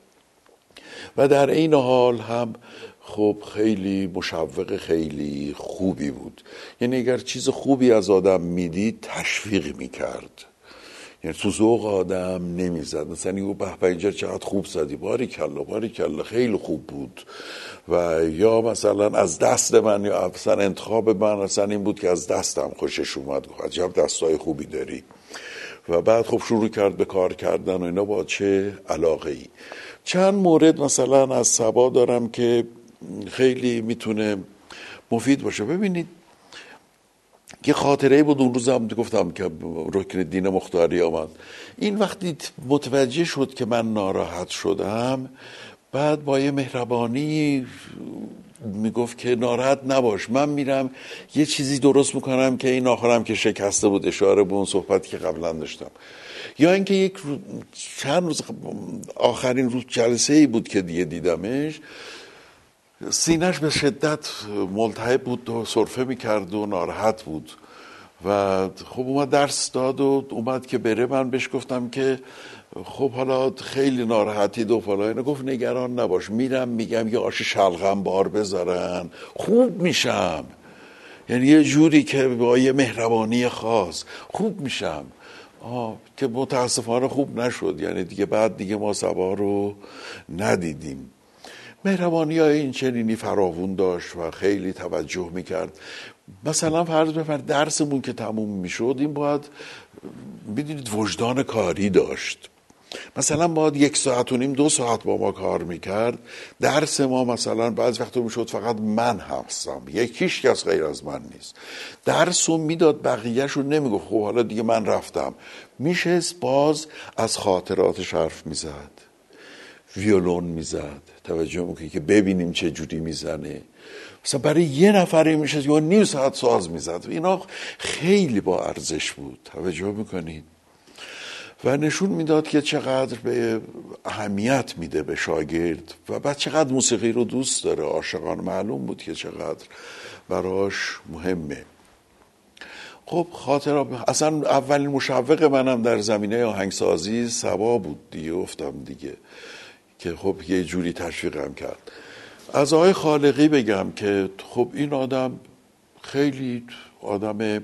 و در این حال هم خب خیلی مشوق خیلی خوبی بود. یعنی اگر چیز خوبی از آدم میدید تشویق میکرد، یعنی تو ذوق آدم نمیزد، مثلا یه به اینجا چقدر خوب زدی، باریکلا خیلی خوب بود. و یا مثلا از دست من یا مثلا انتخاب من مثلا این بود که از دستم خوشش اومد، عجب دستای خوبی داری. و بعد خب شروع کرد به کار کردن و اینا با چه علاقه ای. چند مورد مثلا از صبا دارم که خیلی میتونه مفید باشه. ببینید یه خاطره بود اون روز هم گفتم که رکن دین مختاری آمد، این وقتی متوجه شد که من ناراحت شدم بعد با یه مهربانی میگفت که ناراحت نباش، من میرم یه چیزی درست میکنم که این آخرم که شکسته بود، اشاره به اون صحبتی که قبلا داشتم. یا اینکه یک چند روز آخرین روز جلسه ای بود که دیگه دیدمش، سینه‌اش به شدت ملتهب بود و سرفه میکرد و ناراحت بود و خب اومد درس داد و اومد که بره. من بهش گفتم که خب حالا خیلی ناراحتید و فلان. گفت نگران نباش، میرم میگم یه آش شلغم بار بذارن خوب میشم، یعنی یه جوری که با یه مهربانی خاص خوب میشم. که متاسفانه خوب نشد، یعنی دیگه بعد دیگه ما صبا رو ندیدیم. مهربانی های این چنینی فراوون داشت و خیلی توجه میکرد. مثلا فرض بفرمایید درسمون که تموم میشد، این باید میدونید وجدان کاری داشت. مثلا باید 1 ساعت و نیم 2 ساعت با ما کار میکرد. درس ما مثلا بعض وقتا میشد فقط من هستم، هیچ کس غیر از من نیست. درسو میداد بقیهشو نمیگفت خب حالا دیگه من رفتم، میشست باز از خاطراتش حرف میزد، ویولون میزد، توجه میکنی که ببینیم چه جوری میزنه. مثلا برای یه نفری میشه یا نیم ساعت ساز میزد. اینا خیلی با ارزش بود، توجه میکنید. و نشون میداد که چقدر به اهمیت میده به شاگرد و بعد چقدر موسیقی رو دوست داره. عاشقان معلوم بود که چقدر براش مهمه. خب خاطر اصلا اولین مشوق منم در زمینه آهنگسازی سبا بود دیگه، گفتم دیگه که خب یه جوری تشویقم کرد. از آقای خالقی بگم که خب این آدم خیلی آدم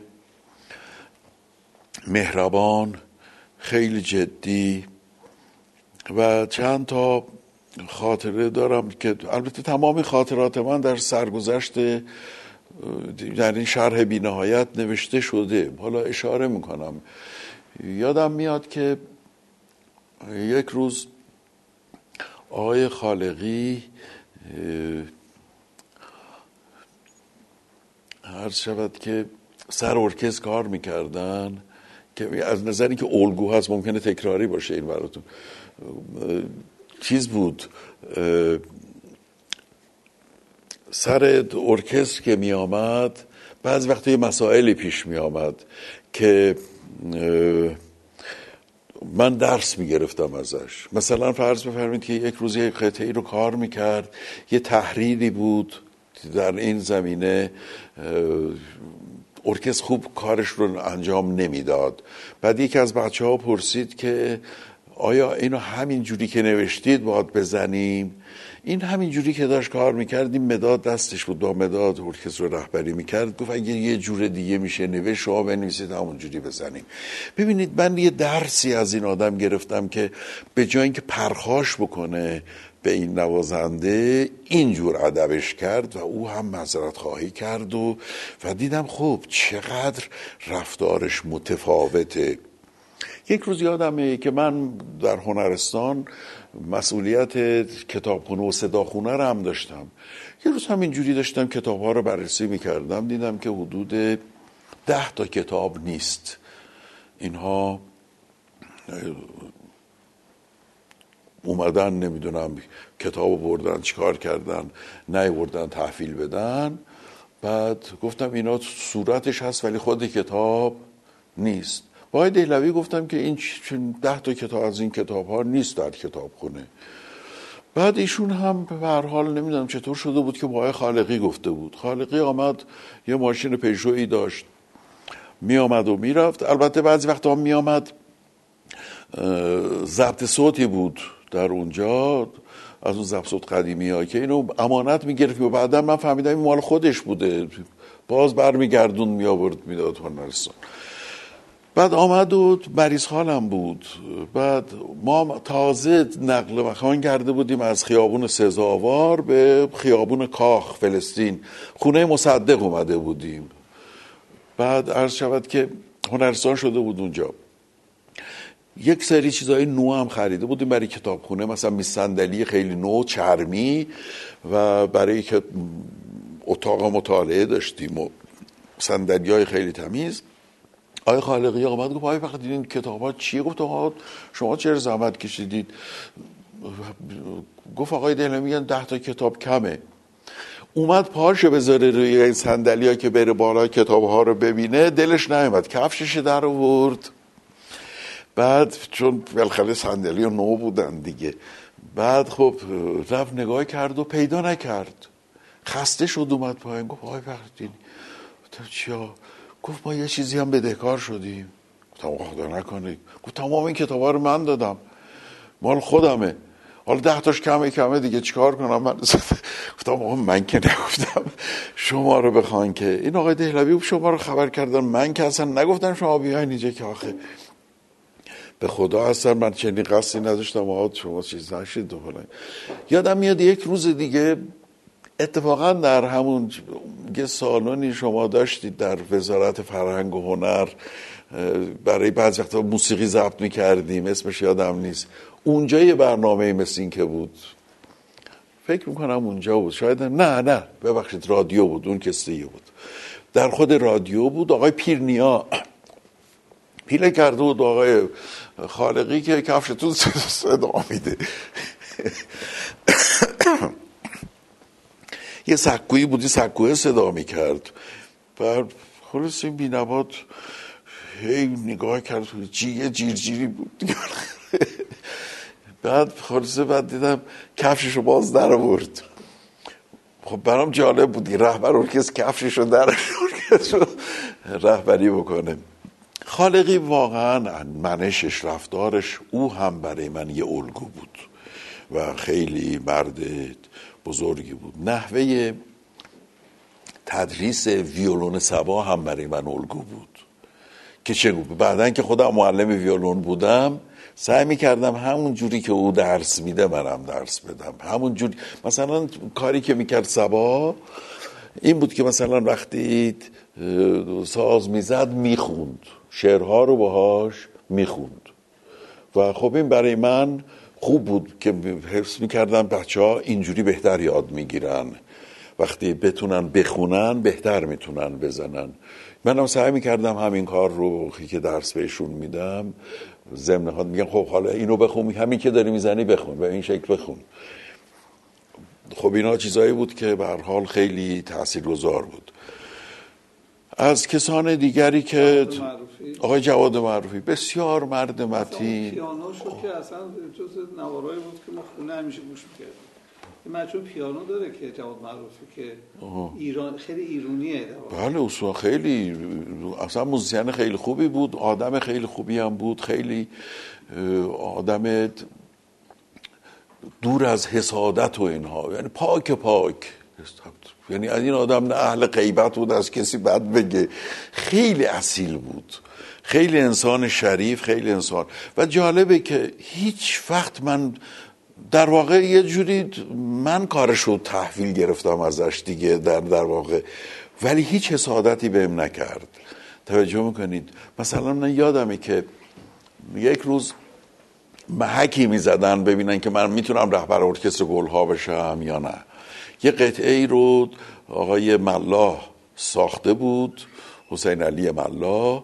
مهربان، خیلی جدی و چند تا خاطره دارم که البته تمام خاطرات من در سرگذشت در این شرح بی‌نهایت نوشته شده، حالا اشاره میکنم. یادم میاد که یک روز آقای خالقی عرض شود که سر ارکستر کار میکردن که از نظری که الگو هست ممکنه تکراری باشه این براتون. چیز بود سر ارکستر که می آمد بعض وقتا یه مسائلی پیش می آمد که من درس می گرفتم ازش. مثلا فرض بفرمایید که یک روز یک قطعی رو کار می کرد، یه تحریری بود در این زمینه، ارکستر خوب کارش رو انجام نمیداد. بعد یکی از بچه ها پرسید که آیا اینو همین جوری که نوشتید باید بزنیم؟ این همین جوری که داشت کار میکرد، این مداد دستش بود، با مداد ارکستر رو رهبری میکرد، گفت اگه یه جور دیگه میشه نوشت شما بنویسید همون جوری بزنیم. ببینید من یه درسی از این آدم گرفتم که به جای اینکه پرخاش بکنه به این نوازنده اینجور ادبش کرد و او هم معذرت خواهی کرد و دیدم خب چقدر رفتارش متفاوته. یک روز یادمه که من در هنرستان مسئولیت کتابخونه و صداخونه رو هم داشتم. یه روز همینجوری داشتم کتاب‌ها رو بررسی می‌کردم، دیدم که حدود 10 تا کتاب نیست. اینها اومدن نمیدونم کتاب بردن چیکار کردن، نیاوردن تحویل بدن. بعد گفتم اینا صورتش هست ولی خود کتاب نیست. با آقای دهلوی گفتم که این 10 تا کتاب از این کتاب ها نیست در کتابخونه. بعد ایشون هم به هر حال نمیدونم چطور شده بود که با آقای خالقی گفته بود. خالقی آمد، یه ماشین پژویی داشت، می آمد و میرفت. البته بعضی وقتا می آمد ضبط صوتی بود در اونجا، از اون ضبط صوت قدیمی ها که اینو امانت میگرفت و بعدا من فهمیدم این مال خودش بوده، باز برمیگردون می آورد میداد هنرستان. بعد آمد و مریض حالم بود. بعد ما تازه نقل مکان کرده بودیم از خیابون سزاوار به خیابون کاخ فلسطین، خونه مصدق اومده بودیم. بعد عرض شود که هنرستان شده بود اونجا. یک سری چیزای نو هم خریده بودیم برای کتابخونه، مثلا میز صندلی خیلی نو چرمی و برای که اتاق مطالعه داشتیم و صندلی‌های خیلی تمیز. آقای خالقی آمد گفت آقای فقط این کتاب‌ها چیه؟ گفت آقا شما چرا زحمت کشیدید؟ گفت آقای دهلوی میگن 10 تا کتاب کمه. اومد پاشو بذاره روی این صندلی‌ها که بره بالا کتاب‌ها رو ببینه، دلش نیامد، کفشش در آورد. بعد چون بالاخره صندلی نو بودن دیگه، بعد خب رفت نگاه کرد و پیدا نکرد، خسته شد اومد پایین. گفت آقای فخرالدین چیا؟ گفت ما یه چیزی هم بدهکار شدیم. گفتم خدا نکنه. گفت تمام این کتابا رو من دادم، مال خودمه، حالا 10 تاش کمه دیگه چیکار کنم من؟ گفتم آقا من که نگفتم شما رو بخوان که. این آقای دهلوی شما رو خبر کردن، من که اصلا نگفتم شما بیاین اینجا که آخه به خدا اصلا من چنین قصدی نداشتم آقا شما چیز نشید دوباره. یادم میاد یک روز دیگه اتفاقا در همون یه سالونی شما داشتید در وزارت فرهنگ و هنر، برای بعضی وقتا موسیقی ضبط میکردیم، اسمش یادم نیست. اونجا یه برنامه مثل این که بود، فکر میکنم اونجا بود، شاید نه ببخشید رادیو بود، اون کسیه بود، در خود رادیو بود. آقای پیرنیا پیله کرده بود آقای خالقی که کفشتون صدا میده. یه سکویی بودی، سکویه صدا میکرد. و خلاص این بینباد هی نگاه کرد یه جیرجیری بود. بعد خلاصه بعد دیدم کفششو باز در آورد. خب برام جالب بود رهبر ارکستر کفششو در ارکستر رهبری بکنه. خالقی واقعا منشش، رفتارش، او هم برای من یه الگو بود و خیلی مرد بزرگی بود. نحوه تدریس ویولون سبا هم برای من الگو بود که چه بعدن که خودم معلم ویولون بودم سعی میکردم همون جوری که او درس میده منم درس بدم. همون جوری مثلا کاری که میکرد سبا این بود که مثلا وقتی ساز میزد میخوند، شعرها رو باهاش میخوند و خب این برای من خوب بود که حفظ میکردم بچه‌ها اینجوری بهتر یاد میگیرن، وقتی بتونن بخونن بهتر میتونن بزنن. منم سعی میکردم همین کار رو که درس بهشون میدم ضمن ها میگم خب حالا اینو بخون، همین که داری میزنی بخون، به این شکل بخون. خب اینا چیزایی بود که به هر حال خیلی تاثیرگذار بود. از کسان دیگری که آقای جواد معروفی بسیار مرد متین. پیانوشو که اصلا جز نوارایی بود که ما خونه همیشه گوش می‌کردیم. این مجموعه پیانو داره که جواد معروفی که ایران خیلی ایرونیه. بله اصلا خیلی اصلا موزیسین خیلی خوبی بود، آدم خیلی خوبی هم بود، خیلی آدم دور از حسادت و اینها، یعنی پاک یعنی از این آدم نه اهل غیبت بود از کسی بد بگه، خیلی اصیل بود، خیلی انسان شریف، خیلی انسان. و جالبه که هیچ وقت من در واقع یه جوری من کارشو تحویل گرفتم ازش دیگه در واقع، ولی هیچ حسادتی بهم نکرد. توجه میکنید؟ مثلا من یادمه که یک روز محکی میزدن ببینن که من میتونم رهبر ارکستر گلها بشم یا نه. یه قطعه ای رو آقای ملا ساخته بود، حسین علی ملا.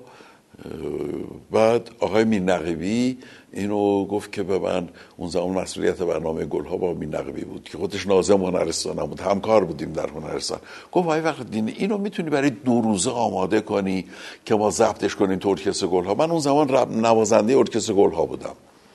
بعد آقای میر نقیبی اینو گفت که به من، اون زمان مسئولیت برنامه گلها با میر نقیبی بود که خودش ناظم هنرستان بود، همکار بودیم در هنرستان. گفت وای وقت اینو میتونی برای 2 روزه آماده کنی که ما ضبطش کنیم تو ارکستر گلها. من اون زمان نوازنده ارکستر گلها بودم.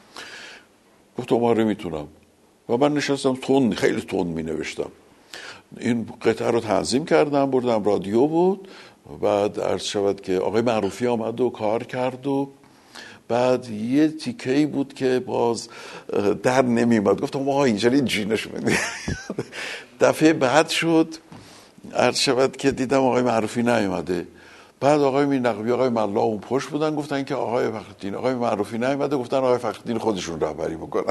گفتم آره میتونم. و من نشستم خیلی تند می نوشتم. این قطعه رو تنظیم کردم، بردم رادیو بود. بعد عرض شود که آقای معروفی آمد و کار کرد و بعد یه تیکه‌ای بود که باز در نمی‌اومد. گفتم آها اینجوری جینش میدی. دفعه بعد شد عرض شود که دیدم آقای معروفی نیومده. بعد آقای میر نقیبی، آقای ملا اون پشت بودن، گفتن که آقای فخرالدین، آقای معروفی نیومده، گفتن آقای فخرالدین خودشون رهبری بکنن.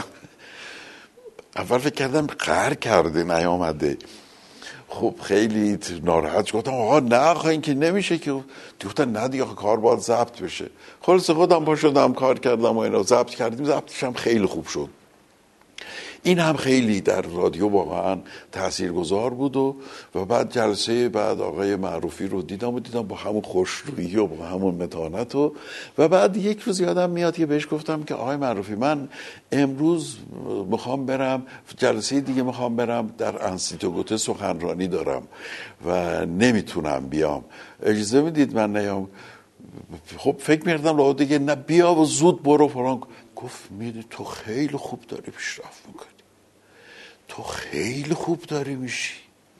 اول فکر کردم قهر کرده نیامده. خب خیلی ناراحت گفتم آقا نه آقا این که نمیشه که. گفتن نه دیگه کار باید ضبط بشه. خلاص خودم پا شدم کار کردم و اینا ضبط کردیم. ضبطش هم خیلی خوب شد. این هم خیلی در رادیو واقعا تاثیرگذار بود. و بعد جلسه بعد آقای معروفی رو دیدم با همون خوشرویی و با همون متانت و بعد یک روز یادم میاد که بهش گفتم که آقای معروفی من امروز میخوام برم جلسه دیگه، میخوام برم در انسیتوگوته سخنرانی دارم و نمیتونم بیام، اجازه میدید من نیام؟ خب فکر می‌کردم لا دیگه نه بیا و زود برو فلان. گفت میدونی تو خیلی خوب داری پیشرفت میکنی، تو خیلی خوب داری میشی.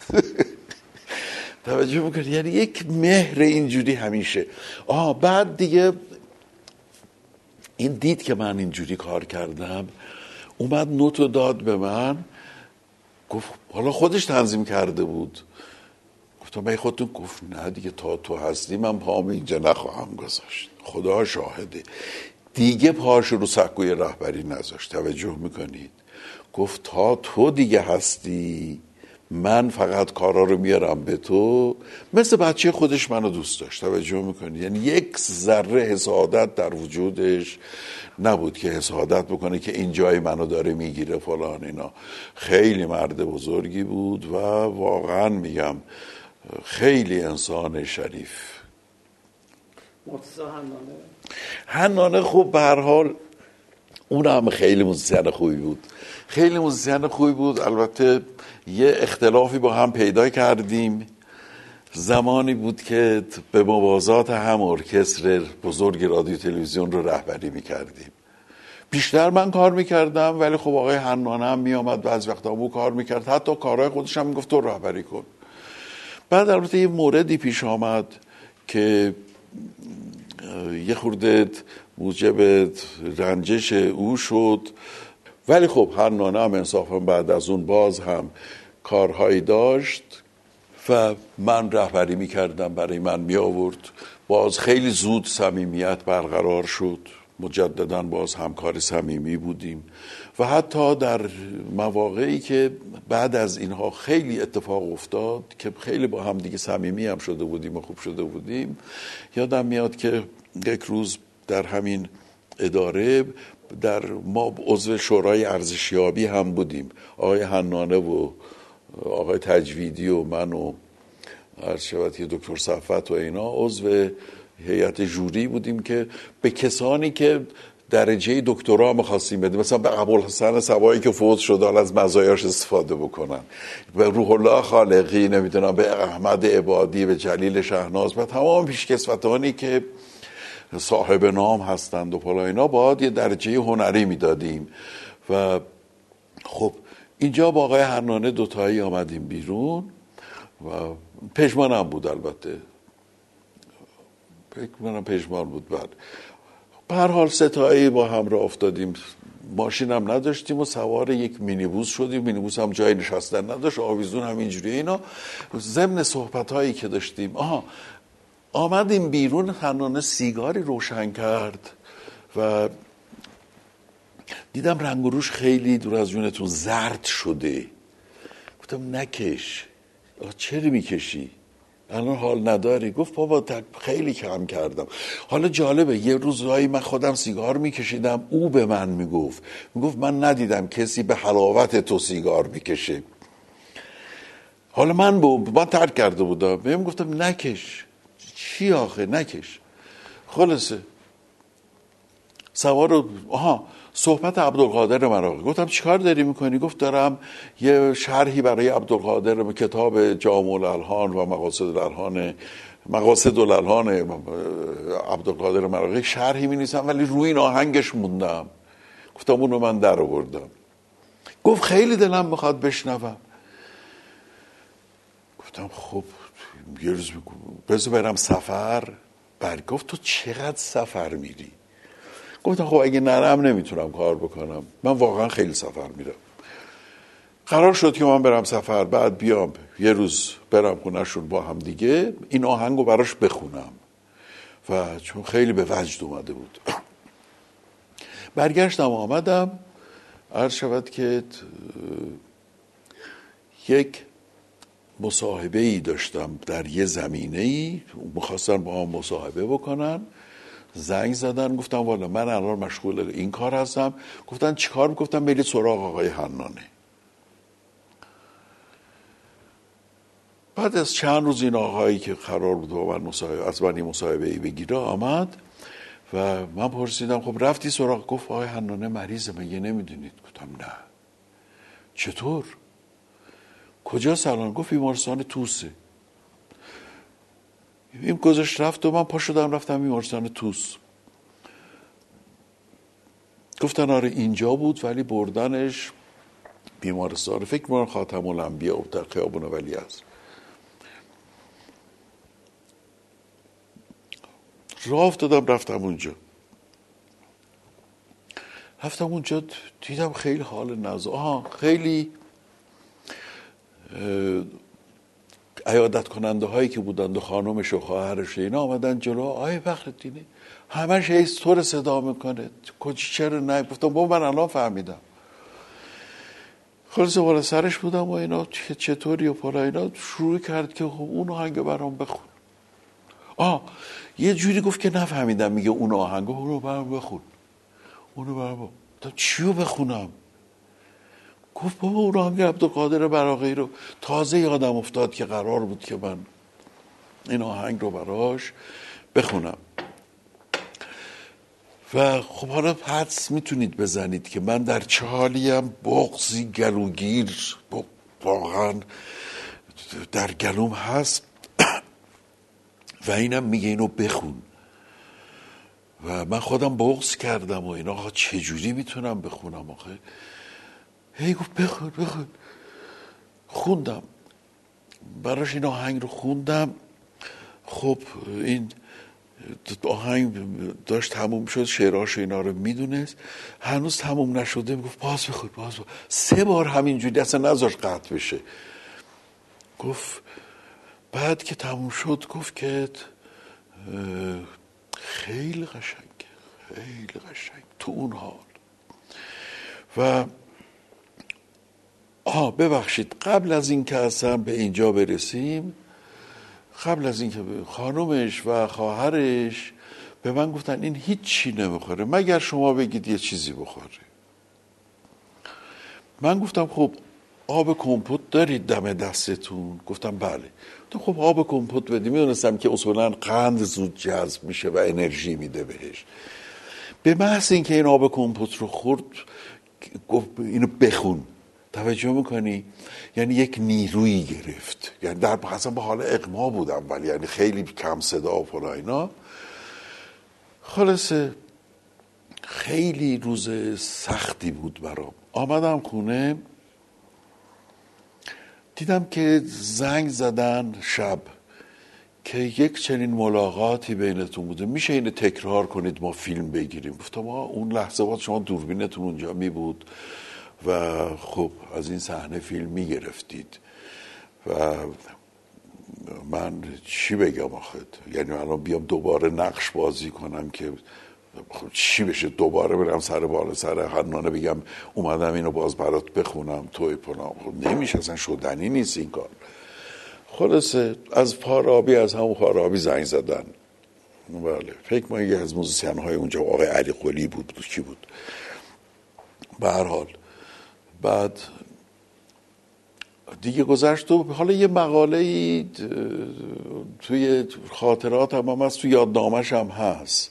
توجه میکنی؟ یعنی یک مهر اینجوری همیشه. بعد دیگه این دید که من اینجوری کار کردم، اومد نوتو داد به من، گفت حالا خودش تنظیم کرده بود. گفتم ای خودتون؟ گفت نه دیگه تا تو هستی من پام اینجا نخواهم گذاشت، خدا شاهده. دیگه پاش رو سکوی رهبری نذاشت. توجه میکنید؟ گفت تا تو دیگه هستی من فقط کارا رو میارم به تو. مثل بچه خودش منو دوست داشت. توجه میکنید؟ یعنی یک ذره حسادت در وجودش نبود که حسادت بکنه که این جای منو داره میگیره فلان اینا. خیلی مرد بزرگی بود و واقعا میگم خیلی انسان شریف. مرتضی حنانه خب به هر حال اون هم خیلی موزیسین خوبی بود. البته یه اختلافی با هم پیدا کردیم، زمانی بود که به موازات هم ارکستر بزرگ رادیو تلویزیون رو رهبری میکردیم. بیشتر من کار میکردم، ولی خب آقای حنانه هم میامد بعضی وقتا او کار میکرد، حتی کارهای خودش هم میگفت تو رهبری کن. بعد البته یه موردی پیش آمد که یه خورده موجب رنجش او شد، ولی خب حنانه هم انصافا بعد از اون باز هم کارهایی داشت و من رهبری میکردم، برای من می آورد. باز خیلی زود صمیمیت برقرار شد، مجددا باز همکار صمیمی بودیم و حتی در مواقعی که بعد از اینها خیلی اتفاق افتاد که خیلی با هم دیگه صمیمی هم شده بودیم و خوب شده بودیم، یادم میاد که یک روز در همین اداره ما عضو شورای ارزشیابی هم بودیم، آقای حنانه و آقای تجویدی و من و عرض شود که دکتر صفوت و اینا عضو هیئت جوری بودیم که به کسانی که درجه دکترا می‌خواستیم بدیم، مثلا به ابوالحسن صبایی که فوت شد حالا از مزایاش استفاده بکنن، به روح الله خالقی، نمیدونم به احمد عبادی، به جلیل شهناز، و تمام پیشکسوتانی که صاحب نام هستند و فلان اینا باید یه درجه هنری میدادیم. و خب اینجا با آقای حنانه دوتایی آمدیم بیرون و پژمان هم بود، البته پژمان بود. بعد به هر حال ستایی با هم راه افتادیم، ماشین هم نداشتیم و سوار یک مینیبوس شدیم. مینیبوس هم جای نشستن نداشت، آویزون هم اینجوری. اینا ضمن صحبت هایی که داشتیم آمدیم بیرون، حنانه سیگاری روشن کرد و دیدم رنگ و روش خیلی دور از جونتون زرد شده. گفتم نکش. چرا میکشی؟ الان حال نداری؟ گفت بابا خیلی کم کردم. حالا جالبه، یه روزایی من خودم سیگار میکشیدم، او به من میگفت من ندیدم کسی به حلاوت تو سیگار میکشه. حالا من ترک کرده بودم، بهم گفتم نکش. چی آخه نکش؟ خلاصه سوار صحبت عبدالقادر مراغی. گفتم چیکار داری میکنی؟ گفت دارم یه شرحی برای عبدالقادر، کتاب جامع الالحان و مقاصد الالحان عبدالقادر مراغی شرحی می‌نویسم، ولی روی این آهنگش موندم. گفتم اونو من در آوردم. گفت خیلی دلم میخواد بشنوم. گفتم خب یه روز بذار برم سفر. گفت تو چقدر سفر میری؟ گفتم خب اگه نرم نمیتونم کار بکنم، من واقعا خیلی سفر میرم. قرار شد که من برم سفر، بعد بیام یه روز برم خونه‌شون با هم دیگه این آهنگو براش بخونم و چون خیلی به وجد اومده بود. برگشتم آمدم، عرض شود که یک مصاحبه‌ای داشتم در یه زمینه‌ای، می‌خواستن با هم مصاحبه بکنن. زنگ زدن، گفتم والا من الان مشغول این کار هستم. گفتن چی کار؟ گفتم برید سراغ آقای حنانه. بعد از چند روز این آقایی که قرار بود با من از من مصاحبه‌ای بگیره آمد و من پرسیدم خب رفتی سراغ؟ گفت آقای حنانه مریضه، مگه نمیدونید؟ گفتم نه. چطور؟ کجا سالن؟ گفت بیمارستان توسه. این گذاشت رفت و من پا شدم رفتم بیمارستان توس. گفتن آره اینجا بود، ولی بردنش بیمارستان فکر می‌کنم خاتم الانبیا و در خیابون ولیعصر. راه افتادم رفتم اونجا دیدم خیلی حال نزا. خیلی عیادت کننده هایی که بودند و خانمش و خواهرش اینا آمدن جلو. آقای فخرالدین همش هیچ طور صدا میکنه، چرا نه؟ گفتم بابا من الان فهمیدم. خلاصه بالا سرش بودم و اینا چطوری و پالا اینا. شروع کرد که اون آهنگ برام بخون. یه جوری گفت که نفهمیدم، میگه اون آهنگ اونو برام بخون. چیو بخونم؟ گفت بابا اون آهنگ عبدالقادر براقی رو. تازه یادم افتاد که قرار بود که من این آهنگ رو براش بخونم. و خب حالا حدس میتونید بزنید که من در چه حالیم. بغضی گلوگیر واقعا در گلوم هست. و اینم میگه اینو بخون و من خودم بغض کردم و اینا، آقا چجوری میتونم بخونم آخه؟ هی گفت بخون. خوندم براش این آهنگ رو خوندم. خب این آهنگ داشت تموم شد، شعراش اینا رو میدونست، هنوز تموم نشده، میگفت باز بخون 3 بار همینجوری، اصلا نذاش قطع بشه. گفت بعد که تموم شد گفت که خیلی قشنگ تو اون حال. و ببخشید قبل از این که اصلا به اینجا برسیم، قبل از این که خانومش و خواهرش به من گفتن این هیچ چی نمیخوره مگر شما بگید یه چیزی بخوره. من گفتم خب آب کمپوت دارید دم دستتون؟ گفتم بله. تو خب آب کمپوت بدیم. میدونستم که اصولا قند زود جذب میشه و انرژی میده بهش. به محض این که این آب کمپوت رو خورد گفت اینو بخون. توجه میکنی؟ یعنی یک نیرویی گرفت. یعنی در اصلا به حال اغما بودم، ولی یعنی خیلی کم صدا و فلا اینا. خلاصه خیلی روز سختی بود برام. آمدم خونه دیدم که زنگ زدن شب که یک چنین ملاقاتی بینتون بوده، میشه اینو تکرار کنید ما فیلم بگیریم. گفتم اون لحظه وقت شما دوربینتون اونجا می بود و خب از این صحنه فیلم میگرفتید و من چی بگم آخه؟ یعنی الان بیام دوباره نقش بازی کنم که خب چی بشه؟ دوباره برم سر بالا سر حنانه بگم اومدم اینو باز برات بخونم توی پنام؟ خب نمیشه، اصلا شدنی نیست این کار. خلاصه از فارابی، از همون فارابی زنگ زدن. بله فکر من یکی از موزیسین های اونجا آقای علی قلی بود کی بود. به هر حال بعد دیگه گذشت و حالا یه مقاله توی خاطرات هم هست، توی یادنامه‌ش هم هست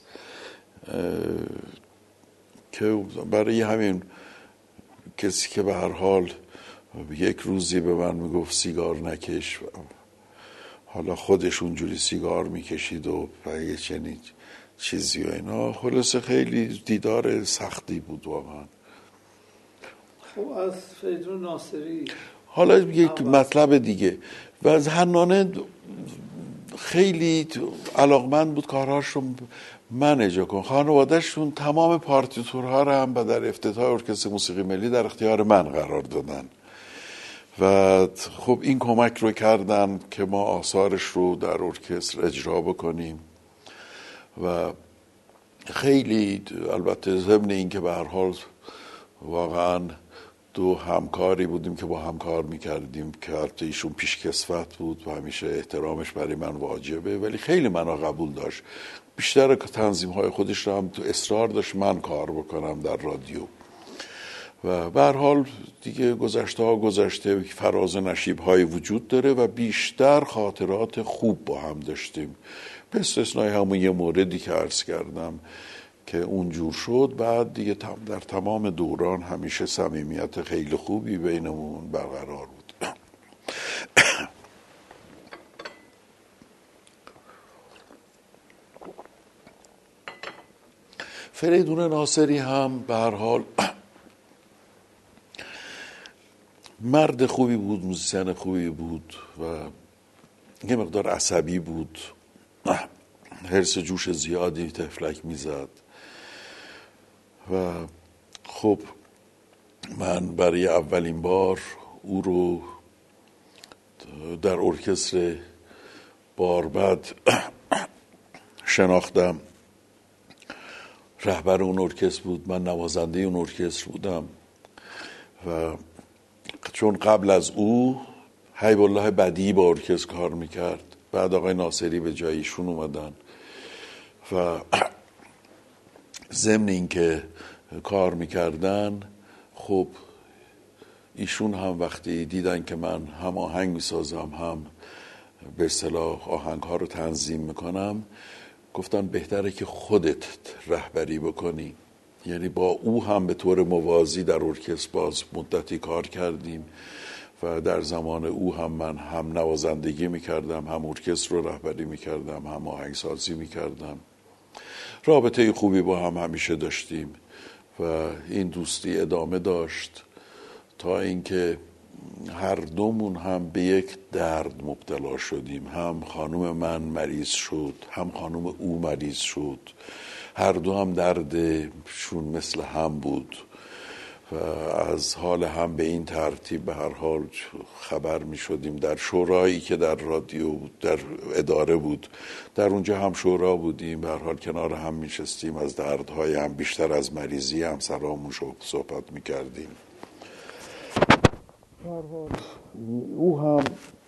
که برای همین کسی که به هر حال یک روزی به من میگفت سیگار نکش، حالا خودش اونجوری سیگار میکشید و یه چنین چیزی و اینا. خلاصه خیلی دیدار سختی بود واقعا. خب از فریدون ناصری حالا یک مطلب دیگه، و از حنانه خیلی علاقمند بود کارهاش رو من اجرا کنم. خانوادهشون تمام پارتیتورها رو هم در افتتاح ارکستر موسیقی ملی در اختیار من قرار دادن و خب این کمک رو کردن که ما آثارش رو در ارکستر اجرا بکنیم و خیلی البته ضمن این که به هر حال واقعا 2 همکاری بودیم که با هم کار میکردیم که البته ایشون پیشکسوت بود و همیشه احترامش برای من واجبه، ولی خیلی منو قبول داشت. بیشتر تنظیم های خودش رو هم تو اصرار داشت من کار بکنم در رادیو و به هر حال دیگه گذشته فراز و نشیب های وجود داره و بیشتر خاطرات خوب با هم داشتیم، به استثنای همون یه موردی که عرض کردم که اونجور شد. بعد دیگه در تمام دوران همیشه صمیمیت خیلی خوبی بینمون برقرار بود. فریدون ناصری هم به هر حال مرد خوبی بود، موزیسین خوبی بود و یه مقدار عصبی بود، حرص جوش زیادی تفلک میزد و خب من برای اولین بار او رو در ارکستر باربد شناختم. رهبر اون ارکستر بود، من نوازنده اون ارکستر بودم و چون قبل از او حیب الله بدیعی با ارکستر کار میکرد، بعد آقای ناصری به جای ایشون اومدن و ضمن این که کار میکردن خب ایشون هم وقتی دیدن که من هم آهنگ میسازم هم به اصطلاح آهنگ ها رو تنظیم میکنم، گفتن بهتره که خودت رهبری بکنی. یعنی با او هم به طور موازی در ارکستر باز مدتی کار کردیم و در زمان او هم من هم نوازندگی میکردم، هم ارکستر رو رهبری میکردم، هم آهنگسازی میکردم. رابطه خوبی با هم همیشه داشتیم و این دوستی ادامه داشت تا اینکه هر دومون هم به یک درد مبتلا شدیم. هم خانم من مریض شد، هم خانم او مریض شد. هر دو هم دردشون مثل هم بود و از حال هم به این ترتیب به هر حال خبر می شدیم. در شورایی که در رادیو در اداره بود، در اونجا هم شورا بودیم، به هر حال کنار هم می شستیم، از دردهای هم بیشتر از مریضی هم سرامون صحبت می کردیم. او هم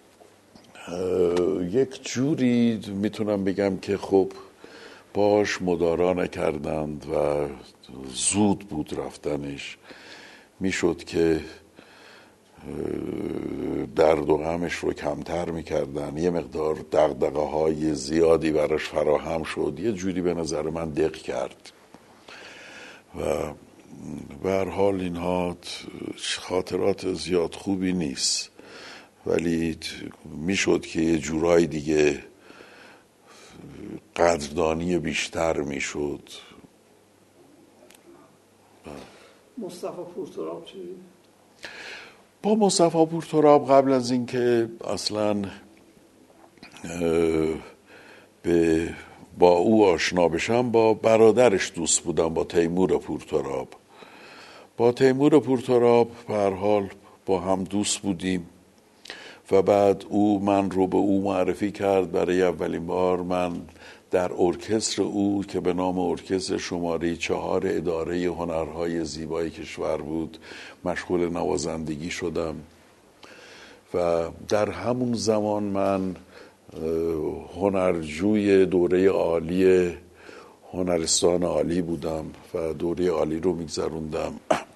یک جوری میتونم بگم که خب باش مدارا نکردند و زود بود رفتنش. میشد که درد و غمش رو کمتر میکردن، یه مقدار دغدغه های زیادی براش فراهم شد، یه جوری به نظر من دق کرد و به هر حال اینها خاطرات زیاد خوبی نیست، ولی میشد که یه جورای دیگه قدردانی بیشتر میشد. مصطفی پورتراب چی؟ با مصطفی پورتراب قبل از اینکه اصلا با او آشنا بشم با برادرش دوست بودم، با تیمور پورتراب. با تیمور پورتراب به هر حال با هم دوست بودیم و بعد او من رو به او معرفی کرد. برای اولین بار من در ارکستر او که به نام ارکستر شماره 4 اداره هنرهای زیبای کشور بود مشغول نوازندگی شدم و در همون زمان من هنرجوی دوره عالی هنرستان عالی بودم و دوره عالی رو میگذروندم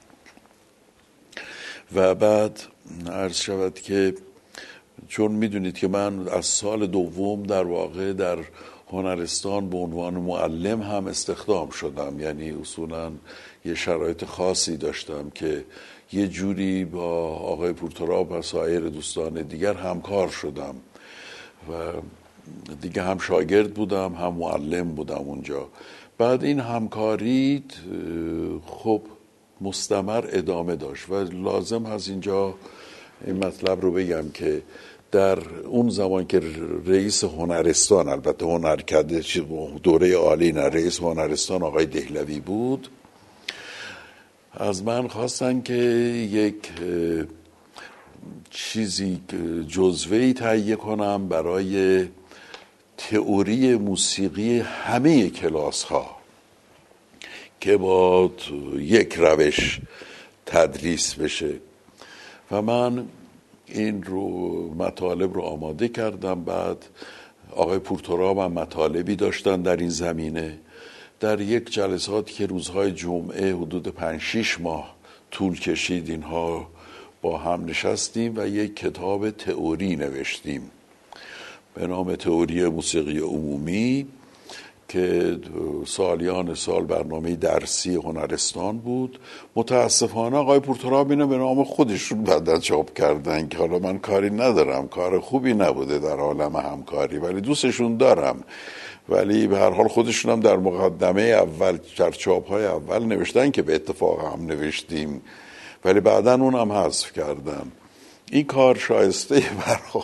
و بعد عرض شود که چون میدونید که من از سال دوم در واقع در هنرستان به عنوان معلم هم استخدام شدم، یعنی اصولا یه شرایط خاصی داشتم که یه جوری با آقای پورتراب و سایر دوستان دیگر همکار شدم و دیگه هم شاگرد بودم هم معلم بودم اونجا. بعد این همکاری خب مستمر ادامه داشت و لازم هست اینجا این مطلب رو بگم که در اون زمان که رئیس هنرستان، البته هنرکده دوره عالی نه، رئیس هنرستان آقای دهلوی بود، از من خواستن که یک چیزی جزوه‌ای تهیه کنم برای تئوری موسیقی همه کلاس ها که با یک روش تدریس بشه و من این رو مطالب رو آماده کردم. بعد آقای پورتراب هم مطالبی داشتن در این زمینه. در یک جلساتی که روزهای جمعه حدود 5-6 ماه طول کشید اینها با هم نشستیم و یک کتاب تئوری نوشتیم به نام تئوری موسیقی عمومی که سالیان سال برنامه درسی هنرستان بود. متاسفانه آقای پورتراب اینو به نام خودشون بعداً چاپ کردن که حالا من کاری ندارم، کار خوبی نبوده در عالم همکاری ولی دوستشون دارم، ولی به هر حال خودشون هم در مقدمه اول در چاپ‌های اول نوشتن که به اتفاق هم نوشتیم ولی بعداً اونم حذف کردن. این کار شایسته به هر حال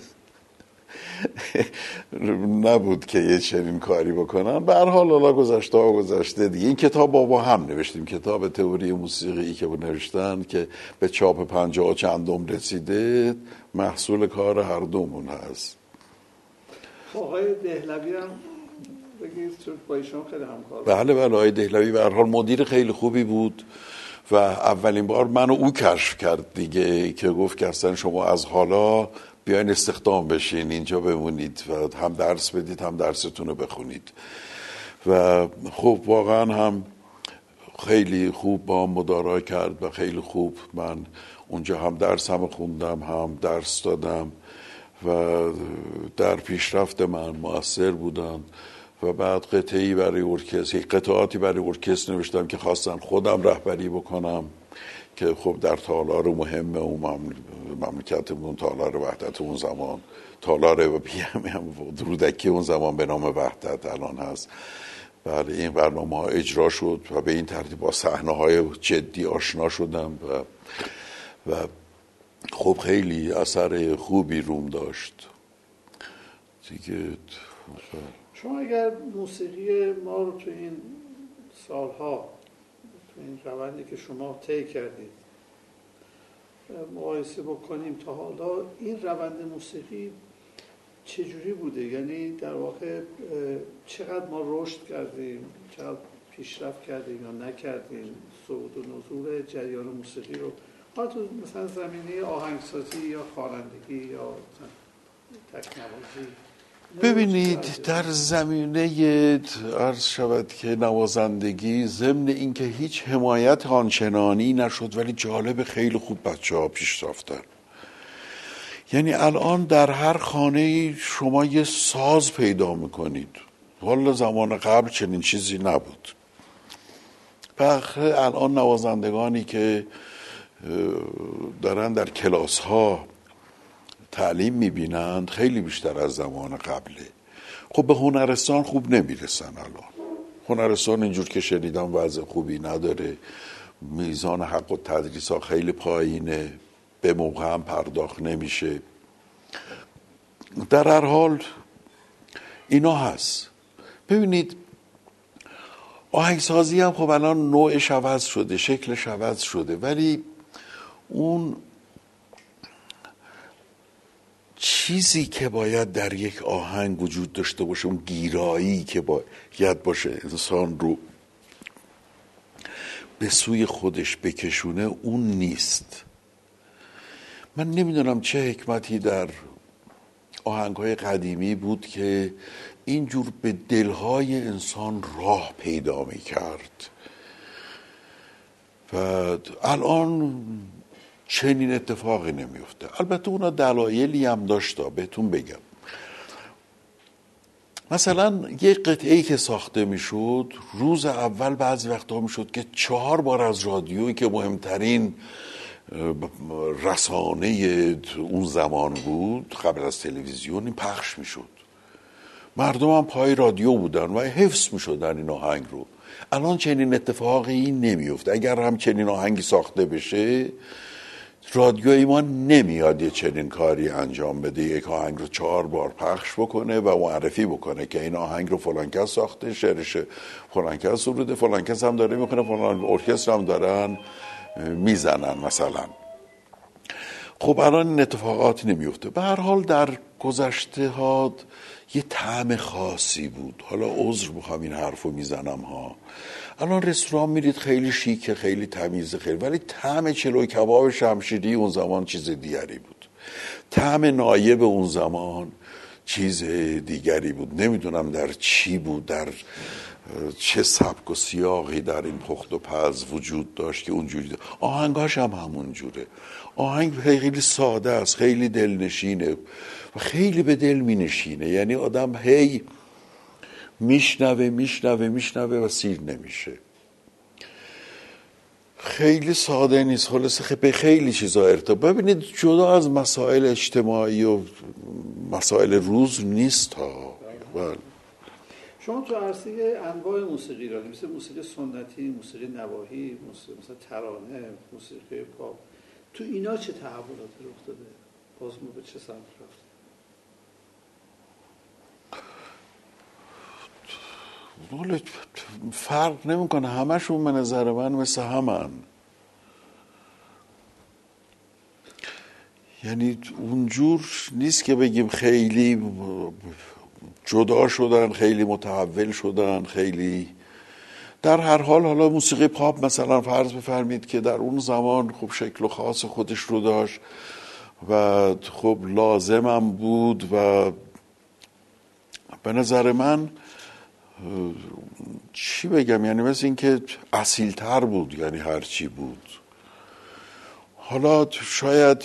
نبود که یه چنین کاری بکنن. به هر حال حالا گذشته دیگه. این کتاب با هم نوشتیم، کتاب تئوری موسیقی که نوشتن که به چاپ 50 چندم رسیده، محصول کار هر دومون هست. آقای دهلوی هم بگید چون با ایشون خیلی همکار. بله آقای دهلوی به هر حال مدیر خیلی خوبی بود و اولین بار منو او کشف کرد دیگه که گفت که اصلا شما از حالا بیاین استخدام بشین اینجا بمونید و هم درس بدید هم درستون رو بخونید و خب واقعا هم خیلی خوب با هم مدارا کرد و خیلی خوب من اونجا هم درس هم خوندم هم درس دادم و در پیشرفت من مؤثر بودن و بعد قطعاتی برای ارکستر نوشتم که خواستن خودم رهبری بکنم که خب در تالار مهم اون مملکتمون، تالار وحدت اون زمان، تالار رودکی اون زمان به نام وحدت الان هست. بله این برنامه ها اجرا شد و به این ترتیب با صحنه های جدی آشنا شدم و خب خیلی اثر خوبی روم داشت دیگه. شما اگر موسیقی ما رو تو این سالها، تو این روندی که شما طی کردید مقایسه بکنیم تا حالا، این روند موسیقی چجوری بوده؟ یعنی در واقع چقدر ما رشد کردیم، چقدر پیشرفت کردیم یا نکردیم، صعود و نزول جریان موسیقی رو تو مثلا زمینه آهنگسازی یا خوانندگی یا تکنوازی؟ ببینید در زمینه عرض شود که نوازندگی، ضمن اینکه هیچ حمایت آنچنانی نشد ولی جالب خیلی خوب بچه ها پیش رفتن. یعنی الان در هر خانه شما یه ساز پیدا میکنید، والا زمان قبل چنین چیزی نبود. الان نوازندگانی که دارن در کلاس ها تعلیم میبینند خیلی بیشتر از زمان قبله. خب به هنرستان خوب نمیرسن الان. هنرستان اینجور که شنیدم وضع خوبی نداره، میزان حق و تدریس ها خیلی پایینه، به موقع هم پرداخت نمیشه. در هر حال اینا هست. ببینید آهنگسازی هم خب الان نوعش عوض شده، شکلش عوض شده، ولی اون چیزی که باید در یک آهنگ وجود داشته باشه، اون گیرایی که باید باشه انسان رو به سوی خودش بکشونه، اون نیست. من نمیدونم چه حکمتی در آهنگ‌های قدیمی بود که اینجور به دلهای انسان راه پیدا می‌کرد و الان چنین اتفاقی نمیفته. البته اونا دلایلی هم داشته، بهتون بگم. مثلا یه قطعه‌ای که ساخته میشد، روز اول بعضی وقتا میشد که 4 بار از رادیویی که مهمترین رسانه اون زمان بود قبل از تلویزیون، این پخش میشد. مردم هم پای رادیو بودن و حفظ میشدن این آهنگ رو. الان چنین اتفاقی نمیفته. اگر هم چنین آهنگی ساخته بشه، رادیوی ما نمیاد یه چنین کاری انجام بده، یک آهنگ رو 4 بار پخش بکنه و معرفی بکنه که این آهنگ رو فلان کس ساخته، شعرش فلان کس سروده، فلان کس هم داره میخونه، فلان ارکستر هم دارن میزنن مثلا. خب الان این اتفاقات نمیفته. به هر حال در گذشته ها یه طعم خاصی بود. حالا عذر میخوام این حرفو میزنم ها. الان رستوران میرید خیلی شیکه، خیلی تمیزه، خیلی، ولی طعم چلو کباب شمشیری اون زمان چیز دیگری بود. طعم نایب اون زمان چیز دیگری بود. نمیدونم در چی بود، در چه سبک و سیاقی در این پخت و پز وجود داشت که اونجوری. آهنگاش هم همون جوره. آهنگ خیلی ساده است، خیلی دلنشینه و خیلی به دل می نشینه. یعنی آدم هی میشنوه و سیر نمیشه. خیلی ساده نیست. خلاصه به خیلی چیزا ارتباط. ببینید جدا از مسائل اجتماعی و مسائل روز نیست ها. بله. شما تو عرصه انواع موسیقی را، مثل موسیقی سنتی، موسیقی نواحی، مثلا ترانه، موسیقی پاپ، تو اینا چه تحولاتی رخ داده؟ باز ما به چه سمت رفتیم؟ فرق نمیکنه، همشون به نظر من مثل همن. یعنی اونجور نیست که بگیم خیلی جدا شدن، خیلی متحول شدن، خیلی. در هر حال حالا موسیقی پاپ مثلا فرض بفرمید که در اون زمان خب شکل و خاص خودش رو داشت و خب لازمم بود و به نظر من چی بگم، یعنی مثل این که اصیل‌تر بود، یعنی هر چی بود. حالا شاید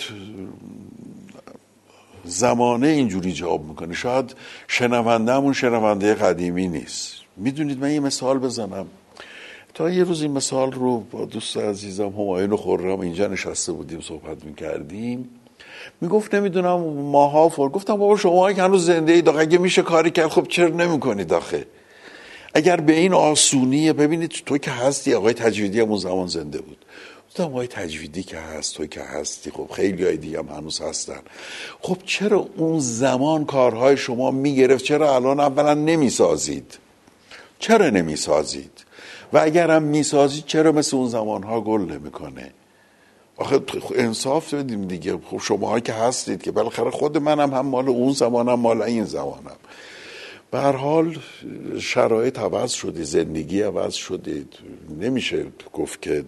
زمانه اینجوری جواب میکنه، شاید شنونده همون شنونده قدیمی نیست. میدونید من یه مثال بزنم. تا یه روز این مثال رو با دوست عزیزم همایون خرم اینجا نشسته بودیم صحبت میکردیم، میگفت نمیدونم ماها گفتم بابا شما که هنوز زنده اید اگه میشه کاری کرد خب چرا نمیکنید آخه؟ اگر به این آسونیه، ببینید تو که هستی، آقای تجویدی هم اون زمان زنده بود، گفتم آقای تجویدی که هست، تو که هستی، خب خیلی های دیگه هم هنوز هستن، خب چرا اون زمان کارهای شما میگرفت، چرا الان اولا نمیسازید؟ چرا نمیسازید؟ و اگر هم میسازید چرا مثل اون زمانها گل نمیکنه؟ آخه انصاف بدیم دیگه. خب شماها که هستید که بالاخره خود منم هم مال اون زمانم مال این زمانم. به هر حال شرایط عوض شده، زندگی عوض شده، نمیشه گفت که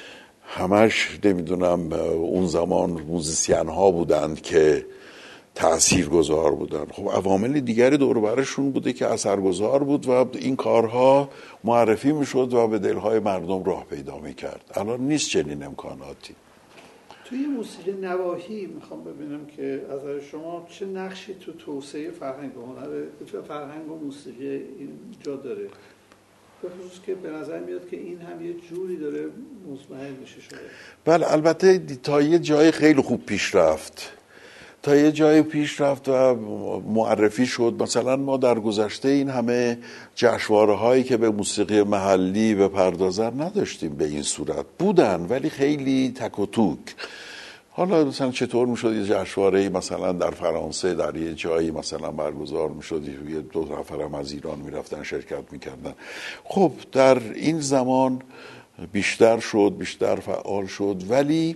همش نمیدونم اون زمان موزیسین ها بودند که تأثیرگذار بودن. خب عوامل دیگری دور و برشون بوده که اثرگذار بود و این کارها معرفی میشد و به دلهای مردم راه پیدا میکرد. الان نیست چنین امکاناتی. توی موسیقی نواحی میخوام ببینم که از شما چه نقشی تو توسعه فرهنگ و هنر فرهنگ و موسیقی اینجا داره، به خصوص که به نظر میاد که این هم یه جوری داره مزمحل میشه شده. بله البته تا یه جای خیلی خوب پیش رفت، تا یه جای پیش رفت و معرفی شد. مثلا ما در گذشته این همه جشنواره هایی که به موسیقی محلی بپردازن نداشتیم، به این صورت بودن ولی خیلی تک و توک. حالا مثلا چطور میشد یه جشنواره مثلا در فرانسه در یه جایی مثلا برگزار میشد، یه 2 نفرم از ایران میرفتن شرکت میکردن. خب در این زمان بیشتر شد، بیشتر فعال شد، ولی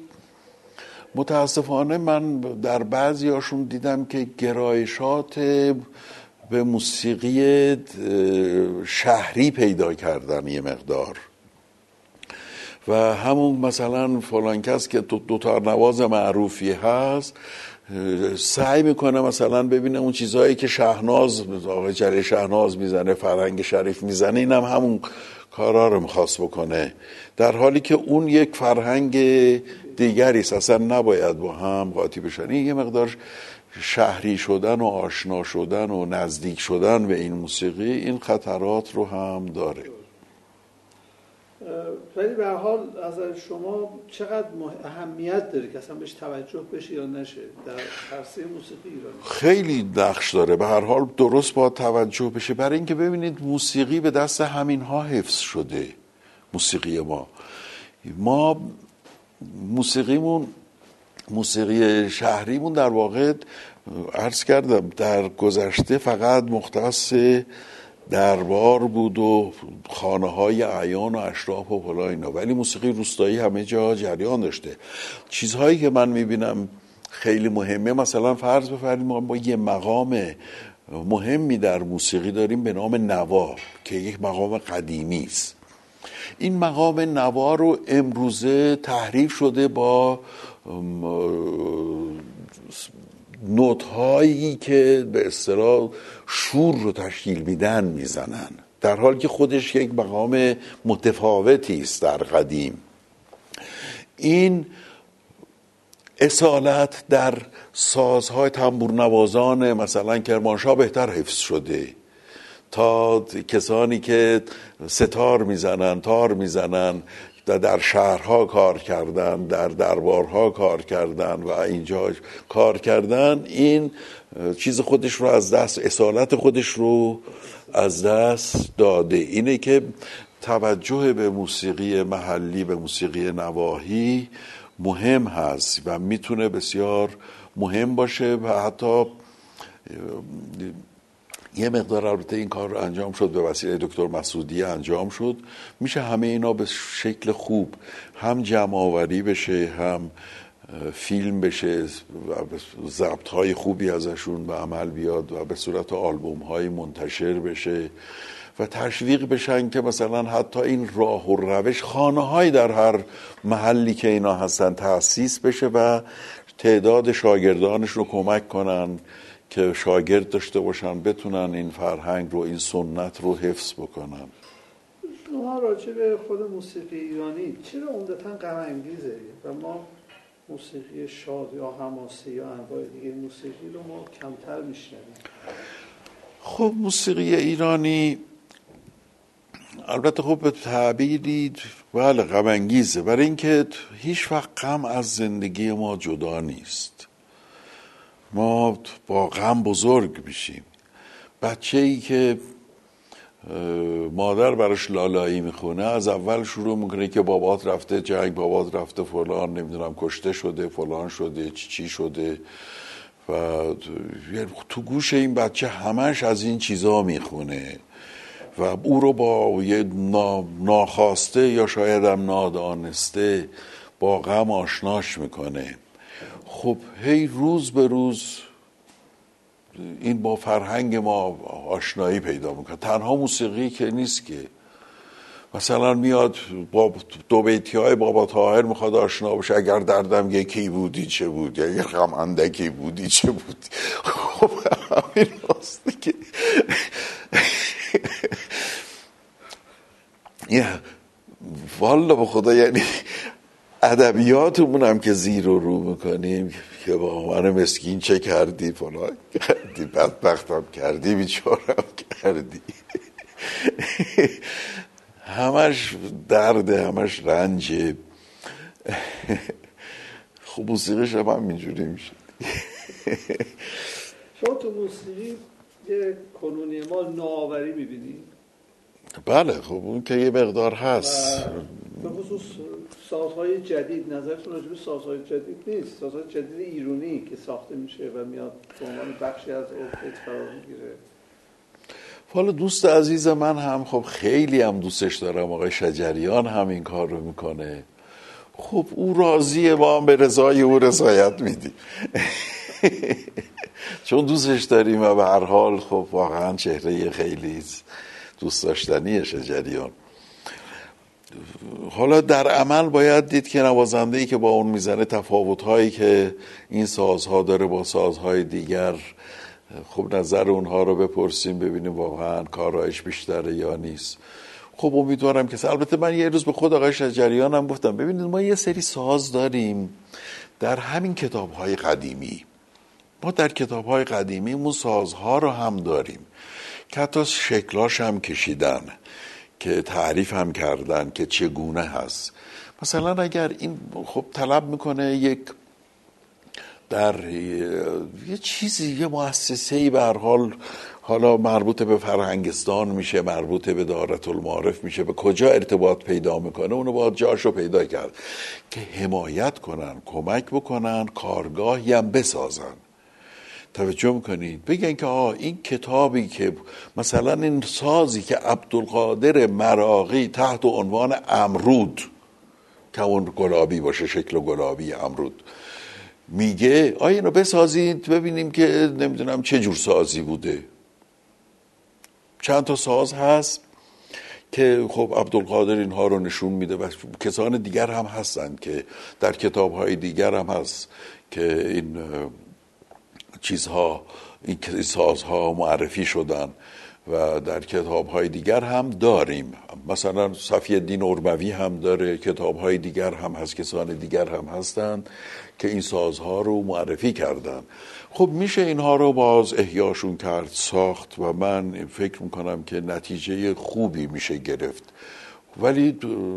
متاسفانه من در بعضی هاشون دیدم که گرایشات به موسیقی شهری پیدا کردن یه مقدار، و همون مثلا فلان کس که دوتار نواز معروفی هست سعی میکنه مثلا ببینه اون چیزهایی که شهناز آقای جلیل شهناز میزنه، فرهنگ شریف میزنه، اینم همون کارا رو میخواست بکنه، در حالی که اون یک فرهنگ دیگری است، اصلا نباید با هم قاطی بشن. این یه مقدار شهری شدن و آشنا شدن و نزدیک شدن به این موسیقی این خطرات رو هم داره. ولی به هر حال از شما چقدر اهمیت داره که اصلا بهش توجه بشه یا نشه در عرصه موسیقی ایرانی؟ خیلی نقش داره، به هر حال درست باید توجه بشه، برای اینکه ببینید موسیقی به دست همین ها حفظ شده. موسیقی ما موسیقیمون، موسیقی شهریمون در واقع عرض کردم در گذشته فقط مختص دربار بود و خانه های اعیان و اشراف و فلان اینا، ولی موسیقی روستایی همه جا جریان داشته. چیزهایی که من میبینم خیلی مهمه، مثلا فرض بفرمایید ما یه مقام مهمی در موسیقی داریم به نام نوا که یک مقام قدیمی است. این مقام نوا رو امروزه تحریف شده با نوت‌هایی که به اصطلاح شور رو تشکیل میدن میزنن، در حالی که خودش یک مقام متفاوتی است در قدیم. این اصالت در سازهای تنبور نوازان مثلا کرمانشاه بهتر حفظ شده تا کسانی که ستار میزنن، تار میزنن، در شهرها کار کردن، در دربارها کار کردن و اینجا کار کردن. این چیز خودش رو از دست، اصالت خودش رو از دست داده. اینه که توجه به موسیقی محلی، به موسیقی نواحی مهم هست و میتونه بسیار مهم باشه و حتی یه مقدار البته این کار رو انجام شد به وسیله دکتر مسعودی انجام شد. میشه همه اینا به شکل خوب هم جمع آوری بشه، هم فیلم بشه و ضبط های خوبی ازشون به عمل بیاد و به صورت آلبوم های منتشر بشه و تشویق بشن که مثلا حتی این راه و روش خانه های در هر محلی که اینا هستن تأسیس بشه و تعداد شاگردانش رو کمک کنن که شاگرد داشته باشن، بتونن این فرهنگ رو، این سنت رو حفظ بکنن. شما راجع به خود موسیقی ایرانی چرا عمدتاً غم انگیزه و ما موسیقی شاد یا حماسی یا انواع دیگه موسیقی رو ما کمتر میشنویم؟ خب موسیقی ایرانی البته خب به تعبیری بله غم انگیزه، برای اینکه هیچ وقت غم از زندگی ما جدا نیست. ما با غم بزرگ میشیم. بچه‌ای که مادر براش لالایی میخونه از اول شروع میکنه که بابات رفته جنگ، بابات رفته فلان، نمیدونم کشته شده، فلان شده، چی شده، و تو گوش این بچه همش از این چیزا میخونه و او رو با یه ناخواسته یا شاید هم نادانسته با غم آشناش میکنه. خب هی روز به روز این با فرهنگ ما آشنایی پیدا میکنه. تنها موسیقی که نیست که مثلا میاد با دو بیتی های بابا طاهر میخواد آشنا بشه، اگر دردم یکی بودی چه بود، یا اگر غم اندکی بودی چه بود. خب همین راسته که والا به خدا یعنی ادبیاتمون هم که زیر و رو میکنیم که با من مسکین چه کردی، فلان کردی، بدبختم کردی، بیچارم کردی، همش درده، همش رنجه. خب موسیقیش هم اینجوری میشه. شما تو موسیقی یه کنونی ما نوآوری میبینی؟ بله خب اون که یه مقدار هست. به خصوص سازهای جدید، نظرتون راجع به سازهای جدید نیست؟ سازهای جدید ایرانی که ساخته میشه و میاد به عنوان بخشی از ارکستر قرار میگیره. حالا دوست عزیز من هم خب خیلی هم دوستش دارم، آقای شجریان هم این کار رو میکنه. خب او راضیه، ما هم به رضای او رضایت میدیم چون دوستش داریم و به هر حال خب واقعا چهره خیلی دوست داشتنی شجریان. حالا در عمل باید دید که نوازنده‌ای که با اون میزنه تفاوت‌هایی که این سازها داره با سازهای دیگر، خب نظر اونها رو بپرسیم ببینیم واقعا کارایش بیشتره یا نیست. خب امیدوارم که البته من یه روز به خود آقای شجریان هم گفتم ببینید ما یه سری ساز داریم در همین کتاب‌های قدیمی، ما در کتاب‌های قدیمی اون سازها رو هم داریم که حتی شکلاش هم کشیدن، که تعریف هم کردن که چگونه هست. مثلا اگر این خب طلب میکنه یک در یه چیزی، یه مؤسسه‌ای به هر حال، حالا مربوط به فرهنگستان میشه، مربوط به دارالمعارف میشه، به کجا ارتباط پیدا میکنه اونو باید جاشو پیدا کرد که حمایت کنن، کمک بکنن، کارگاهی هم بسازن. توجه میکنید بگن که این کتابی که مثلا این سازی که عبدالقادر مراغی تحت عنوان امرود، که اون گلابی باشه، شکل گلابی امرود، میگه اینو بسازید ببینیم که نمیدونم چه جور سازی بوده. چند تا ساز هست که خب عبدالقادر اینها رو نشون میده و کسان دیگر هم هستن که در کتاب‌های دیگر هم هست که این چیزها، این سازها معرفی شدن و در کتاب‌های دیگر هم داریم. مثلا صفی الدین ارموی هم داره، کتاب‌های دیگر هم هست، کسان دیگر هم هستن که این سازها رو معرفی کردن. خب میشه اینها رو باز احیاشون کرد، ساخت و من فکر میکنم که نتیجه خوبی میشه گرفت. ولی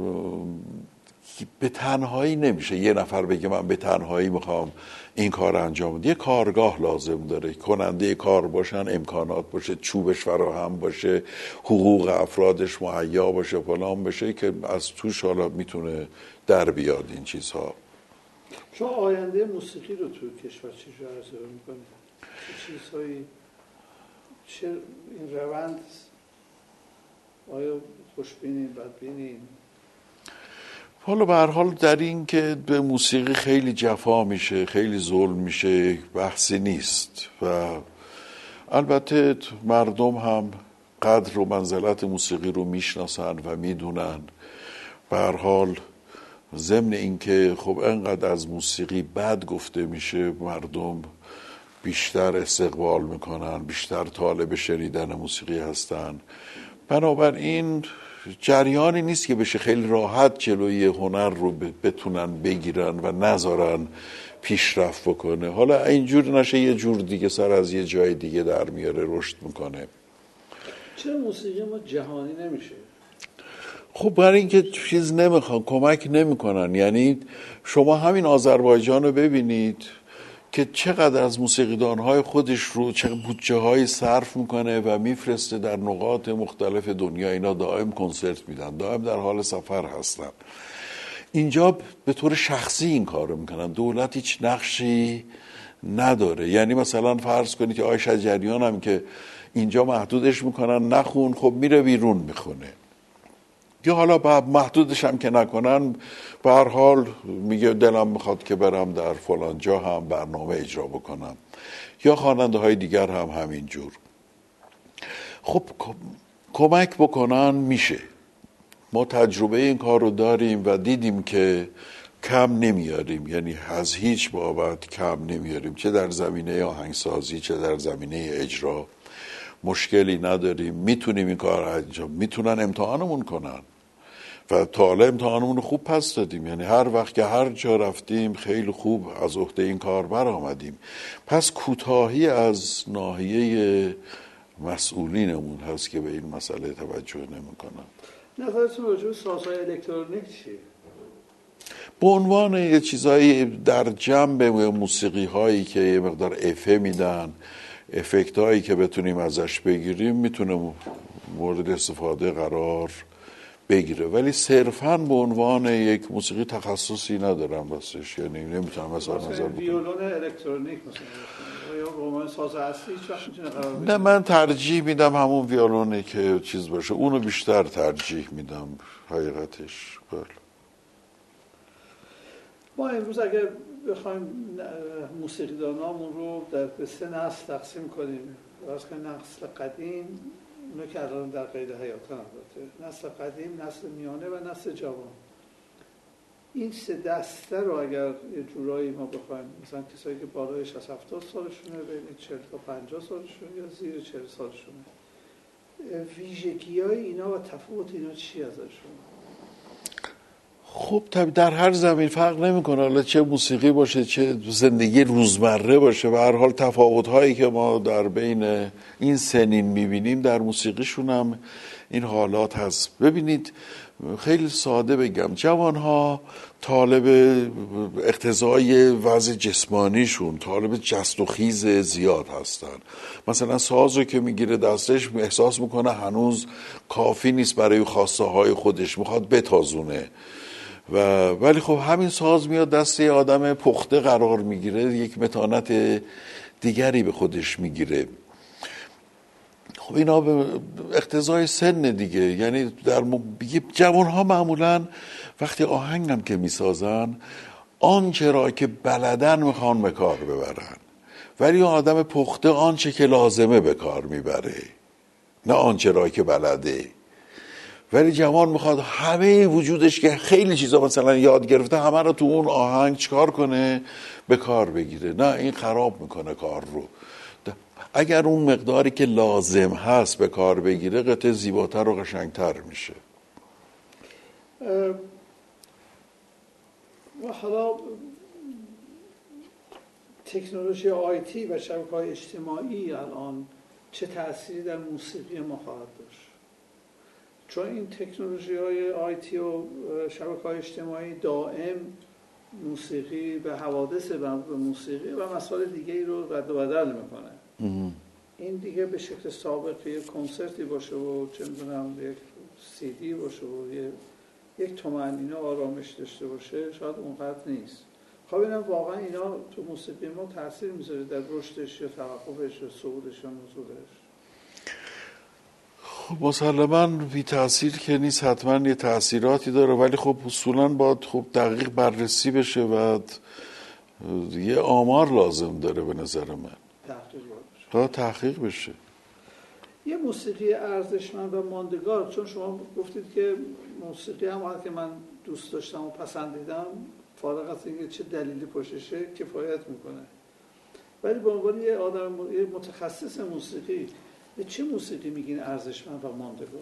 به تنهایی نمیشه یه نفر بگه من به تنهایی میخوام این کار انجام بده. یه کارگاه لازم داره، کننده کار باشن، امکانات باشه، چوبش فراهم باشه، حقوق افرادش مهیا باشه، فلان باشه که از توش حالا میتونه در بیاد این چیزها. شما آینده موسیقی رو تو کشور چجوری ارزیابی میکنید؟ چه چیزهایی، چه این روند، آیا خوشبینین، بدبینین؟ حالا به هر حال در این که به موسیقی خیلی جفا میشه، خیلی ظلم میشه، بحثی نیست و البته مردم هم قدر و منزلت موسیقی رو میشناسن و میدونن. به هر حال ضمن این که خب انقدر از موسیقی بد گفته میشه، مردم بیشتر استقبال میکنن، بیشتر طالب شنیدن موسیقی هستن. بنابراین جریانی نیست که بشه خیلی راحت جلوی هنر رو بتونن بگیرن و نذارن پیشرفت بکنه. حالا اینجور نشه یه جور دیگه سر از یه جای دیگه در میاره، رشد میکنه. چرا موسیقی ما جهانی نمیشه؟ خب برای اینکه چیز نمیخوان، کمک نمیکنن. یعنی شما همین آذربایجان رو ببینید که چقدر از موسیقیدانهای خودش رو چه بودجه های صرف میکنه و میفرسته در نقاط مختلف دنیا. اینا دائم کنسرت میدن، دائم در حال سفر هستن. اینجا به طور شخصی این کار رو میکنن، دولت هیچ نقشی نداره. یعنی مثلا فرض کنید که آقای شجریان هم که اینجا محدودش میکنن نخون، خب میره بیرون میخونه، یا حالا محدودش هم که نکنن به هر حال میگه دلم میخواد که برم در فلان جا هم برنامه اجرا بکنم، یا خواننده های دیگر هم همینجور. خب کمک بکنن میشه. ما تجربه این کار رو داریم و دیدیم که کم نمیاریم، یعنی از هیچ بابت کم نمیاریم، چه در زمینه آهنگسازی چه در زمینه اجرا مشکلی نداریم. میتونیم این کار انجام، میتونن امتحانمون کنن و تا حالا امتحانمون رو خوب پس دادیم. یعنی هر وقت که هر جا رفتیم خیلی خوب از عهده این کار برآمدیم. پس کوتاهی از ناحیه مسئولینمون هست که به این مسئله توجه نمی‌کنن. نظرتون راجع به سازهای الکترونیک چیه؟ به عنوان یه چیزایی در جنب موسیقی هایی که یه مقدار افه میدن، افکت هایی که بتونیم ازش بگیریم، میتونه مورد استفاده قرار بگیره، ولی صرفاً به عنوان یک موسیقی تخصصی ندارم واسش. یعنی نمیتونم مثلا نظر ویولون الکترونیک مثلا یا رومان ساز اصلی هیچ وقت میتونه قرار بگیره؟ نه، من ترجیح میدم همون ویولونه که چیز باشه، اونو بیشتر ترجیح میدم حقیقتش. بله. ما امروز اگر بخوایم موسیقیدانامون رو به سه نسل تقسیم کنیم، راست که نسل قدیم، اونو که الان در قید حیاتن البته، نسل قدیم، نسل میانه و نسل جوان، این سه دسته رو اگر یه جورایی ما بخوایم، مثلا کسایی که بالای 60-70 سالشونه، بین 40 تا 50 سالشونه یا زیر 40 سالشونه، ویژگی‌های اینا و تفاوت اینا چی ازشون؟ خب در هر زمین فرق نمیکنه، حالا چه موسیقی باشه چه زندگی روزمره باشه، به هر حال تفاوت‌هایی که ما در بین این سنین می‌بینیم در موسیقیشون هم این حالات هست. ببینید خیلی ساده بگم، جوان‌ها طالب اقتضای وضع جسمانیشون، طالب جست و خیز زیاد هستن. مثلا سازو که میگیره دستش احساس میکنه هنوز کافی نیست برای خواسته های خودش، میخواد بتازونه، ولی خب همین ساز میاد دست یه آدم پخته قرار میگیره، یک متانت دیگری به خودش میگیره. خب اینا به اقتضای سن دیگه. یعنی در جوان ها معمولا وقتی آهنگ هم که میسازن آنچه را که بلدن میخوان به کار ببرن، ولی اون آدم پخته آنچه که لازمه به کار میبره، نه آنچه را که بلده. ولی جوان میخواد همه وجودش که خیلی چیزا مثلا یاد گرفته همه رو تو اون آهنگ چکار کنه، به کار بگیره. نه، این خراب میکنه کار رو. اگر اون مقداری که لازم هست به کار بگیره، قطعه زیباتر و قشنگتر میشه. و حالا تکنولوژی آیتی و شبکه‌های اجتماعی الان چه تأثیری در موسیقی ما خواهد داشت؟ چون این تکنولوژی‌های آیتی و شبکه‌های اجتماعی دائم موسیقی به حوادث و موسیقی و مسائل دیگه‌ای رو رد و بدل میکنه. این دیگه به شکل سابق یک کنسرتی باشه و چه می‌دونم یک سی دی باشه و یک طمأنینه آرامش داشته باشه، شاید اونقدر نیست. خب اینم واقعا اینا تو موسیقی ما تاثیر میذاره در رشدش یا توقفش یا صعودش یا نزولش؟ خب مسلماً بی تأثیر که نیست، حتما یه تأثیراتی داره، ولی خب اصولاً باید خوب دقیق بررسی بشه و یه آمار لازم داره به نظر من. تحقیق بشه. یه موسیقی ارزشمند و ماندگار، چون شما گفتید که موسیقی هم که من دوست داشتم و پسندیدم، فارغ از اینکه چه دلیلی پشتشه، کفایت میکنه. ولی به عنوان یه آدم، یه متخصص موسیقی، به چه موسیقی میگین ارزشمند و ماندگار؟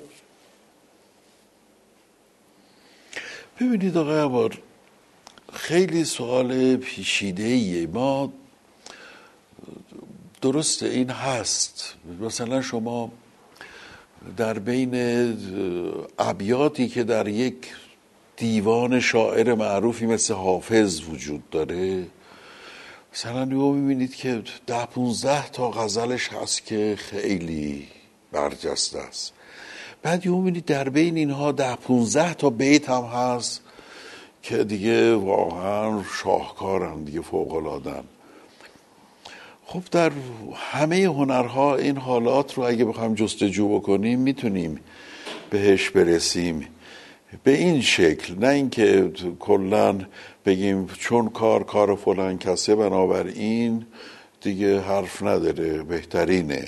ببینید آقای عبار، خیلی سوال پیچیده‌ایه. ما درسته این هست، مثلا شما در بین ابیاتی که در یک دیوان شاعر معروفی مثل حافظ وجود داره، مثلا رو میبینید که 10-15 تا غزلش هست که خیلی برجسته است. بعد یهو میبینید در بین اینها 10-15 تا بیت هم هست که دیگه واقعا شاهکارن، دیگه فوق‌العاده‌ان. خب در همه هنرها این حالات رو اگه بخوایم جستجو بکنیم میتونیم بهش برسیم به این شکل، نه اینکه کلاً بگیم چون کار فلان کسه بنابراین دیگه حرف نداره، بهترینه.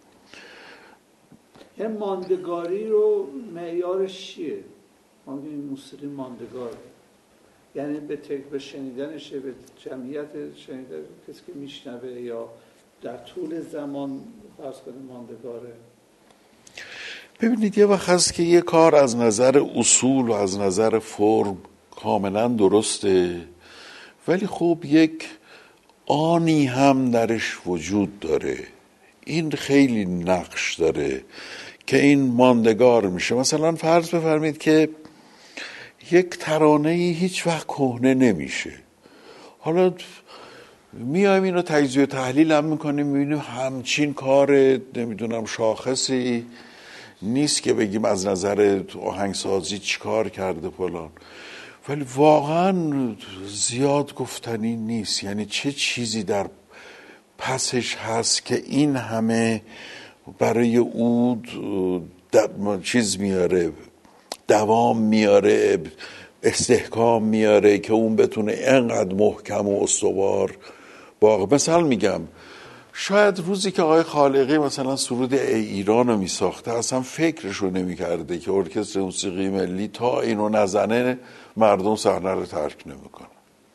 یه ماندگاری رو معیارش چیه؟ ما میگیم موسیقی ماندگاره، یعنی به شنیدنشه، به جمعیت شنیدن کسی که میشنوه، یا در طول زمان فرض کنیم ماندگاره؟ ببینید یه وقت هست که یه کار از نظر اصول و از نظر فرم کاملا درسته، ولی خب یک آنی هم درش وجود داره، این خیلی نقش داره که این ماندگار میشه. مثلا فرض بفرمایید که یک ترانه‌ای هیچ وقت کهنه نمیشه، حالا میایم اینو تجزیه و تحلیل هم میکنیم، میبینیم همچین کار نمیدونم شاخصی نیست که بگیم از نظر آهنگسازی چی کار کرده فلان، ولی واقعا زیاد گفتنی نیست. یعنی چه چیزی در پسش هست که این همه برای او چیز میاره، دوام میاره، استحکام میاره که اون بتونه اینقدر محکم و استوار باقی. مثلا میگم شاید روزی که آقای خالقی مثلا سرود ای ایران رو میساخته اصلا فکرش رو نمیکرده که ارکستر موسیقی ملی تا اینو نزنه مردم صحنه رو ترک نمیکنه.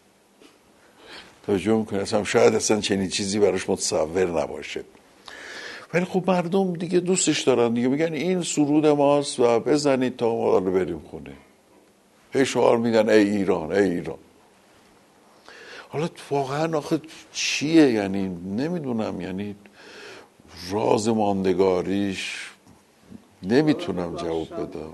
توجه میکنه اصلا شاید اصلا چنین چیزی براش متصور نباشه، ولی خب مردم دیگه دوستش دارن دیگه، میگن این سرود ماست و بزنید تا ما رو بریم خونه، هی شعار میدن ای ایران ای ایران. حالا واقعا آخه چیه؟ یعنی نمیدونم، یعنی راز ماندگاریش نمیتونم جواب بدم.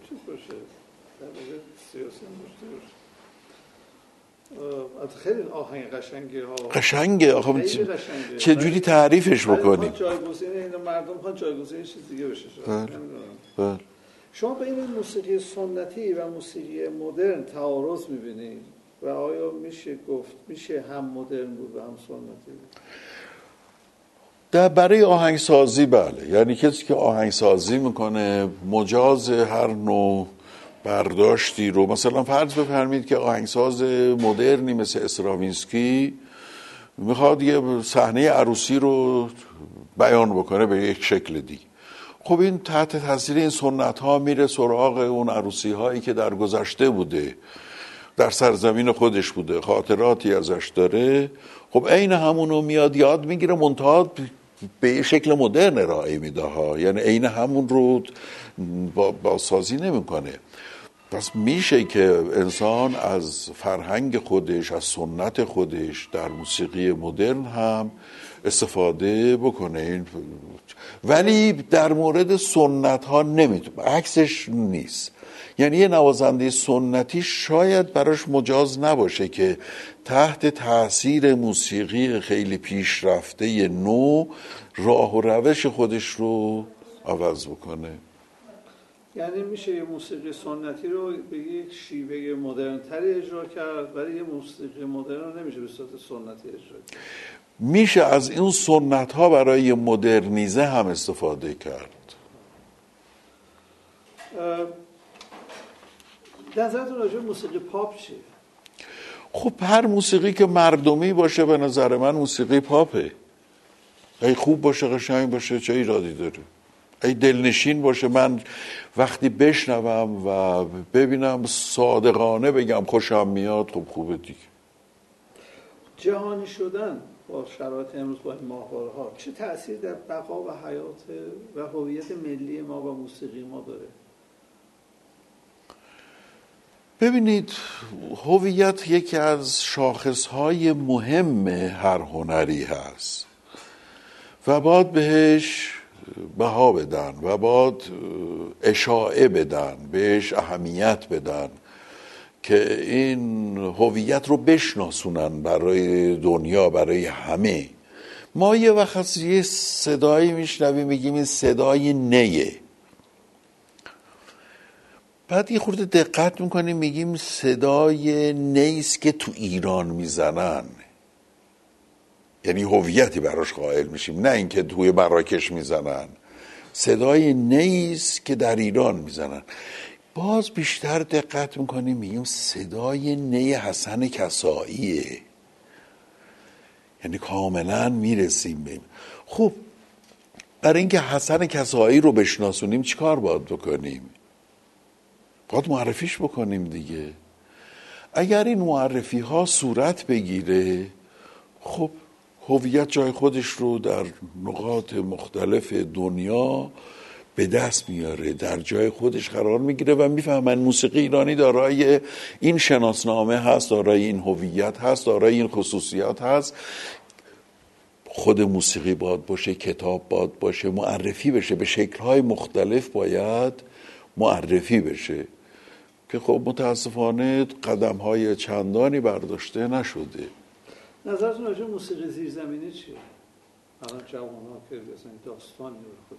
خیلی آهنگ قشنگه آخه چجوری تعریفش بکنیم؟ جایگزین اینو مردم خواهد جایگزین چیز دیگه بشه. بله. شما بین موسیقی سنتی و موسیقی مدرن تعارض میبینید و آیا میشه گفت میشه هم مدرن بود و هم سنتی بود؟ برای آهنگسازی بله، یعنی کسی که آهنگسازی میکنه مجاز هر نوع برداشتی رو، مثلا فرض بفرمایید که آهنگساز مدرنی مثل استراوینسکی میخواد یه صحنه عروسی رو بیان بکنه به یک شکل دیگه، خب این تحت تاثیر این سنت ها میره سراغ اون عروسی هایی که در گذشته بوده، در سرزمین خودش بوده، خاطراتی ازش داره، خب عین همونو میاد یاد میگیره، منتها به یه شکل مدرن ارائه میده ها، یعنی عین همون رو با سازی نمیکنه. پس میشه که انسان از فرهنگ خودش، از سنت خودش در موسیقی مدرن هم استفاده بکنه، ولی در مورد سنت ها نمیتونه، عکسش نیست. یعنی یه نوازنده سنتی شاید براش مجاز نباشه که تحت تاثیر موسیقی خیلی پیشرفته نو راه و روش خودش رو عوض بکنه. یعنی میشه یه موسیقی سنتی رو به یک شیوه مدرن تری اجرا کرد، ولی یه موسیقی مدرن رو نمیشه به صورت سنتی اجرا کرد. میشه از این سنت ها برای مدرنیزه هم استفاده کرد. نظرتون راجع به موسیقی پاپ چیه؟ خب هر موسیقی که مردمی باشه به نظر من موسیقی پاپه. ای خوب باشه، قشنگ باشه، چه ایرادی داره؟ ای دلنشین باشه، من وقتی بشنوم و ببینم صادقانه بگم خوشم میاد، خب خوبه دیگه. جهانی شدن با شرایط امروز با این ماهواره‌ها چه تأثیر در بقا و حیات و هویت ملی ما و موسیقی ما داره؟ ببینید هویت یکی از شاخصهای مهم هر هنری هست و باید بهش بها بدن و باید اشاعه بدن، بهش اهمیت بدن که این هویت رو بشناسونن برای دنیا، برای همه. ما یه وقت یه صدایی میشنویم میگیم این صدای نیه، بعد یه خورده دقت میکنیم میگیم صدای نیست که تو ایران میزنن، یعنی هویتی براش قائل میشیم، نه اینکه توی مراکش میزنن. صدای نیست که در ایران میزنن. باز بیشتر دقت میکنیم میگیم صدای نی حسن کسائیه، یعنی کاملا میرسیم بیم. خب برای اینکه حسن کسایی رو بشناسونیم چیکار باید بکنیم؟ باید معرفیش بکنیم دیگه. اگر این معرفی ها صورت بگیره، خب هویت جای خودش رو در نقاط مختلف دنیا به دست میاره، در جای خودش قرار میگیره و میفهمن موسیقی ایرانی دارای این شناسنامه هست، دارای این هویت هست، دارای این خصوصیات هست. خود موسیقی باید باشه، کتاب باید باشه، معرفی بشه، به شکل‌های مختلف باید معرفی بشه که خب متاسفانه قدم‌های چندانی برداشته نشده. نظرتون راجع به موسیقی زیرزمینی چیه؟ الان جوان‌ها که مثلا داستانی رو خودش.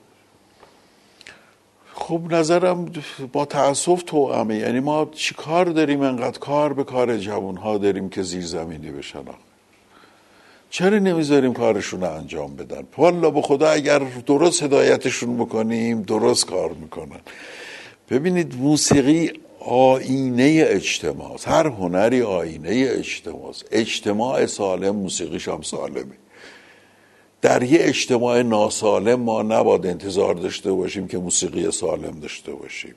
خب نظرم با تأسف توأمه، یعنی ما چی کار داریم انقدر کار به کار جوان‌ها داریم که زیرزمینی بشن؟ چرا نمیذاریم کارشون رو انجام بدن؟ والا به خدا اگر درست هدایتشون بکنیم درست کار میکنن. ببینید موسیقی آینه اجتماع است، هر هنری آینه اجتماع است. اجتماع سالم موسیقیش هم سالمه. در یه اجتماع ناسالم ما نباید انتظار داشته باشیم که موسیقی سالم داشته باشیم.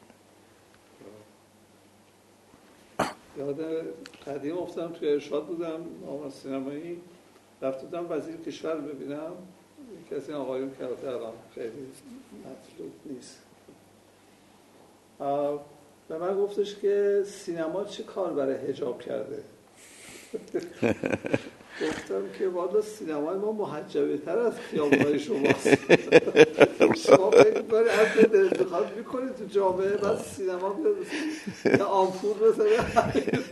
یاد قدیم افتادم توی ارشاد بودم، آمد سینمایی رفت بودم وزیر کشور ببینم، یکی از این آقایون که الان خیلی مطلوب نیست و من گفتش که سینما چه کار برای حجاب کرده. گفتم که والا سینمای ما محجبه تر از خیابان‌های شماست. شما فکر می‌کنید هر دل انتخاب می‌کنید تو جامعه، بعد سینما بیاد یا آمپول بزنه.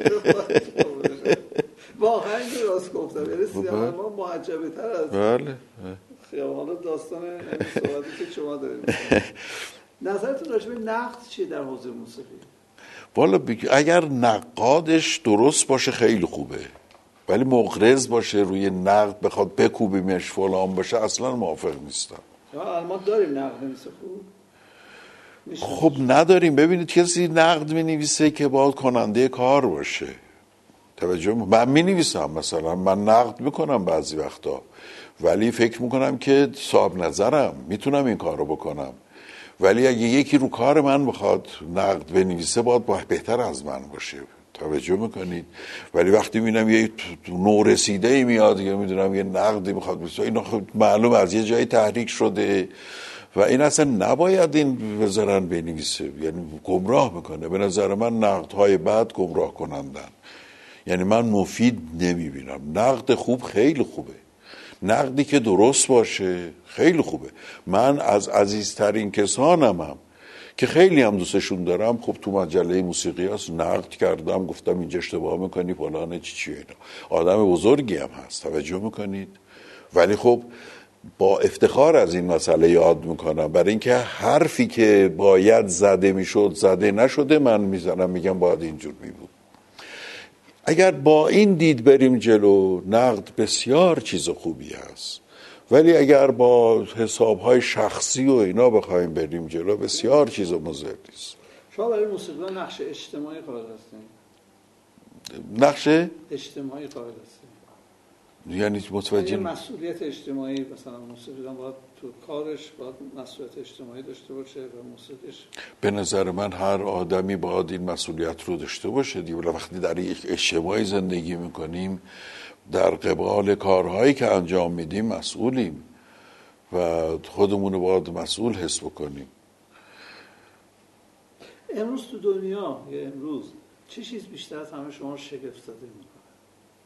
واقعا این راست گفتم، یعنی سینمای ما محجبه تر از خیابان. داستان این صحبتی که شما دارید. نظرتون راجع به نقد چیه در حوزه موسیقی؟ والا اگر نقادش درست باشه خیلی خوبه، ولی مغرض باشه روی نقد بخواد بکوبیمش فلان باشه اصلا موافق نیستم. ما داریم نقد نویسه خوب؟ خب نداریم. ببینید کسی نقد می نویسه که باید کننده کار باشه. توجه من می نویسم، مثلا من نقد میکنم بعضی وقتا، ولی فکر میکنم که صاحب نظرم، میتونم این کار رو بکنم. ولی اگه یکی رو کار من بخواد نقد بنویسه باید بهتر از من باشه. توجه میکنید؟ ولی وقتی میبینم یه نورسیده ای میاد یا میدونم یه نقدی میخواد بسید، اینا خب معلوم از یه جایی تحریک شده و این اصلا نباید این بذارن بنویسه، یعنی گمراه میکنه. به نظر من نقدهای بد گمراه کنندن، یعنی من مفید نمیبینم. نقد خوب خیلی خوبه، نقدی که درست باشه خیلی خوبه. من از عزیزترین کسانم که خیلی هم دوستشون دارم، خب تو مجله موسیقی هست نقد کردم، گفتم اینجا اشتباه میکنی فلانه چی اینا. آدم بزرگی هم هست، توجه میکنید؟ ولی خب با افتخار از این مسئله یاد میکنم، برای اینکه حرفی که باید زده میشد زده نشده من میزنم، میگم باید اینجور میبود. اگر با این دید بریم جلو، نقد بسیار چیز خوبی هست، ولی اگر با حسابهای شخصی و اینا بخوایم بریم جلو بسیار چیز مضری است. شما برای موسیقی نقش اجتماعی قائل هستین؟ نقش اجتماعی قائل هستین؟ یعنی متوجه مسئولیت اجتماعی، مثلا موسیقیدان باید تو کارش باید مسئولیت اجتماعی داشته باشه و موسیقیش؟ به نظر من هر آدمی باید این مسئولیت رو داشته باشه دیگه. وقتی در یک اجتماعی زندگی میکنیم در قبال کارهایی که انجام میدیم مسئولیم و خودمون رو باید مسئول حس بکنیم. امروز تو دنیا یا امروز چه چیز بیشتر از همه شما شگفت زده میکنه؟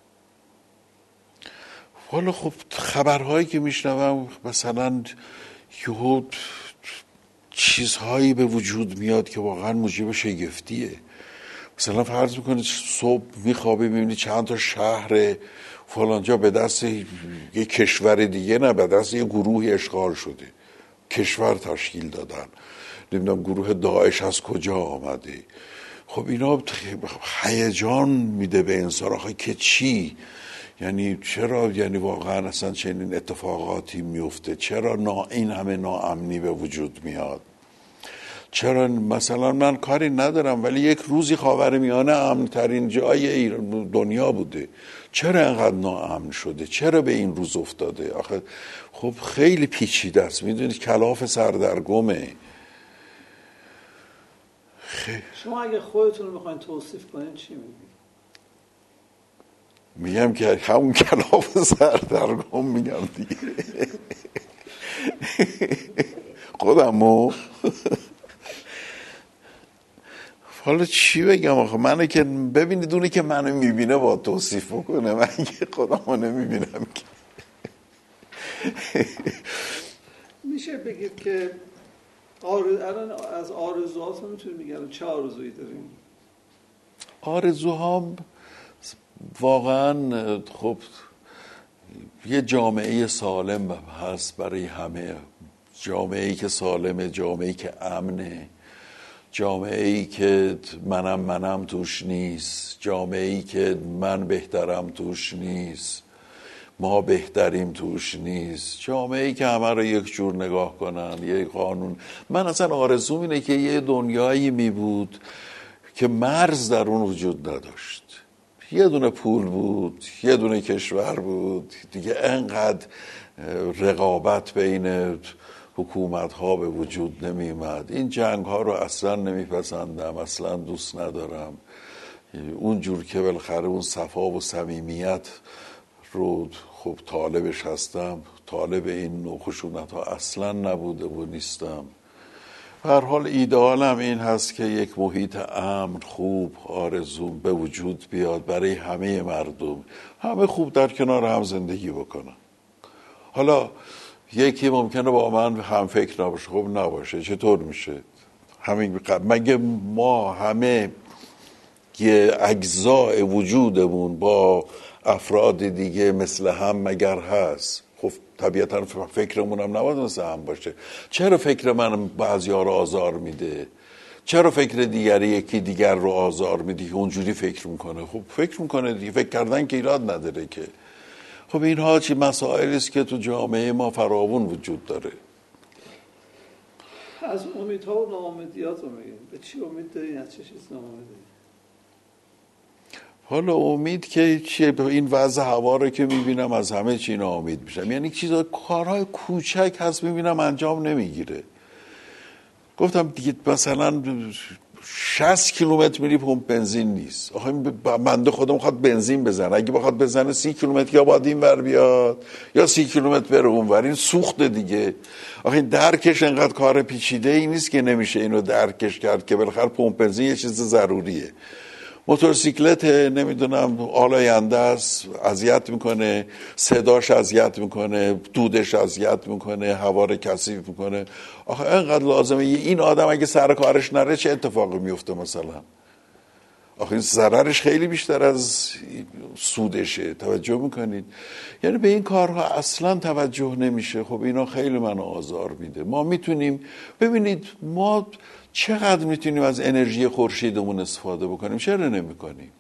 والا خب خبرهایی که میشنوم مثلا یهو چیزهایی به وجود میاد که واقعا موجب شگفتیه. مثلا فرض میکنید صبح میخوابی میبینی چند تا شهر فلانجا به دست یه کشور دیگه، نه به دست یه گروهی اشغال شده، کشور تشکیل دادن، نمیدونم گروه داعش از کجا آمده. خب اینا هیجان میده به انسان. آخه که چی؟ یعنی چرا؟ یعنی واقعا اصلا چنین اتفاقاتی میفته؟ چرا این همه ناامنی به وجود میاد؟ چرا مثلا من کاری ندارم ولی یک روزی خاورمیانه امن ترین جای دنیا بوده، چرا انقدر ناامن شده؟ چرا به این روز افتاده؟ آخه خب خیلی پیچیده است، میدونید کلاف سردرگمه. شما اگه خودتون رو میخواین توصیف کنین چی میگید؟ میگم که همون کلاف سردرگم میگم دیگه. خودمو حالا چی بگم؟ آخه منو که ببینید، اونی که منو میبینه با توصیف بکنه، من که خودمو نمیبینم که. میشه بگید که الان از آرزوهاتون میتونید میگن چه آرزویی داریم؟ آرزوهام واقعا خب یه جامعه سالم هست برای همه، جامعه‌ای که سالمه، جامعه‌ای که امنه، جامعه‌ای که منم توش نیست، جامعه‌ای که من بهترم توش نیست، ما بهتریم توش نیست، جامعه‌ای که همه رو یک جور نگاه کنن، یک قانون. من اصلا آرزوم اینه که یه دنیایی می بود که مرز در اون وجود نداشت، یه دونه پول بود، یه دونه کشور بود دیگه، انقدر رقابت بین حکومت ها به وجود نمی اومد. این جنگ ها رو اصلا نمیپسندم، اصلا دوست ندارم. اونجور که بالاخره اون صفا و صمیمیت رو خب طالبش هستم، طالب این نوع خشونت ها اصلا نبوده و نیستم. هر حال ایدئالم این هست که یک محیط امن، خوب، آرزوم به وجود بیاد برای همه مردم، همه خوب در کنار هم زندگی بکنن. حالا یکی ممکنه با من هم فکر نباشه، خب نباشه، چطور میشه؟ همین مگه ما همه یه اجزاء وجودمون با افراد دیگه مثل هم مگر هست؟ خب طبیعتا فکرمون هم نباید مثل هم باشه. چرا فکر من بعضی‌ها رو آزار میده؟ چرا فکر دیگری یکی دیگر رو آزار میده که اونجوری فکر میکنه؟ خب فکر میکنه دیگه، فکر کردن که ایراد نداره که. خب اینها چی مسائلی است که تو جامعه ما فراوون وجود داره. از امیدها و ناامیدیات رو میگیم، به چی امید دارین، از چه چیز ناامیدین؟ حالا امید که چیه؟ این وضع هوا رو که میبینم از همه چی ناامید میشم. یعنی چیزا، کارهای کوچک هست میبینم انجام نمیگیره. گفتم دیگه مثلا 60 کیلومتر میری پمپ بنزین نیست. آخه بنده خودم میخواد بنزین بزنه، اگه بخواد بزنه 30 کیلومتر یا باید این ور بیاد یا 30 کیلومتر بره اون ور. این سوخت دیگه. آخه این درکش انقدر کار پیچیده ای نیست که نمیشه اینو درکش کرد که بالاخره پمپ بنزین یه چیز ضروریه. موتورسیکلت نمیدونم آلاینده است، اذیت میکنه، صداش اذیت میکنه، دودش اذیت میکنه، هوا رو کثیف میکنه. آخه اینقدر لازمه این آدم اگه سر کارش نره چه اتفاقی میفته مثلا؟ آخه این ضررش خیلی بیشتر از سودشه. توجه میکنید؟ یعنی به این کارها اصلا توجه نمیشه. خب اینا خیلی منو آزار میده. ما میتونیم، ببینید ما چقدر میتونیم از انرژی خورشیدمون استفاده بکنیم، چرا نمیکنیم؟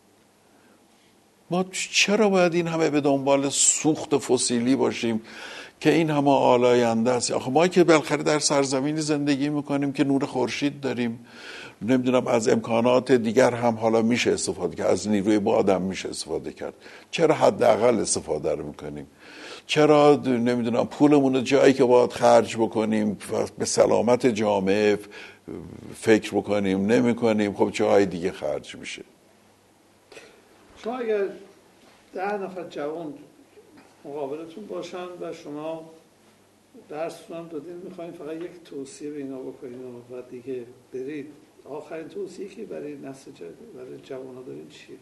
ما چرا باید این همه به دنبال سوخت فسیلی باشیم که این همه آلاینده است؟ آخه ما که بالاخره در سرزمینی زندگی میکنیم که نور خورشید داریم، نمیدونم از امکانات دیگر هم حالا میشه استفاده کرد، از نیروی باد هم میشه استفاده کرد، چرا حداقل استفاده رو میکنیم؟ چرا نمیدونم پولمون رو جایی که باید خرج بکنیم به سلامت جامعه فکر بکنیم نمیکنیم؟ خب جای دیگه خرج میشه. شما اگر 10 نفر جوان مقابلتون باشن و شما درستون هم دادین، میخواین فقط یک توصیه به اینا بکنین و دیگه برید، آخرین توصیه که برای نسل جدید، برای جوان ها دارین چیه؟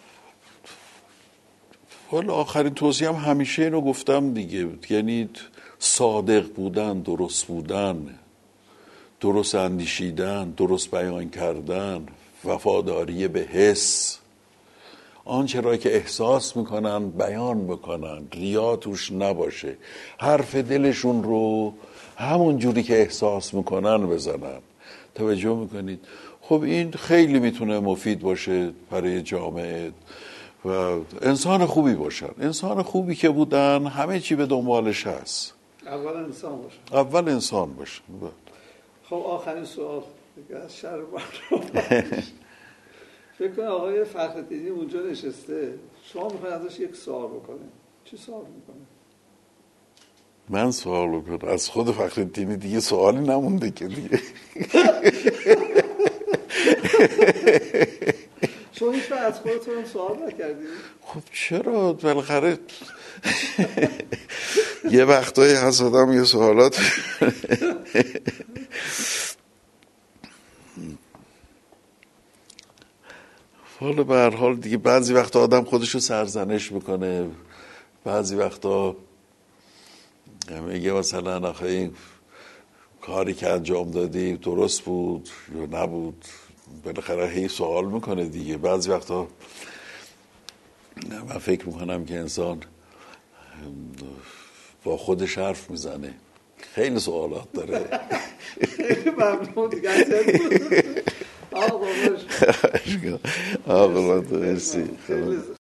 والا آخرین توصیه هم همیشه اینو گفتم دیگه، یعنی صادق بودن، درست بودن، درست اندیشیدن، درست بیان کردن، وفاداری به حس، آنچه را که احساس میکنن بیان بکنن، ریا توش نباشه، حرف دلشون رو همون جوری که احساس میکنن بزنن. توجه میکنید؟ خب این خیلی میتونه مفید باشه برای جامعه و انسان خوبی باشن. انسان خوبی که بودن همه چی به دنبالش هست. اول انسان باشه. اول انسان باشه. خب آخرین سوال دیگه از شر فکر کنم آقای فخرالدینی اونجا نشسته، شما میخواید ازش یک سوال بکنید، چی سوال میکنه؟ من سوال بکنم؟ از خود فخرالدینی دیگه سوالی نمونده که دیگه. شما هیچ وقت از خودتون سوال نکردید؟ خب چرا؟ بالاخره یه وقتایی هست آدم یه سوالات حالا به هر حال دیگه بعضی وقتا آدم خودشو سرزنش میکنه، بعضی وقتا میگه مثلا آخه این کاری که انجام دادی درست بود یا نبود، بالاخره هی سوال میکنه دیگه. بعضی وقتا من فکر میکنم که انسان با خودش حرف میزنه، خیلی سوالات داره. خیلی ممنون دیگه. آقا باش. آقا مرسی.